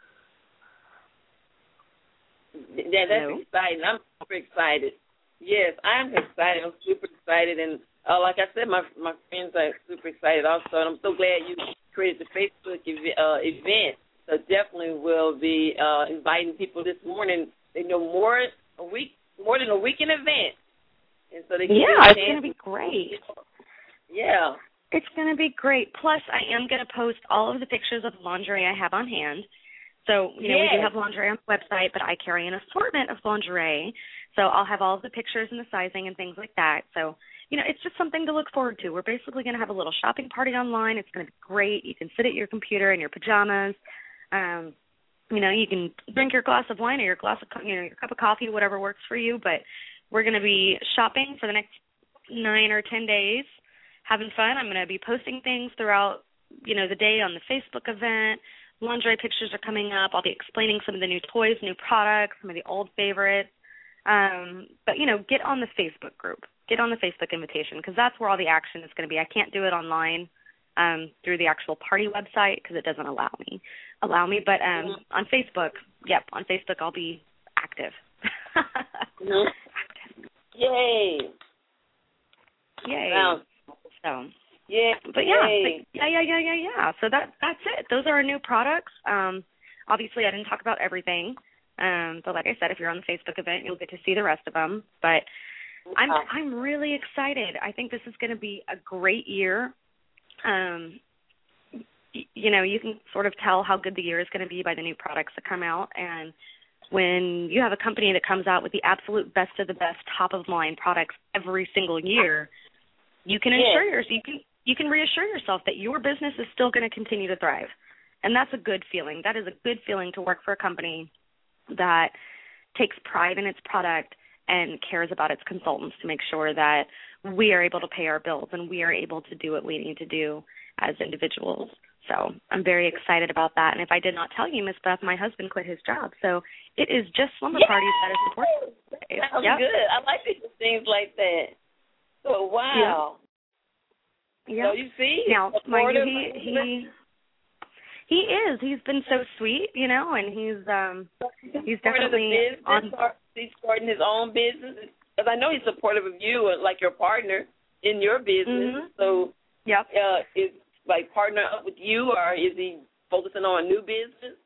Yeah, that's
Hello?
exciting. I'm super excited. Yes, I'm excited. I'm super excited. And uh, like I said, my my friends are super excited also. And I'm so glad you created the Facebook ev- uh, event. So definitely will be uh, inviting people this morning. They know more a week, more than a week in advance. And so they can
yeah, it's going to be great.
Yeah.
It's going to be great. Plus, I am going to post all of the pictures of lingerie I have on hand. So, you know,
yes.
we do have lingerie on the website, but I carry an assortment of lingerie. So I'll have all of the pictures and the sizing and things like that. So, you know, it's just something to look forward to. We're basically going to have a little shopping party online. It's going to be great. You can sit at your computer in your pajamas. Um, you know, you can drink your glass of wine or your glass of, you know, your cup of coffee, whatever works for you. But we're going to be shopping for the next nine or ten days, having fun. I'm going to be posting things throughout, you know, the day on the Facebook event. Lingerie pictures are coming up. I'll be explaining some of the new toys, new products, some of the old favorites. Um, but, you know, get on the Facebook group. Get on the Facebook invitation because that's where all the action is going to be. I can't do it online um, through the actual party website because it doesn't allow me. Allow me, but um, mm-hmm. on Facebook, yep, on Facebook I'll be active.
mm-hmm. active. Yay!
Yay!
Wow.
So.
Yeah,
but yeah, but yeah, yeah, yeah, yeah, yeah. So that that's it. Those are our new products. Um, obviously, I didn't talk about everything, um, but like I said, if you're on the Facebook event, you'll get to see the rest of them. But I'm I'm really excited. I think this is going to be a great year. Um, y- you know, you can sort of tell how good the year is going to be by the new products that come out, and when you have a company that comes out with the absolute best of the best, top of line products every single year, you can ensure yours. You can. You can reassure yourself that your business is still going to continue to thrive. And that's a good feeling. That is a good feeling to work for a company that takes pride in its product and cares about its consultants to make sure that we are able to pay our bills and we are able to do what we need to do as individuals. So I'm very excited about that. And if I did not tell you, Miss Beth, my husband quit his job. So it is just slumber
Yay!
parties that is supported.
Sounds
yep.
good. I like things like that. So, wow.
Yep. Yeah.
So you see,
now, mind you, he he he is. He's been so sweet, you know, and he's um he's definitely on.
He's starting his own business because I know he's supportive of you, like your partner in your business.
Mm-hmm.
So,
yep.
Uh, is like partner up with you, or is he focusing on a new business?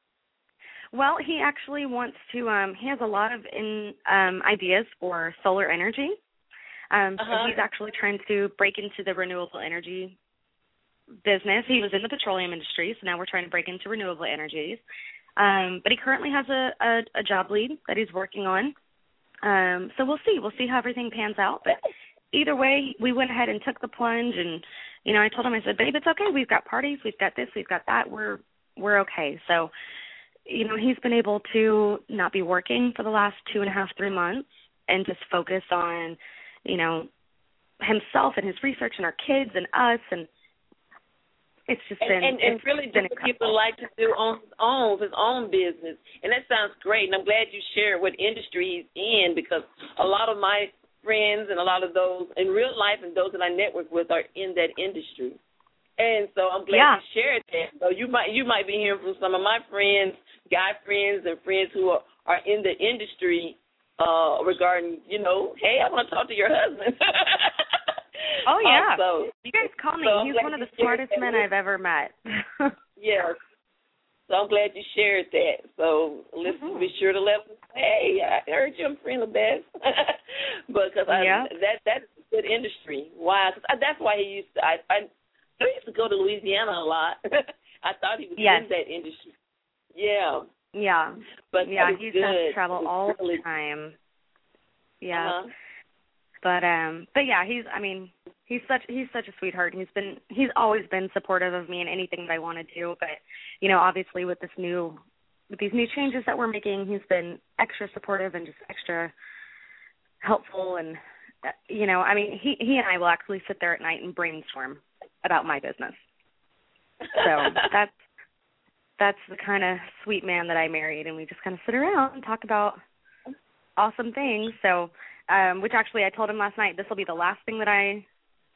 Well, he actually wants to. Um, he has a lot of in um ideas for solar energy. Um,
uh-huh.
so he's actually trying to break into the renewable energy business. He was in the petroleum industry, so now we're trying to break into renewable energies. Um, but he currently has a, a, a job lead that he's working on. Um, so we'll see. We'll see how everything pans out. But either way, we went ahead and took the plunge. And, you know, I told him, I said, babe, it's okay. We've got parties. We've got this. We've got that. We're we're okay. So, you know, he's been able to not be working for the last two and a half, three months and just focus on, you know, himself and his research and our kids and us, and it's just
and,
been
and, and
it's
really
been
just what people like to do on his own, his own business, and that sounds great. And I'm glad you shared what industry he's in because a lot of my friends and a lot of those in real life and those that I network with are in that industry, and so I'm glad
yeah.
you shared that. So you might you might be hearing from some of my friends, guy friends, and friends who are, are in the industry. Uh, regarding, you know, hey, I want to talk to your husband.
oh, yeah.
Also,
you guys call me.
So
He's one of the smartest men I've ever met.
Yes. So I'm glad you shared that. So let's mm-hmm. be sure to let them say, hey, I heard you, I'm friend of Beth. Because I,
yeah.
that, that is a good industry. Why? Cause I, that's why he used to, I, I, I used to go to Louisiana a lot. I thought he was
yes.
in that industry. Yeah.
Yeah,
but
yeah, he
good.
has to travel all
really...
the time. Yeah,
uh-huh.
but um, but yeah, he's. I mean, he's such he's such a sweetheart. He's been he's always been supportive of me in anything that I want to do. But you know, obviously with this new with these new changes that we're making, he's been extra supportive and just extra helpful. And, uh, you know, I mean, he, he and I will actually sit there at night and brainstorm about my business. So that's, that's the kind of sweet man that I married, and we just kind of sit around and talk about awesome things. So, um, which actually I told him last night, this will be the last thing that I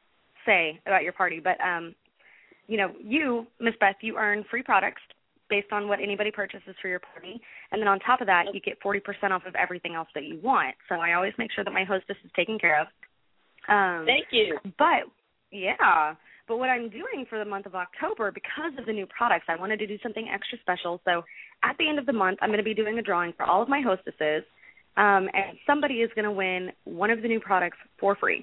say about your party. But, um, you know, you, Miss Beth, you earn free products based on what anybody purchases for your party. And then on top of that, you get forty percent off of everything else that you want. So I always make sure that my hostess is taken care of. Um,
Thank you.
But, yeah. But what I'm doing for the month of October, because of the new products, I wanted to do something extra special. So at the end of the month, I'm going to be doing a drawing for all of my hostesses, um, and somebody is going to win one of the new products for free.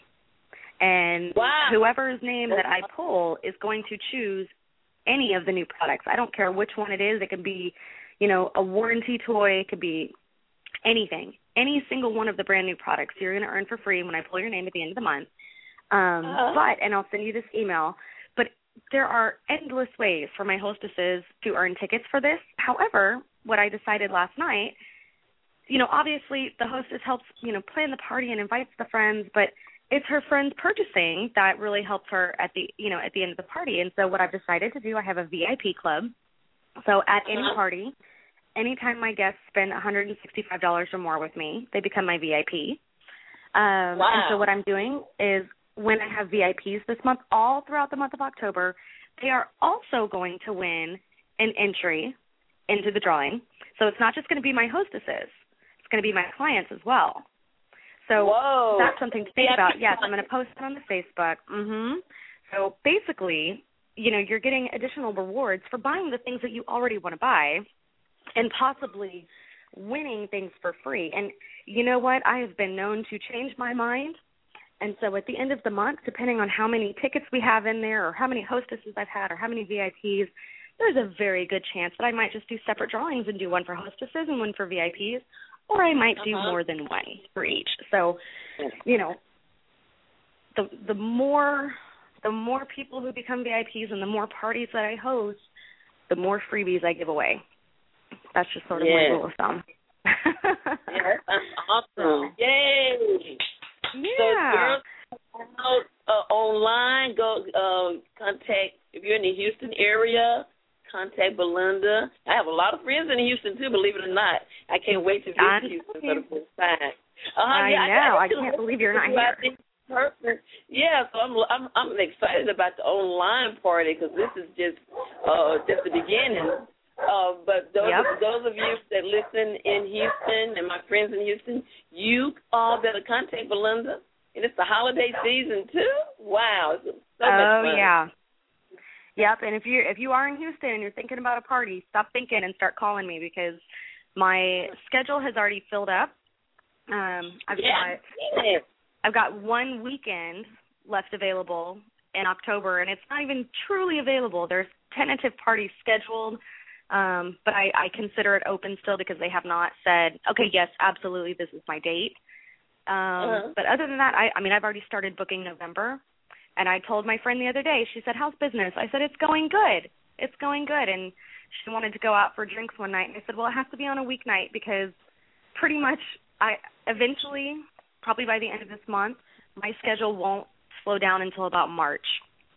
And
wow.
whoever's name that I pull is going to choose any of the new products. I don't care which one it is. It could be, you know, a warranty toy. It could be anything. Any single one of the brand new products you're going to earn for free when I pull your name at the end of the month. Um, uh, but, and I'll send you this email, but there are endless ways for my hostesses to earn tickets for this. However, what I decided last night, you know, obviously the hostess helps, you know, plan the party and invites the friends, but it's her friends purchasing that really helps her at the, you know, at the end of the party. And so what I've decided to do, I have a V I P club. So at any party, anytime my guests spend one hundred sixty-five dollars or more with me, they become my V I P. Um,
wow.
And so what I'm doing is when I have V I Ps this month, all throughout the month of October, they are also going to win an entry into the drawing. So it's not just going to be my hostesses. It's going to be my clients as well. So
Whoa.
That's something to think about. Yes, I'm going to post it on the Facebook. Mm-hmm. So basically, you know, you're getting additional rewards for buying the things that you already want to buy and possibly winning things for free. And you know what? I have been known to change my mind. And so at the end of the month, depending on how many tickets we have in there or how many hostesses I've had or how many V I Ps, there's a very good chance that I might just do separate drawings and do one for hostesses and one for V I Ps, or I might do
uh-huh.
more than one for each. So, you know, the the more the more people who become V I Ps and the more parties that I host, the more freebies I give away. That's just sort of
yes.
my rule of thumb.
Yes, that's awesome. Yay!
Yeah.
So girls, go uh, online, go uh, contact, if you're in the Houston area, contact Belinda. I have a lot of friends in Houston, too, believe it or not. I can't wait to visit
I'm
Houston for the first time. Uh-huh,
I
yeah,
know. I,
I, I
can't believe you're not here.
Perfect. Yeah, so I'm I'm I'm excited about the online party because this is just uh, just the beginning. Uh, but those
yep.
those of you that listen in Houston and my friends in Houston, you all better contact Belinda. And it's the holiday season too. Wow, it's so much
oh
fun.
yeah, yep. And if you if you are in Houston and you're thinking about a party, stop thinking and start calling me because my schedule has already filled up. Um, I've
yeah.
got
yeah.
I've got one weekend left available in October, and it's not even truly available. There's tentative parties scheduled. Um, but I, I consider it open still because they have not said, okay, yes, absolutely, this is my date. Um, uh-huh. But other than that, I, I mean, I've already started booking November. And I told my friend the other day, she said, how's business? I said, it's going good. It's going good. And she wanted to go out for drinks one night. And I said, well, it has to be on a weeknight because pretty much I eventually, probably by the end of this month, my schedule won't slow down until about March.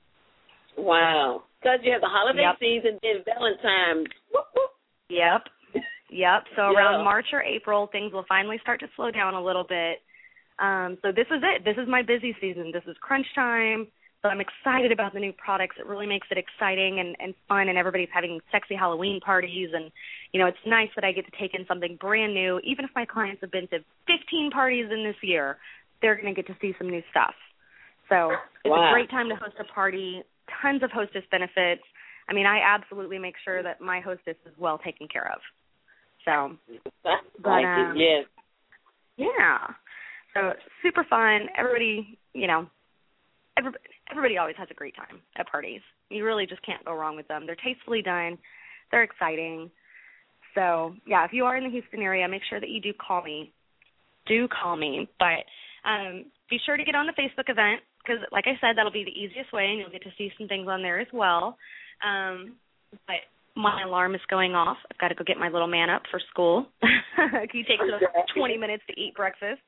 Wow. Because you have the holiday
yep.
season and Valentine's. Whoop, whoop.
Yep. Yep. So
yeah.
around March or April, things will finally start to slow down a little bit. Um, so this is it. This is my busy season. This is crunch time. So I'm excited about the new products. It really makes it exciting and, and fun, and everybody's having sexy Halloween parties. And, you know, it's nice that I get to take in something brand new. Even if my clients have been to fifteen parties in this year, they're going to get to see some new stuff. So it's
wow.
a great time to host a party. Tons of hostess benefits. I mean, I absolutely make sure that my hostess is well taken care of. So, but,
like
um,
it, yes.
Yeah. So super fun. Everybody, you know, everybody, everybody always has a great time at parties. You really just can't go wrong with them. They're tastefully done. They're exciting. So, yeah, if you are in the Houston area, make sure that you do call me. Do call me. But um, be sure to get on the Facebook event. Because, like I said, that'll be the easiest way, and you'll get to see some things on there as well. Um, but my alarm is going off. I've got to go get my little man up for school. He takes us twenty minutes to eat breakfast.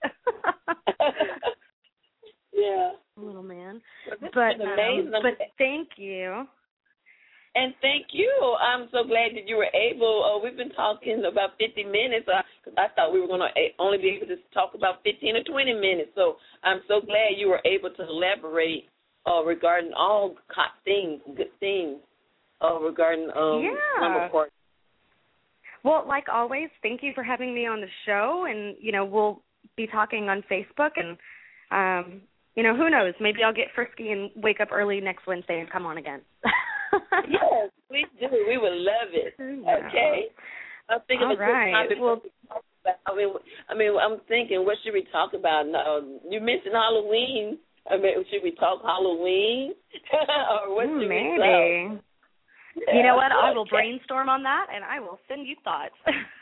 Yeah.
Little man.
Well,
but
amazing.
Um, but thank you.
And thank you. I'm so glad that you were able. Uh, we've been talking about fifty minutes because uh, I thought we were going to only be able to talk about fifteen or twenty minutes. So I'm so glad you were able to elaborate uh, regarding all hot things, good things uh, regarding um,
yeah.
slumber party.
Well, like always, thank you for having me on the show. And, you know, we'll be talking on Facebook. And, um, you know, who knows? Maybe I'll get frisky and wake up early next Wednesday and come on again.
Yes, we do. We would love it.
Yeah.
Okay. I'm thinking
All
of a
right.
good topic.
Well,
I mean, I mean, I'm thinking, what should we talk about? Uh, you mentioned Halloween. I mean, should we talk Halloween, or what should
maybe.
we talk? Yeah,
you know what? I will
okay.
brainstorm on that, and I will send you thoughts.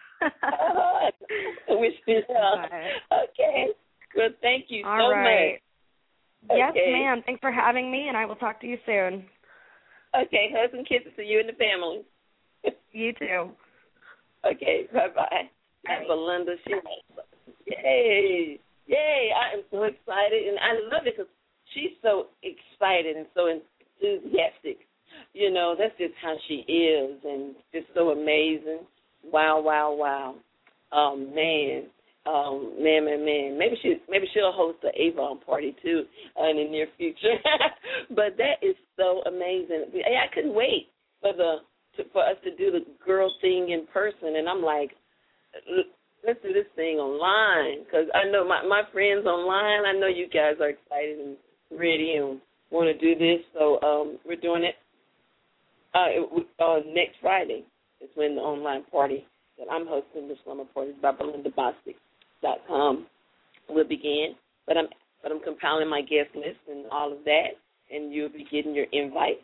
uh, we should, uh, okay. Well, thank you
All
so
right.
much.
Yes,
okay.
ma'am. Thanks for having me, and I will talk to you soon.
Okay, hugs and kisses to you and the family.
You too.
Okay, bye-bye. That's Belinda. She, yay, yay. I am so excited, and I love it because she's so excited and so enthusiastic. You know, that's just how she is, and just so amazing. Wow, wow, wow. Um, man, um, man, man, man. Maybe she, maybe she'll host the Avon party too uh, in the near future. But that is so amazing. I couldn't wait for the to, for us to do the girl thing in person, and I'm like, let's do this thing online because I know my my friends online. I know you guys are excited and ready and want to do this, so um, we're doing it. Uh, it, uh, next Friday is when the online party that I'm hosting, the Slumber Parties by Belinda Bostic dot com, will begin. But I'm but I'm compiling my guest list and all of that, and you'll be getting your invite.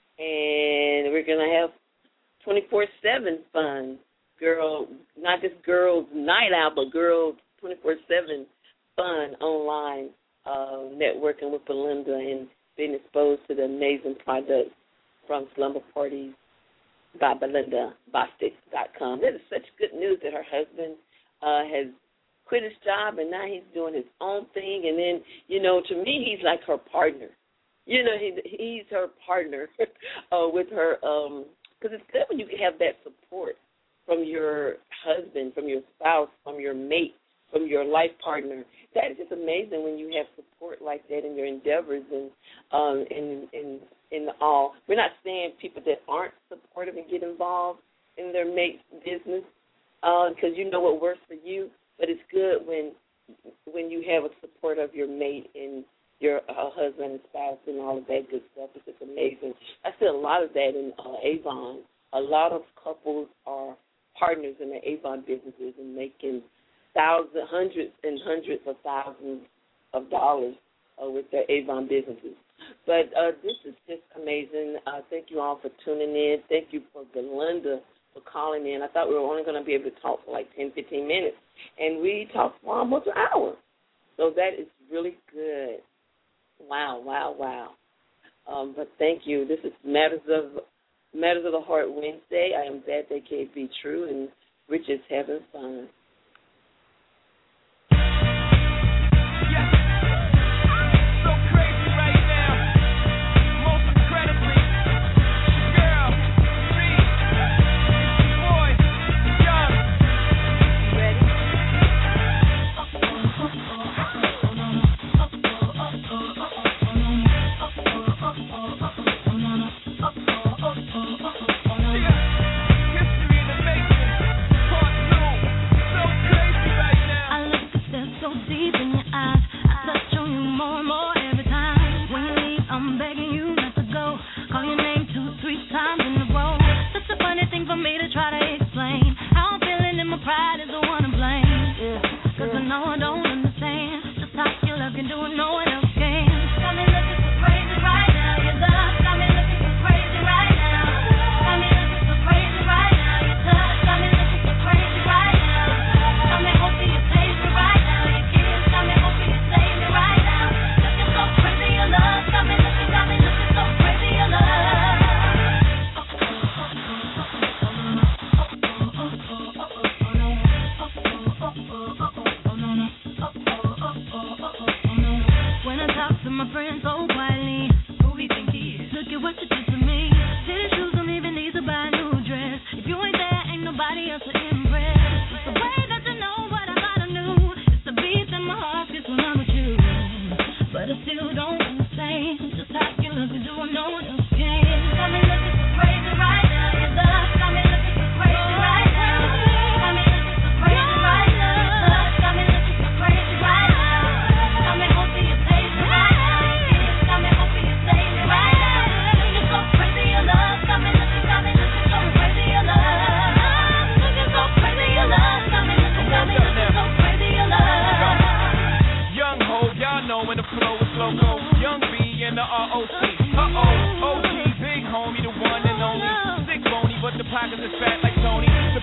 And we're gonna have twenty-four seven fun, girl, not just girls' night out, but girls twenty-four seven fun online uh, networking with Belinda and being exposed to the amazing products from Slumber Parties by Belinda Bostic dot com. That is such good news that her husband uh, has quit his job and now he's doing his own thing. And then, you know, to me, he's like her partner. You know, he, he's her partner uh, with her, because um, it's good when you have that support from your husband, from your spouse, from your mate, from your life partner. That is just amazing when you have support like that in your endeavors and um, in, in in all. We're not saying people that aren't supportive and get involved in their mate's business because uh, you know what works for you, but it's good when when you have a support of your mate and your uh, husband and spouse and all of that good stuff. It's just amazing. I see a lot of that in uh, Avon. A lot of couples are partners in their Avon businesses and making thousands, hundreds and hundreds of thousands of dollars uh, with their Avon businesses. But uh, this is just amazing. Uh, thank you all for tuning in. Thank you for Belinda for calling in. I thought we were only going to be able to talk for like ten, fifteen minutes, and we talked for almost an hour. So that is really good. Wow, wow, wow. Um, but thank you. This is Matters of Matters of the Heart Wednesday. I am Bad They Can't Be True, and Rich is having fun.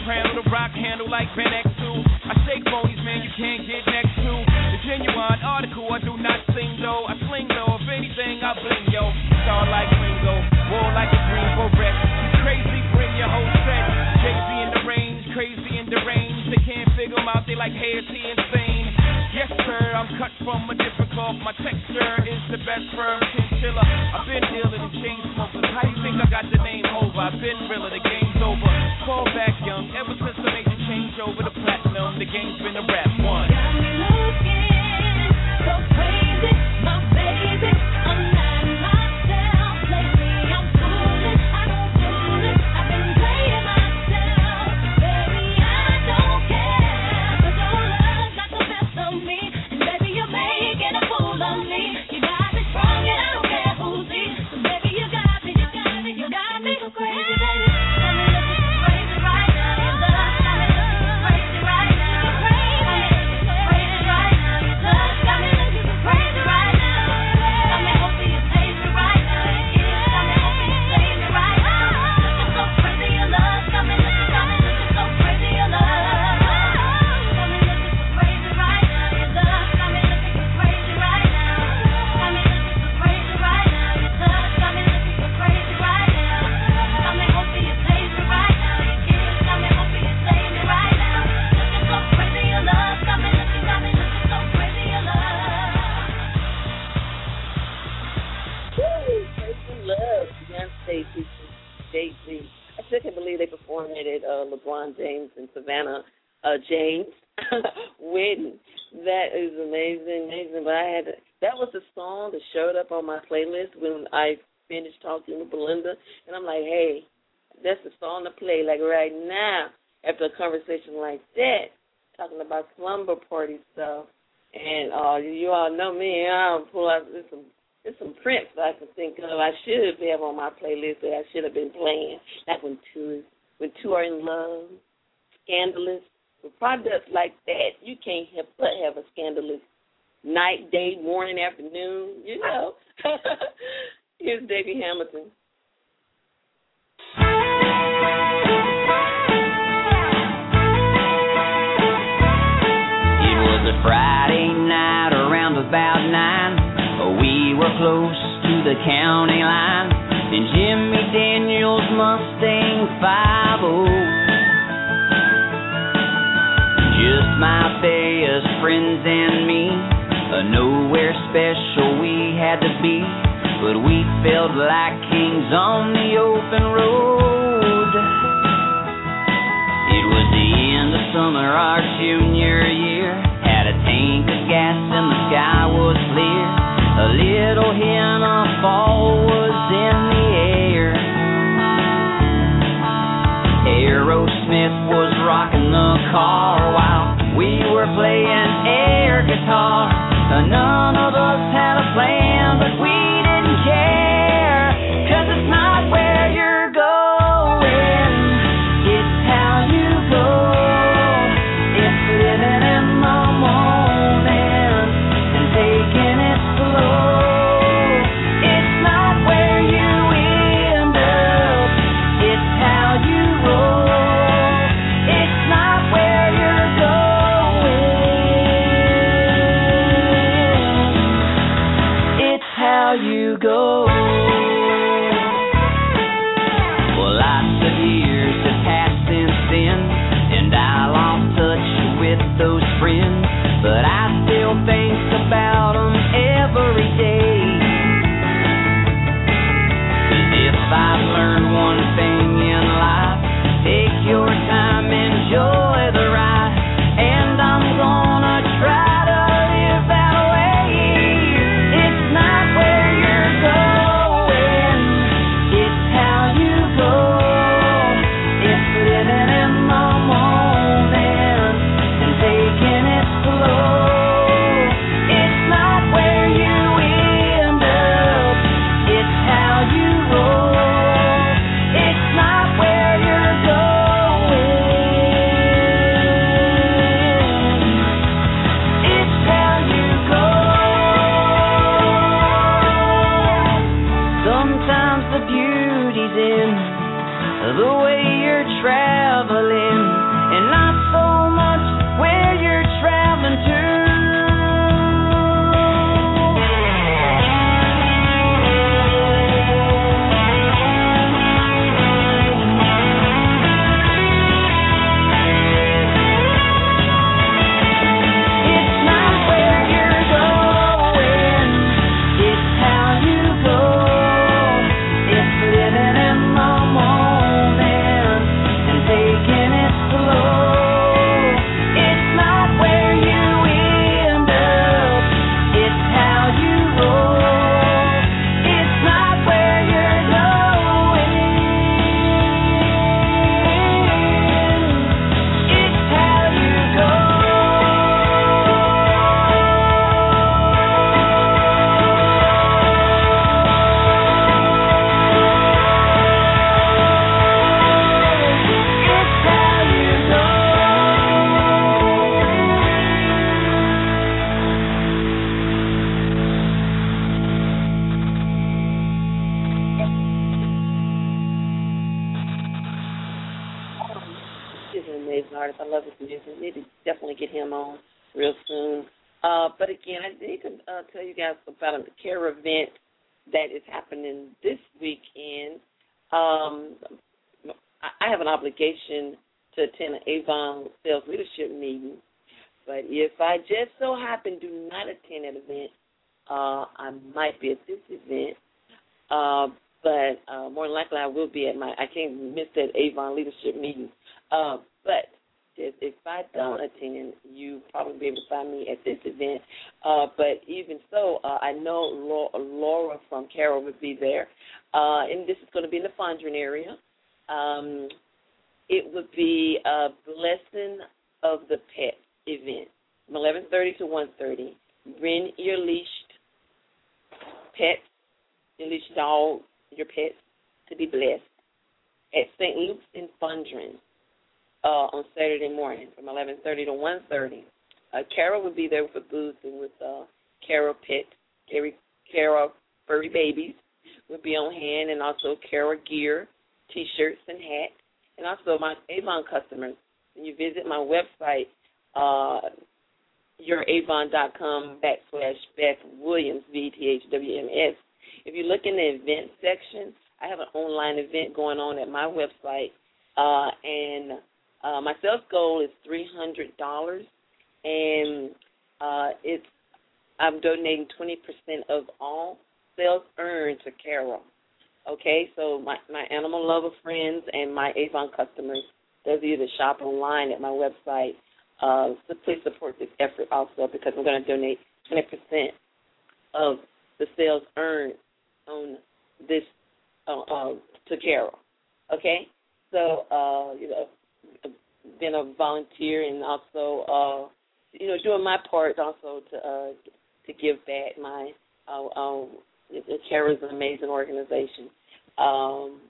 crown of the rock handle like Ben X two. I shake phonies, man, you can't get next to the genuine article. I do not sing though, I sling though. If anything, I bling yo. Star like Ringo, war like a green beret. You crazy, bring your whole set. Jay-Z in the range, crazy in the range. They can't figure him out, they like, hey, is he insane? Yes, sir, I'm cut from a different cloth. My texture is the best firm chinchilla. I've been dealing in chain smokers. How you think I got the name over? I've been realer, the game's over. Fall back young, ever since I made the change over to platinum, the game's been a rap one.
Got me looking so crazy, my baby. I'm not myself lately. I'm fooling, I don't fool it. I've been playing myself, baby. I don't care, 'cause your love's not the best of me, and baby you're making a fool of me. You got me strong and I don't care who sees. So baby you got me, you got me, you got me so crazy, baby. Got me looking so crazy right now. Your love got me looking so crazy right now. So crazy, crazy right now. Your love got me looking so crazy right now. Got me hoping you save me right now. Your kiss got me hoping you save me right now. Looking so crazy, your love got me looking, got me looking so crazy, your love. Got me looking so crazy right now. Your love got me looking so crazy right now. Got me looking so crazy right now. Your love got me looking so crazy right now. Got me hoping you save me right now. Your kiss got me hoping you save me right now. Looking so crazy, your love got me looking, got me looking so crazy, your love.
Woo! Crazy Love, Beyonce featuring Jay-Z. I still can't believe they performed it at uh, LeBron James and Savannah uh, James wedding. That is amazing, amazing. But I had to, that was the song that showed up on my playlist when I finished talking to Belinda, and I'm like, hey, that's the song to play like right now after a conversation like that, talking about slumber party stuff. And uh, you all know me, I'll pull out there's some there's some Prince that I can think of. I should have on my playlist that I should have been playing. Like when two when two are in love, Scandalous. With products like that, you can't help but have a scandalous night, day, morning, afternoon, you know. Here's Davey Hamilton.
It was a Friday night around about nine. We were close to the county line in Jimmy Daniels Mustang five oh. Just my best friends and me, uh, nowhere special we had to be, but we felt like kings on the open road. It was the end of summer, our junior year, had a tank of gas and the sky was clear, a little hint of fall was in the air. Aerosmith was rocking the car while we were playing air guitar. None of us had a plan, but we didn't care, 'cause it's not where you're going, it's how you go. It's living in the moment and taking it slow. It's not where you end up, it's how you roll. It's not where you're going, it's how you go. Well, lots of years have passed since then, and I lost touch with those friends, but I still think about them every day. 'Cause if I've learned one thing in life, take your time, enjoy the ride, and I'm gonna try to live that way. It's not where you're going, it's how you go. It's living in the moment and taking it slow. It's not where you end up, it's how you roll. It's not where you're going, it's how you go. Sometimes the beauty's in the way you're traveling. and not so much where you're traveling to.
I love his music. I need to definitely get him on real soon. Uh, but again, I need to uh, tell you guys about a care event that is happening this weekend. Um, I have an obligation to attend an Avon Sales Leadership meeting, but if I just so happen do not attend that event, uh, I might be at this event. Uh, but uh, more than likely, I will be at my. I can't miss that Avon Leadership meeting. Uh, but if, if I don't attend, you probably be able to find me at this event. Uh, but even so, uh, I know Laura, Laura from Carol would be there, uh, and this is going to be in the Fondren area. Um, it would be a Blessing of the Pet event from eleven thirty to one thirty. Bring your leashed pets, your leashed dog, your pets to be blessed at Saint Luke's in Fondren uh, on Saturday morning from eleven thirty to one thirty. Uh, Carol will be there with a booth and with uh, Carol Pet, Carol, Carol Furry Babies will be on hand, and also Carol Gear, T-shirts and hats, and also my Avon customers. When you visit my website, uh, youravon.com backslash Beth Williams, V T H W M S. If you look in the event section, I have an online event going on at my website, uh, and uh, my sales goal is three hundred dollars, and uh, it's I'm donating twenty percent of all sales earned to Carol. Okay, so my, my animal lover friends and my Avon customers, those of you that shop online at my website, uh, so please support this effort also, because I'm going to donate twenty percent of the sales earned on this uh, uh, to Carol. Okay, so uh, you know, being a volunteer and also uh, you know doing my part also to uh, to give back. My uh, um, Carol is an amazing organization. Um,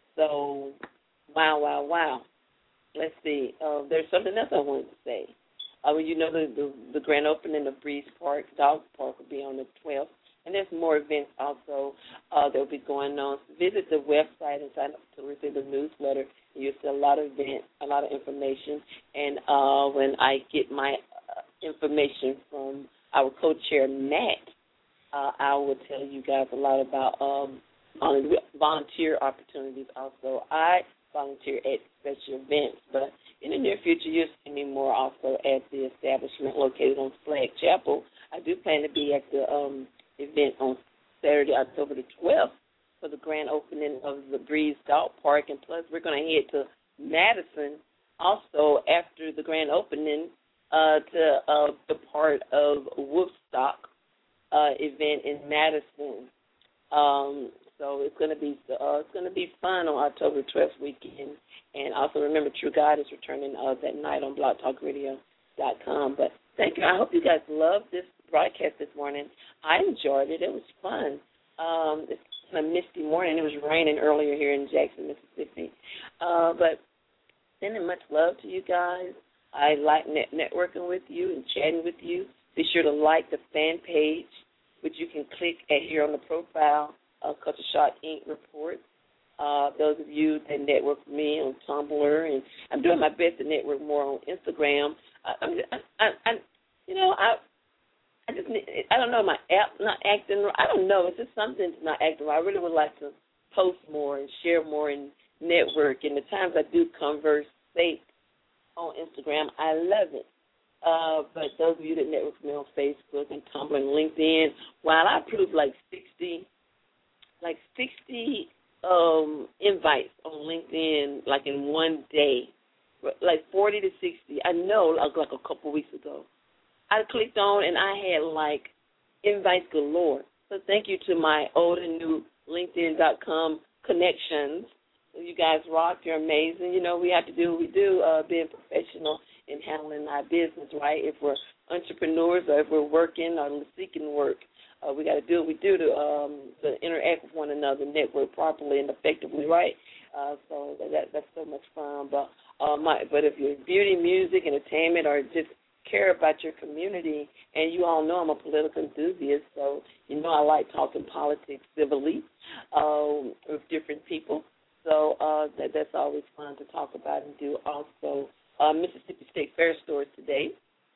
so wow, wow, wow. Let's see. Uh, there's something else I wanted to say. Uh, well, you know, the, the the grand opening of Breeze Park, Dog Park, will be on the twelfth, and there's more events also uh, that will be going on. So visit the website and sign up to receive the newsletter. You'll see a lot of events, a lot of information, and uh, when I get my uh, information from our co-chair Matt, uh, I will tell you guys a lot about um, volunteer opportunities. Also, I volunteer at special events, but in the near future, you'll see me more also at the establishment located on Flag Chapel. I do plan to be at the um, event on Saturday, October the twelfth, for the grand opening of the Breeze Dog Park, and plus we're going to head to Madison also after the grand opening uh, to uh, the part of Woodstock uh, event in Madison. Um, So it's going to be uh, it's going to be fun on October twelfth weekend, and also remember, True God is returning uh, that night on blog talk radio dot com. But thank you. I hope you guys loved this broadcast this morning. I enjoyed it. It was fun. Um, it's a misty morning. It was raining earlier here in Jackson, Mississippi. Uh, but sending much love to you guys. I like net- networking with you and chatting with you. Be sure to like the fan page, which you can click at here on the profile. Uh, Culture Shock Incorporated report. Uh, those of you that network with me on Tumblr, and I'm doing my best to network more on Instagram. I, I, I, I you know, I, I just, I don't know, my app not acting. I don't know. It's just something's not acting. I really would like to post more and share more and network. And the times I do converse on Instagram, I love it. Uh, but those of you that network with me on Facebook and Tumblr and LinkedIn, while I approved like sixty, like sixty um, invites on LinkedIn, like in one day, like forty to sixty. I know, like, like a couple weeks ago, I clicked on and I had like invites galore. So thank you to my old and new LinkedIn dot com connections. You guys rock. You're amazing. You know, we have to do what we do, uh, being professional in handling our business, right? If we're entrepreneurs or if we're working or seeking work, uh, we got to do what we do to, um, to interact with one another, network properly and effectively, right? Uh, so that that's so much fun. But uh, my, but if you're beauty, music, entertainment, or just care about your community, and you all know I'm a political enthusiast, so you know I like talking politics civilly um, with different people. So uh, that, that's always fun to talk about and do. Also, uh, Mississippi State Fair stores today.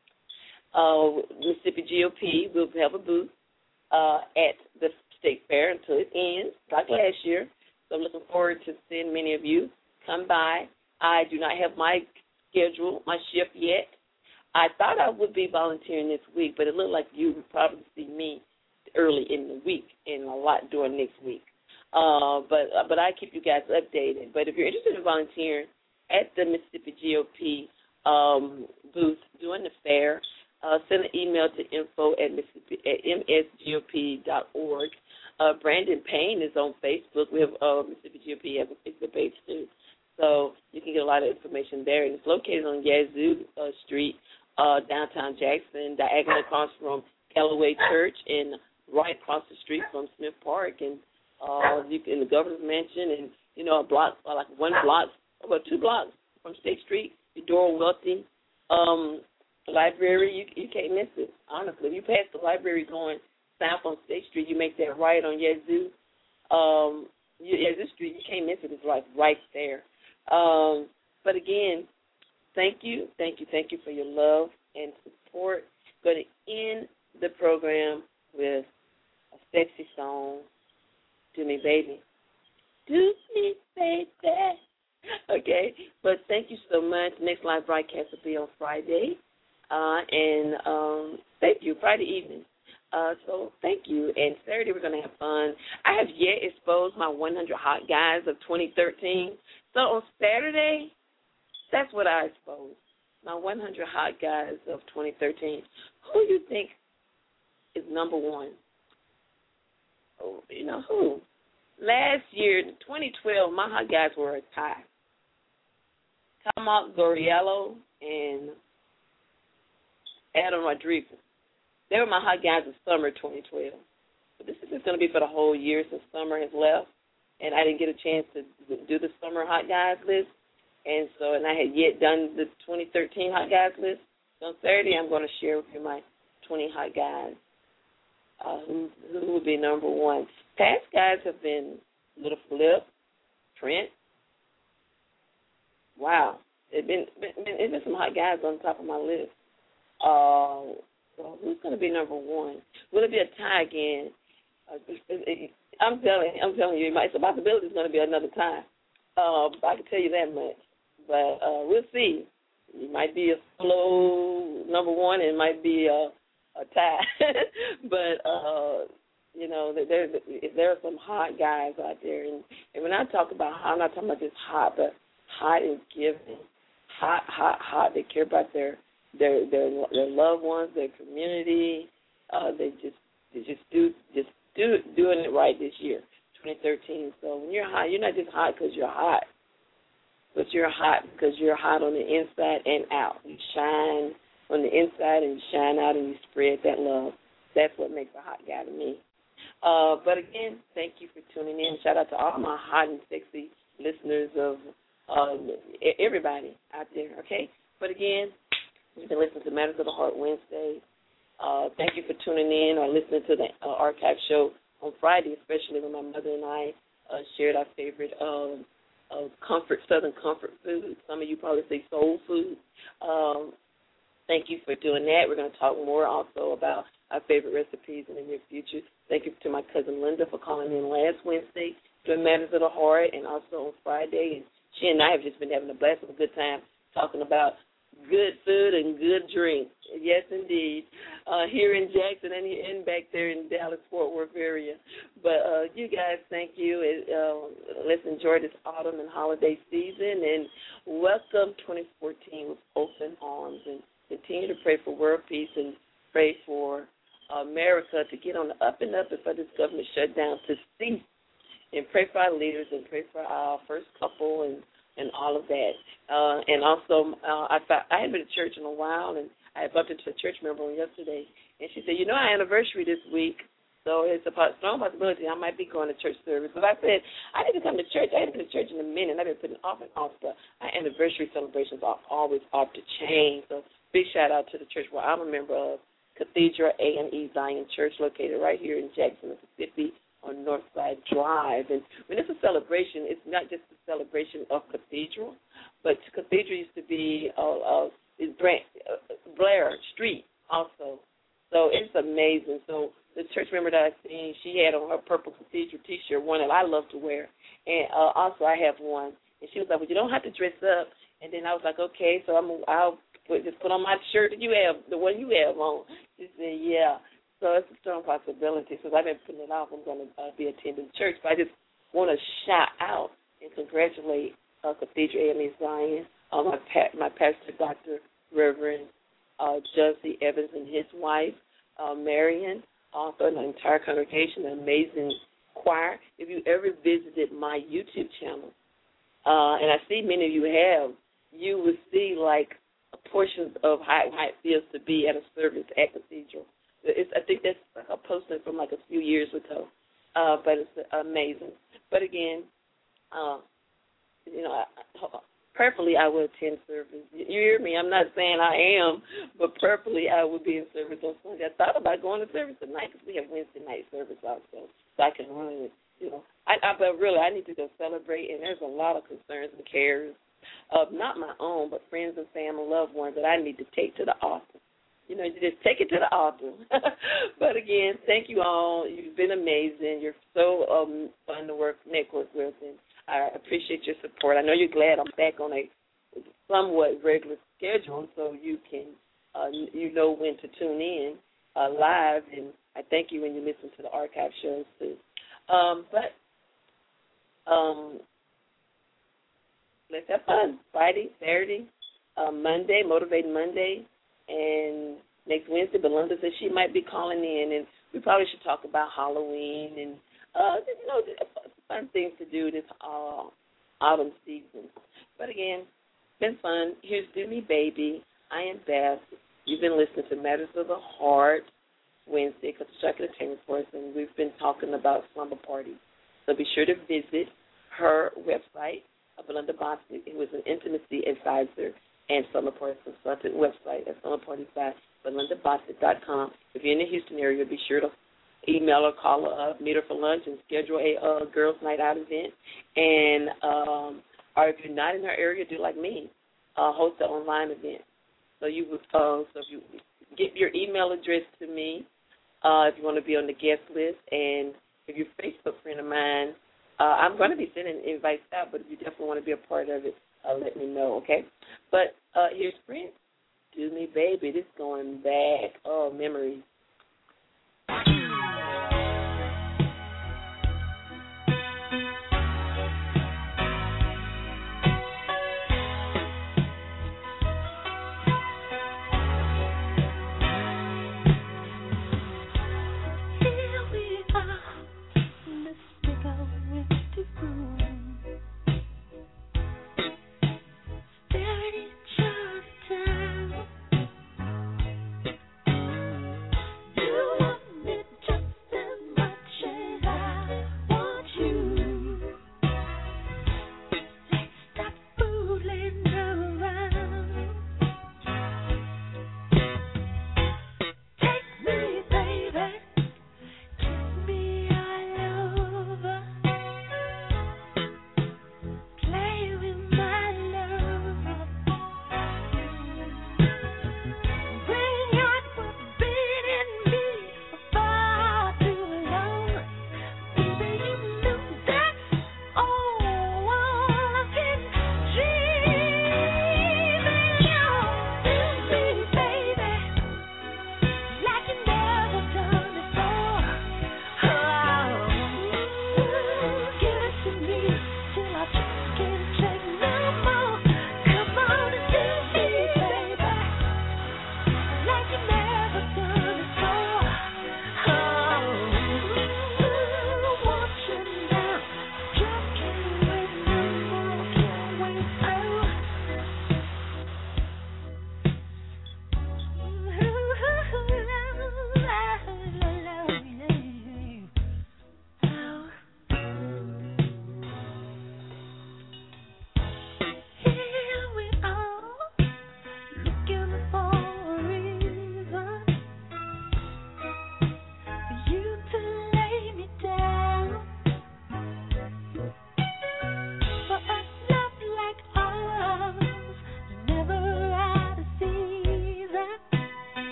Uh, Mississippi G O P will have a booth uh, at the State Fair until it ends, like last year. So I'm looking forward to seeing many of you come by. I do not have my schedule, my shift yet. I thought I would be volunteering this week, but it looked like you would probably see me early in the week and a lot during next week. Uh, but uh, but I keep you guys updated. But if you're interested in volunteering at the Mississippi G O P um, booth during the fair, uh, send an email to info at, Mississippi, at m s g o p dot org. Uh, Brandon Payne is on Facebook. We have uh, Mississippi G O P has a Facebook page too. So you can get a lot of information there. And it's located on Yazoo uh, Street, uh, downtown Jackson, diagonal across from Callaway Church and right across the street from Smith Park. And Uh, you can, in the governor's mansion, and you know, a block, uh, like one block, about two blocks from State Street, Eudora Welty um, library. You you can't miss it. Honestly, if you pass the library going south on State Street, you make that right on Yazoo, um, Yazoo Street. You can't miss it. It's like right there. Um, but again, thank you, thank you, thank you for your love and support. Going to end the program with a sexy song. Do me, baby. Do me, baby. Okay, but thank you so much. Next live broadcast will be on Friday. Uh, and um, thank you, Friday evening. Uh, so thank you. And Saturday we're going to have fun. I have yet exposed my one hundred hot guys of twenty thirteen. So on Saturday, that's what I exposed, my one hundred hot guys of twenty thirteen. Who do you think is number one? Oh, you know who? Last year, twenty twelve, my hot guys were a tie. Tomahawk Goriello and Adam Rodriguez. They were my hot guys of summer twenty twelve. But this is just going to be for the whole year since summer has left, and I didn't get a chance to do the summer hot guys list. And so, and I had yet done the twenty thirteen hot guys list. So on Saturday, I'm going to share with you my twenty hot guys. Uh, who, who would be number one? Past guys have been Little Flip, Trent. Wow, it's been, been, been, been some hot guys on top of my list. Uh, so who's going to be number one? Will it be a tie again? Uh, I'm telling, I'm telling you, it's a possibility it's going to be another tie. Uh, I can tell you that much. But uh, we'll see. It might be a slow number one, and it might be a a tie, but uh, you know, there there are some hot guys out there, and, and when I talk about hot, I'm not talking about just hot, but hot is giving, hot, hot, hot. They care about their their their, their loved ones, their community. Uh, they just they just do just do doing it right this year, twenty thirteen. So when you're hot, you're not just hot because you're hot, but you're hot because you're hot on the inside and out. You shine on the inside and you shine out and you spread that love. That's what makes a hot guy to me. Uh, but again, thank you for tuning in. Shout out to all my hot and sexy listeners of um, everybody out there, okay? But again, you've been listening to Matters of the Heart Wednesday. Uh, thank you for tuning in or listening to the uh, archive show on Friday, especially when my mother and I uh, shared our favorite um, uh, comfort, Southern comfort food. Some of you probably say soul food. Um, thank you for doing that. We're going to talk more also about our favorite recipes in the near future. Thank you to my cousin Linda for calling in last Wednesday doing Matters of the Heart, and also on Friday. And she and I have just been having a blast and a good time talking about good food and good drink. Yes, indeed. Uh, here in Jackson and, and back there in Dallas-Fort Worth area. But uh, you guys, thank you. Uh, let's enjoy this autumn and holiday season. And welcome twenty fourteen with open arms. And continue to pray for world peace and pray for America to get on the up and up and for this government shutdown to cease. And pray for our leaders and pray for our first couple and and all of that. Uh, and also, uh, I thought, I hadn't been to church in a while, and I bumped into a church member on yesterday, and she said, you know, our anniversary this week, so it's a strong possibility I might be going to church service. But I said, I need to come to church. I haven't been to church in a minute. I've been putting off and off, but our anniversary celebrations are always off the chain. So big shout-out to the church where I'm a member of, Cathedral A and E Zion Church, located right here in Jackson, Mississippi, on Northside Drive. And when it's a celebration, it's not just a celebration of Cathedral, but Cathedral used to be uh, uh, Blair Street also. So it's amazing. So the church member that I seen, she had on her purple Cathedral T-shirt, one that I love to wear, and uh, also I have one. And she was like, well, you don't have to dress up. And then I was like, okay, so I'm, I'll put, just put on my shirt that you have, the one you have on. She said, yeah. So it's a strong possibility. Since I've been putting it off, I'm going to uh, be attending church. But I just want to shout out and congratulate uh, Cathedral A and E Zion, uh, my, pa- my pastor, Doctor Reverend uh, Josie Evans, and his wife, uh, Marion, also the entire congregation, an amazing choir. If you ever visited my YouTube channel, uh, and I see many of you have, you will see like portions of how, how it feels to be at a service at Cathedral. It's, I think that's a posting from like a few years ago, uh, but it's amazing. But again, uh, you know, I, prayerfully I will attend service. You hear me? I'm not saying I am, but prayerfully I will be in service on Sunday. I thought about going to service tonight because we have Wednesday night service also, so I can run it. You know, I, I, but really I need to go celebrate, and there's a lot of concerns and cares of not my own, but friends and family, loved ones that I need to take to the altar. You know, you just take it to the altar. But, again, thank you all. You've been amazing. You're so um, fun to work, network with, and I appreciate your support. I know you're glad I'm back on a somewhat regular schedule so you can, uh, you know when to tune in uh, live, and I thank you when you listen to the archive shows, too. Um, but um, let's have fun. Friday, Saturday, uh, Monday, Motivating Monday, and next Wednesday, Belinda said she might be calling in, and we probably should talk about Halloween and, uh, you know, fun things to do this uh, autumn season. But, again, it's been fun. Here's Do Me Baby. I am Beth. You've been listening to Matters of the Heart Wednesday, because it's Chuck Entertainment for us, and we've been talking about slumber parties. So be sure to visit her website, Belinda Boston, who is an intimacy advisor and slumber party consultant website at slumber parties by belinda boston dot com. If you're in the Houston area, be sure to email or call her up, meet her for lunch, and schedule a uh, girls' night out event. And um, or if you're not in her area, do like me, uh, host an online event. So you would, uh, so if you give your email address to me, uh, if you want to be on the guest list, and if you're a Facebook friend of mine, uh, I'm going to be sending invites out. But if you definitely want to be a part of it, Uh, let me know, okay? But uh, here's Prince, Do Me Baby. This going back. Oh, memories.
You want me just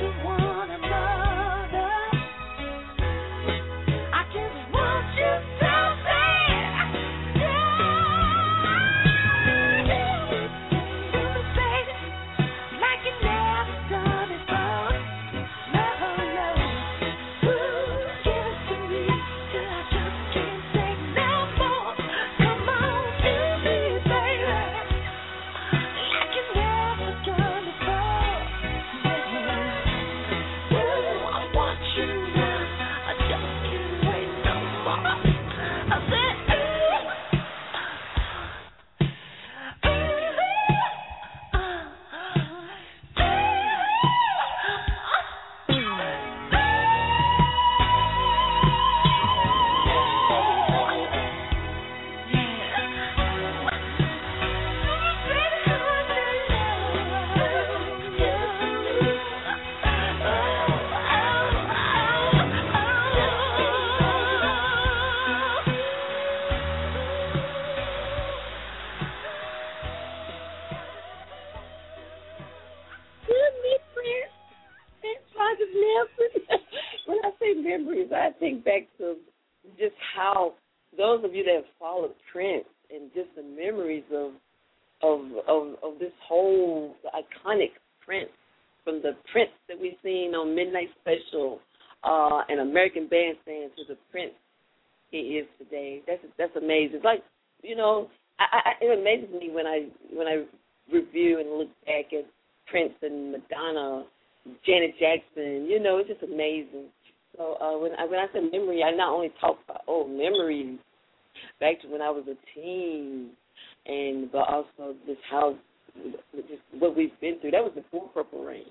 think back to just how those of you that have followed Prince and just the memories of of of, of this whole iconic Prince, from the Prince that we've seen on Midnight Special uh, and American Bandstand to the Prince he is today. That's that's amazing. It's like, you know, I, I, it amazes me when I when I review and look back at Prince and Madonna, Janet Jackson. You know, it's just amazing. So uh, when I when I say memory, I not only talk about oh memories back to when I was a teen, and but also just how just what we've been through. That was before Purple Rain.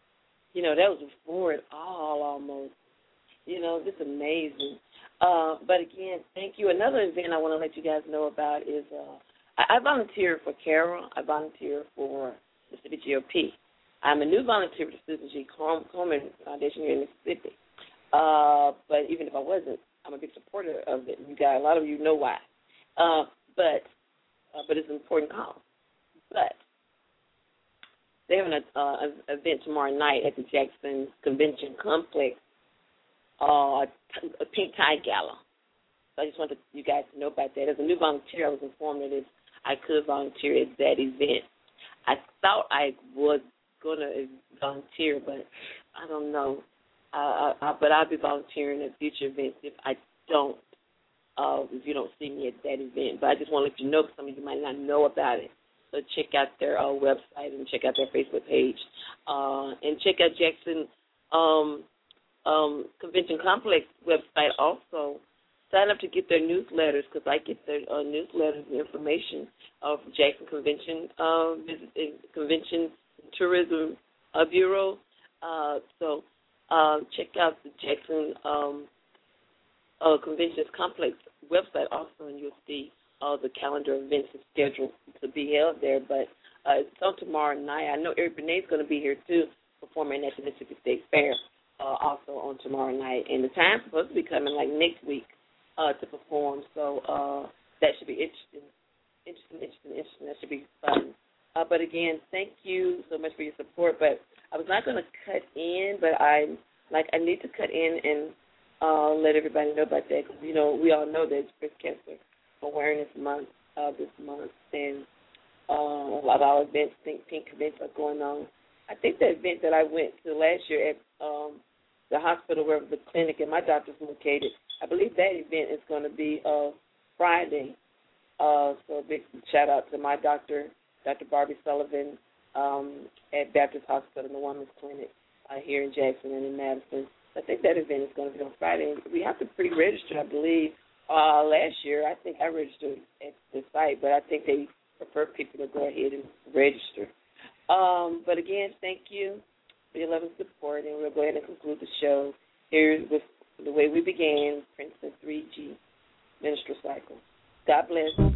You know, that was before it all almost. You know, just amazing. Uh, but again, thank you. Another event I want to let you guys know about is uh, I, I volunteer for CARA. I volunteer for Mississippi G O P. I'm a new volunteer for the Susan G. Komen Foundation here in Mississippi. Uh, but even if I wasn't, I'm a big supporter of it. You guys, a lot of you know why. Uh, but uh, but it's an important cause. But they're having an uh, event tomorrow night at the Jackson Convention Complex, uh, a pink tie gala. So I just wanted you guys to know about that. As a new volunteer, I was informed that if I could volunteer at that event. I thought I was going to volunteer, but I don't know. Uh, I, but I'll be volunteering at future events if I don't, uh, if you don't see me at that event. But I just want to let you know because some of you might not know about it. So check out their uh, website and check out their Facebook page. Uh, and check out Jackson um, um, Convention Complex website also. Sign up to get their newsletters because I get their uh, newsletters and information of Jackson Convention, uh, visit, Convention Tourism uh, Bureau. Uh, so uh, check out the Jackson um, uh, Conventions Complex website also, and you'll see uh, the calendar events and schedule to be held there. But uh, it's on tomorrow night. I know Eric Benet's going to be here, too, performing at the Mississippi State Fair uh, also on tomorrow night. And the time's supposed to be coming like next week uh, to perform. So uh, that should be interesting, interesting, interesting, interesting. That should be fun. Uh, but, again, thank you so much for your support. But I was not going to cut in, but I like I need to cut in and uh, let everybody know about that because, you know, we all know that it's Breast Cancer Awareness Month uh, this month, and uh, a lot of our events, Think Pink events are going on. I think the event that I went to last year at um, the hospital where the clinic and my doctor's located, I believe that event is going to be uh, Friday. Uh, so a big shout out to my doctor, Doctor Barbie Sullivan, um, at Baptist Hospital and the Women's Clinic uh, here in Jackson and in Madison. I think that event is going to be on Friday. We have to pre-register, I believe. Uh, last year, I think I registered at the site, but I think they prefer people to go ahead and register. Um, but again, thank you for your love and support, and we'll go ahead and conclude the show here with the way we began, Princeton three G Minstrel Cycle. God bless.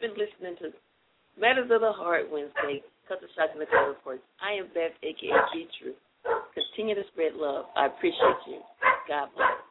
been listening to Matters of the Heart Wednesday, Culture Shock and the Tale Reports. I am Beth, a k a. G Truth. Continue to spread love. I appreciate you. God bless.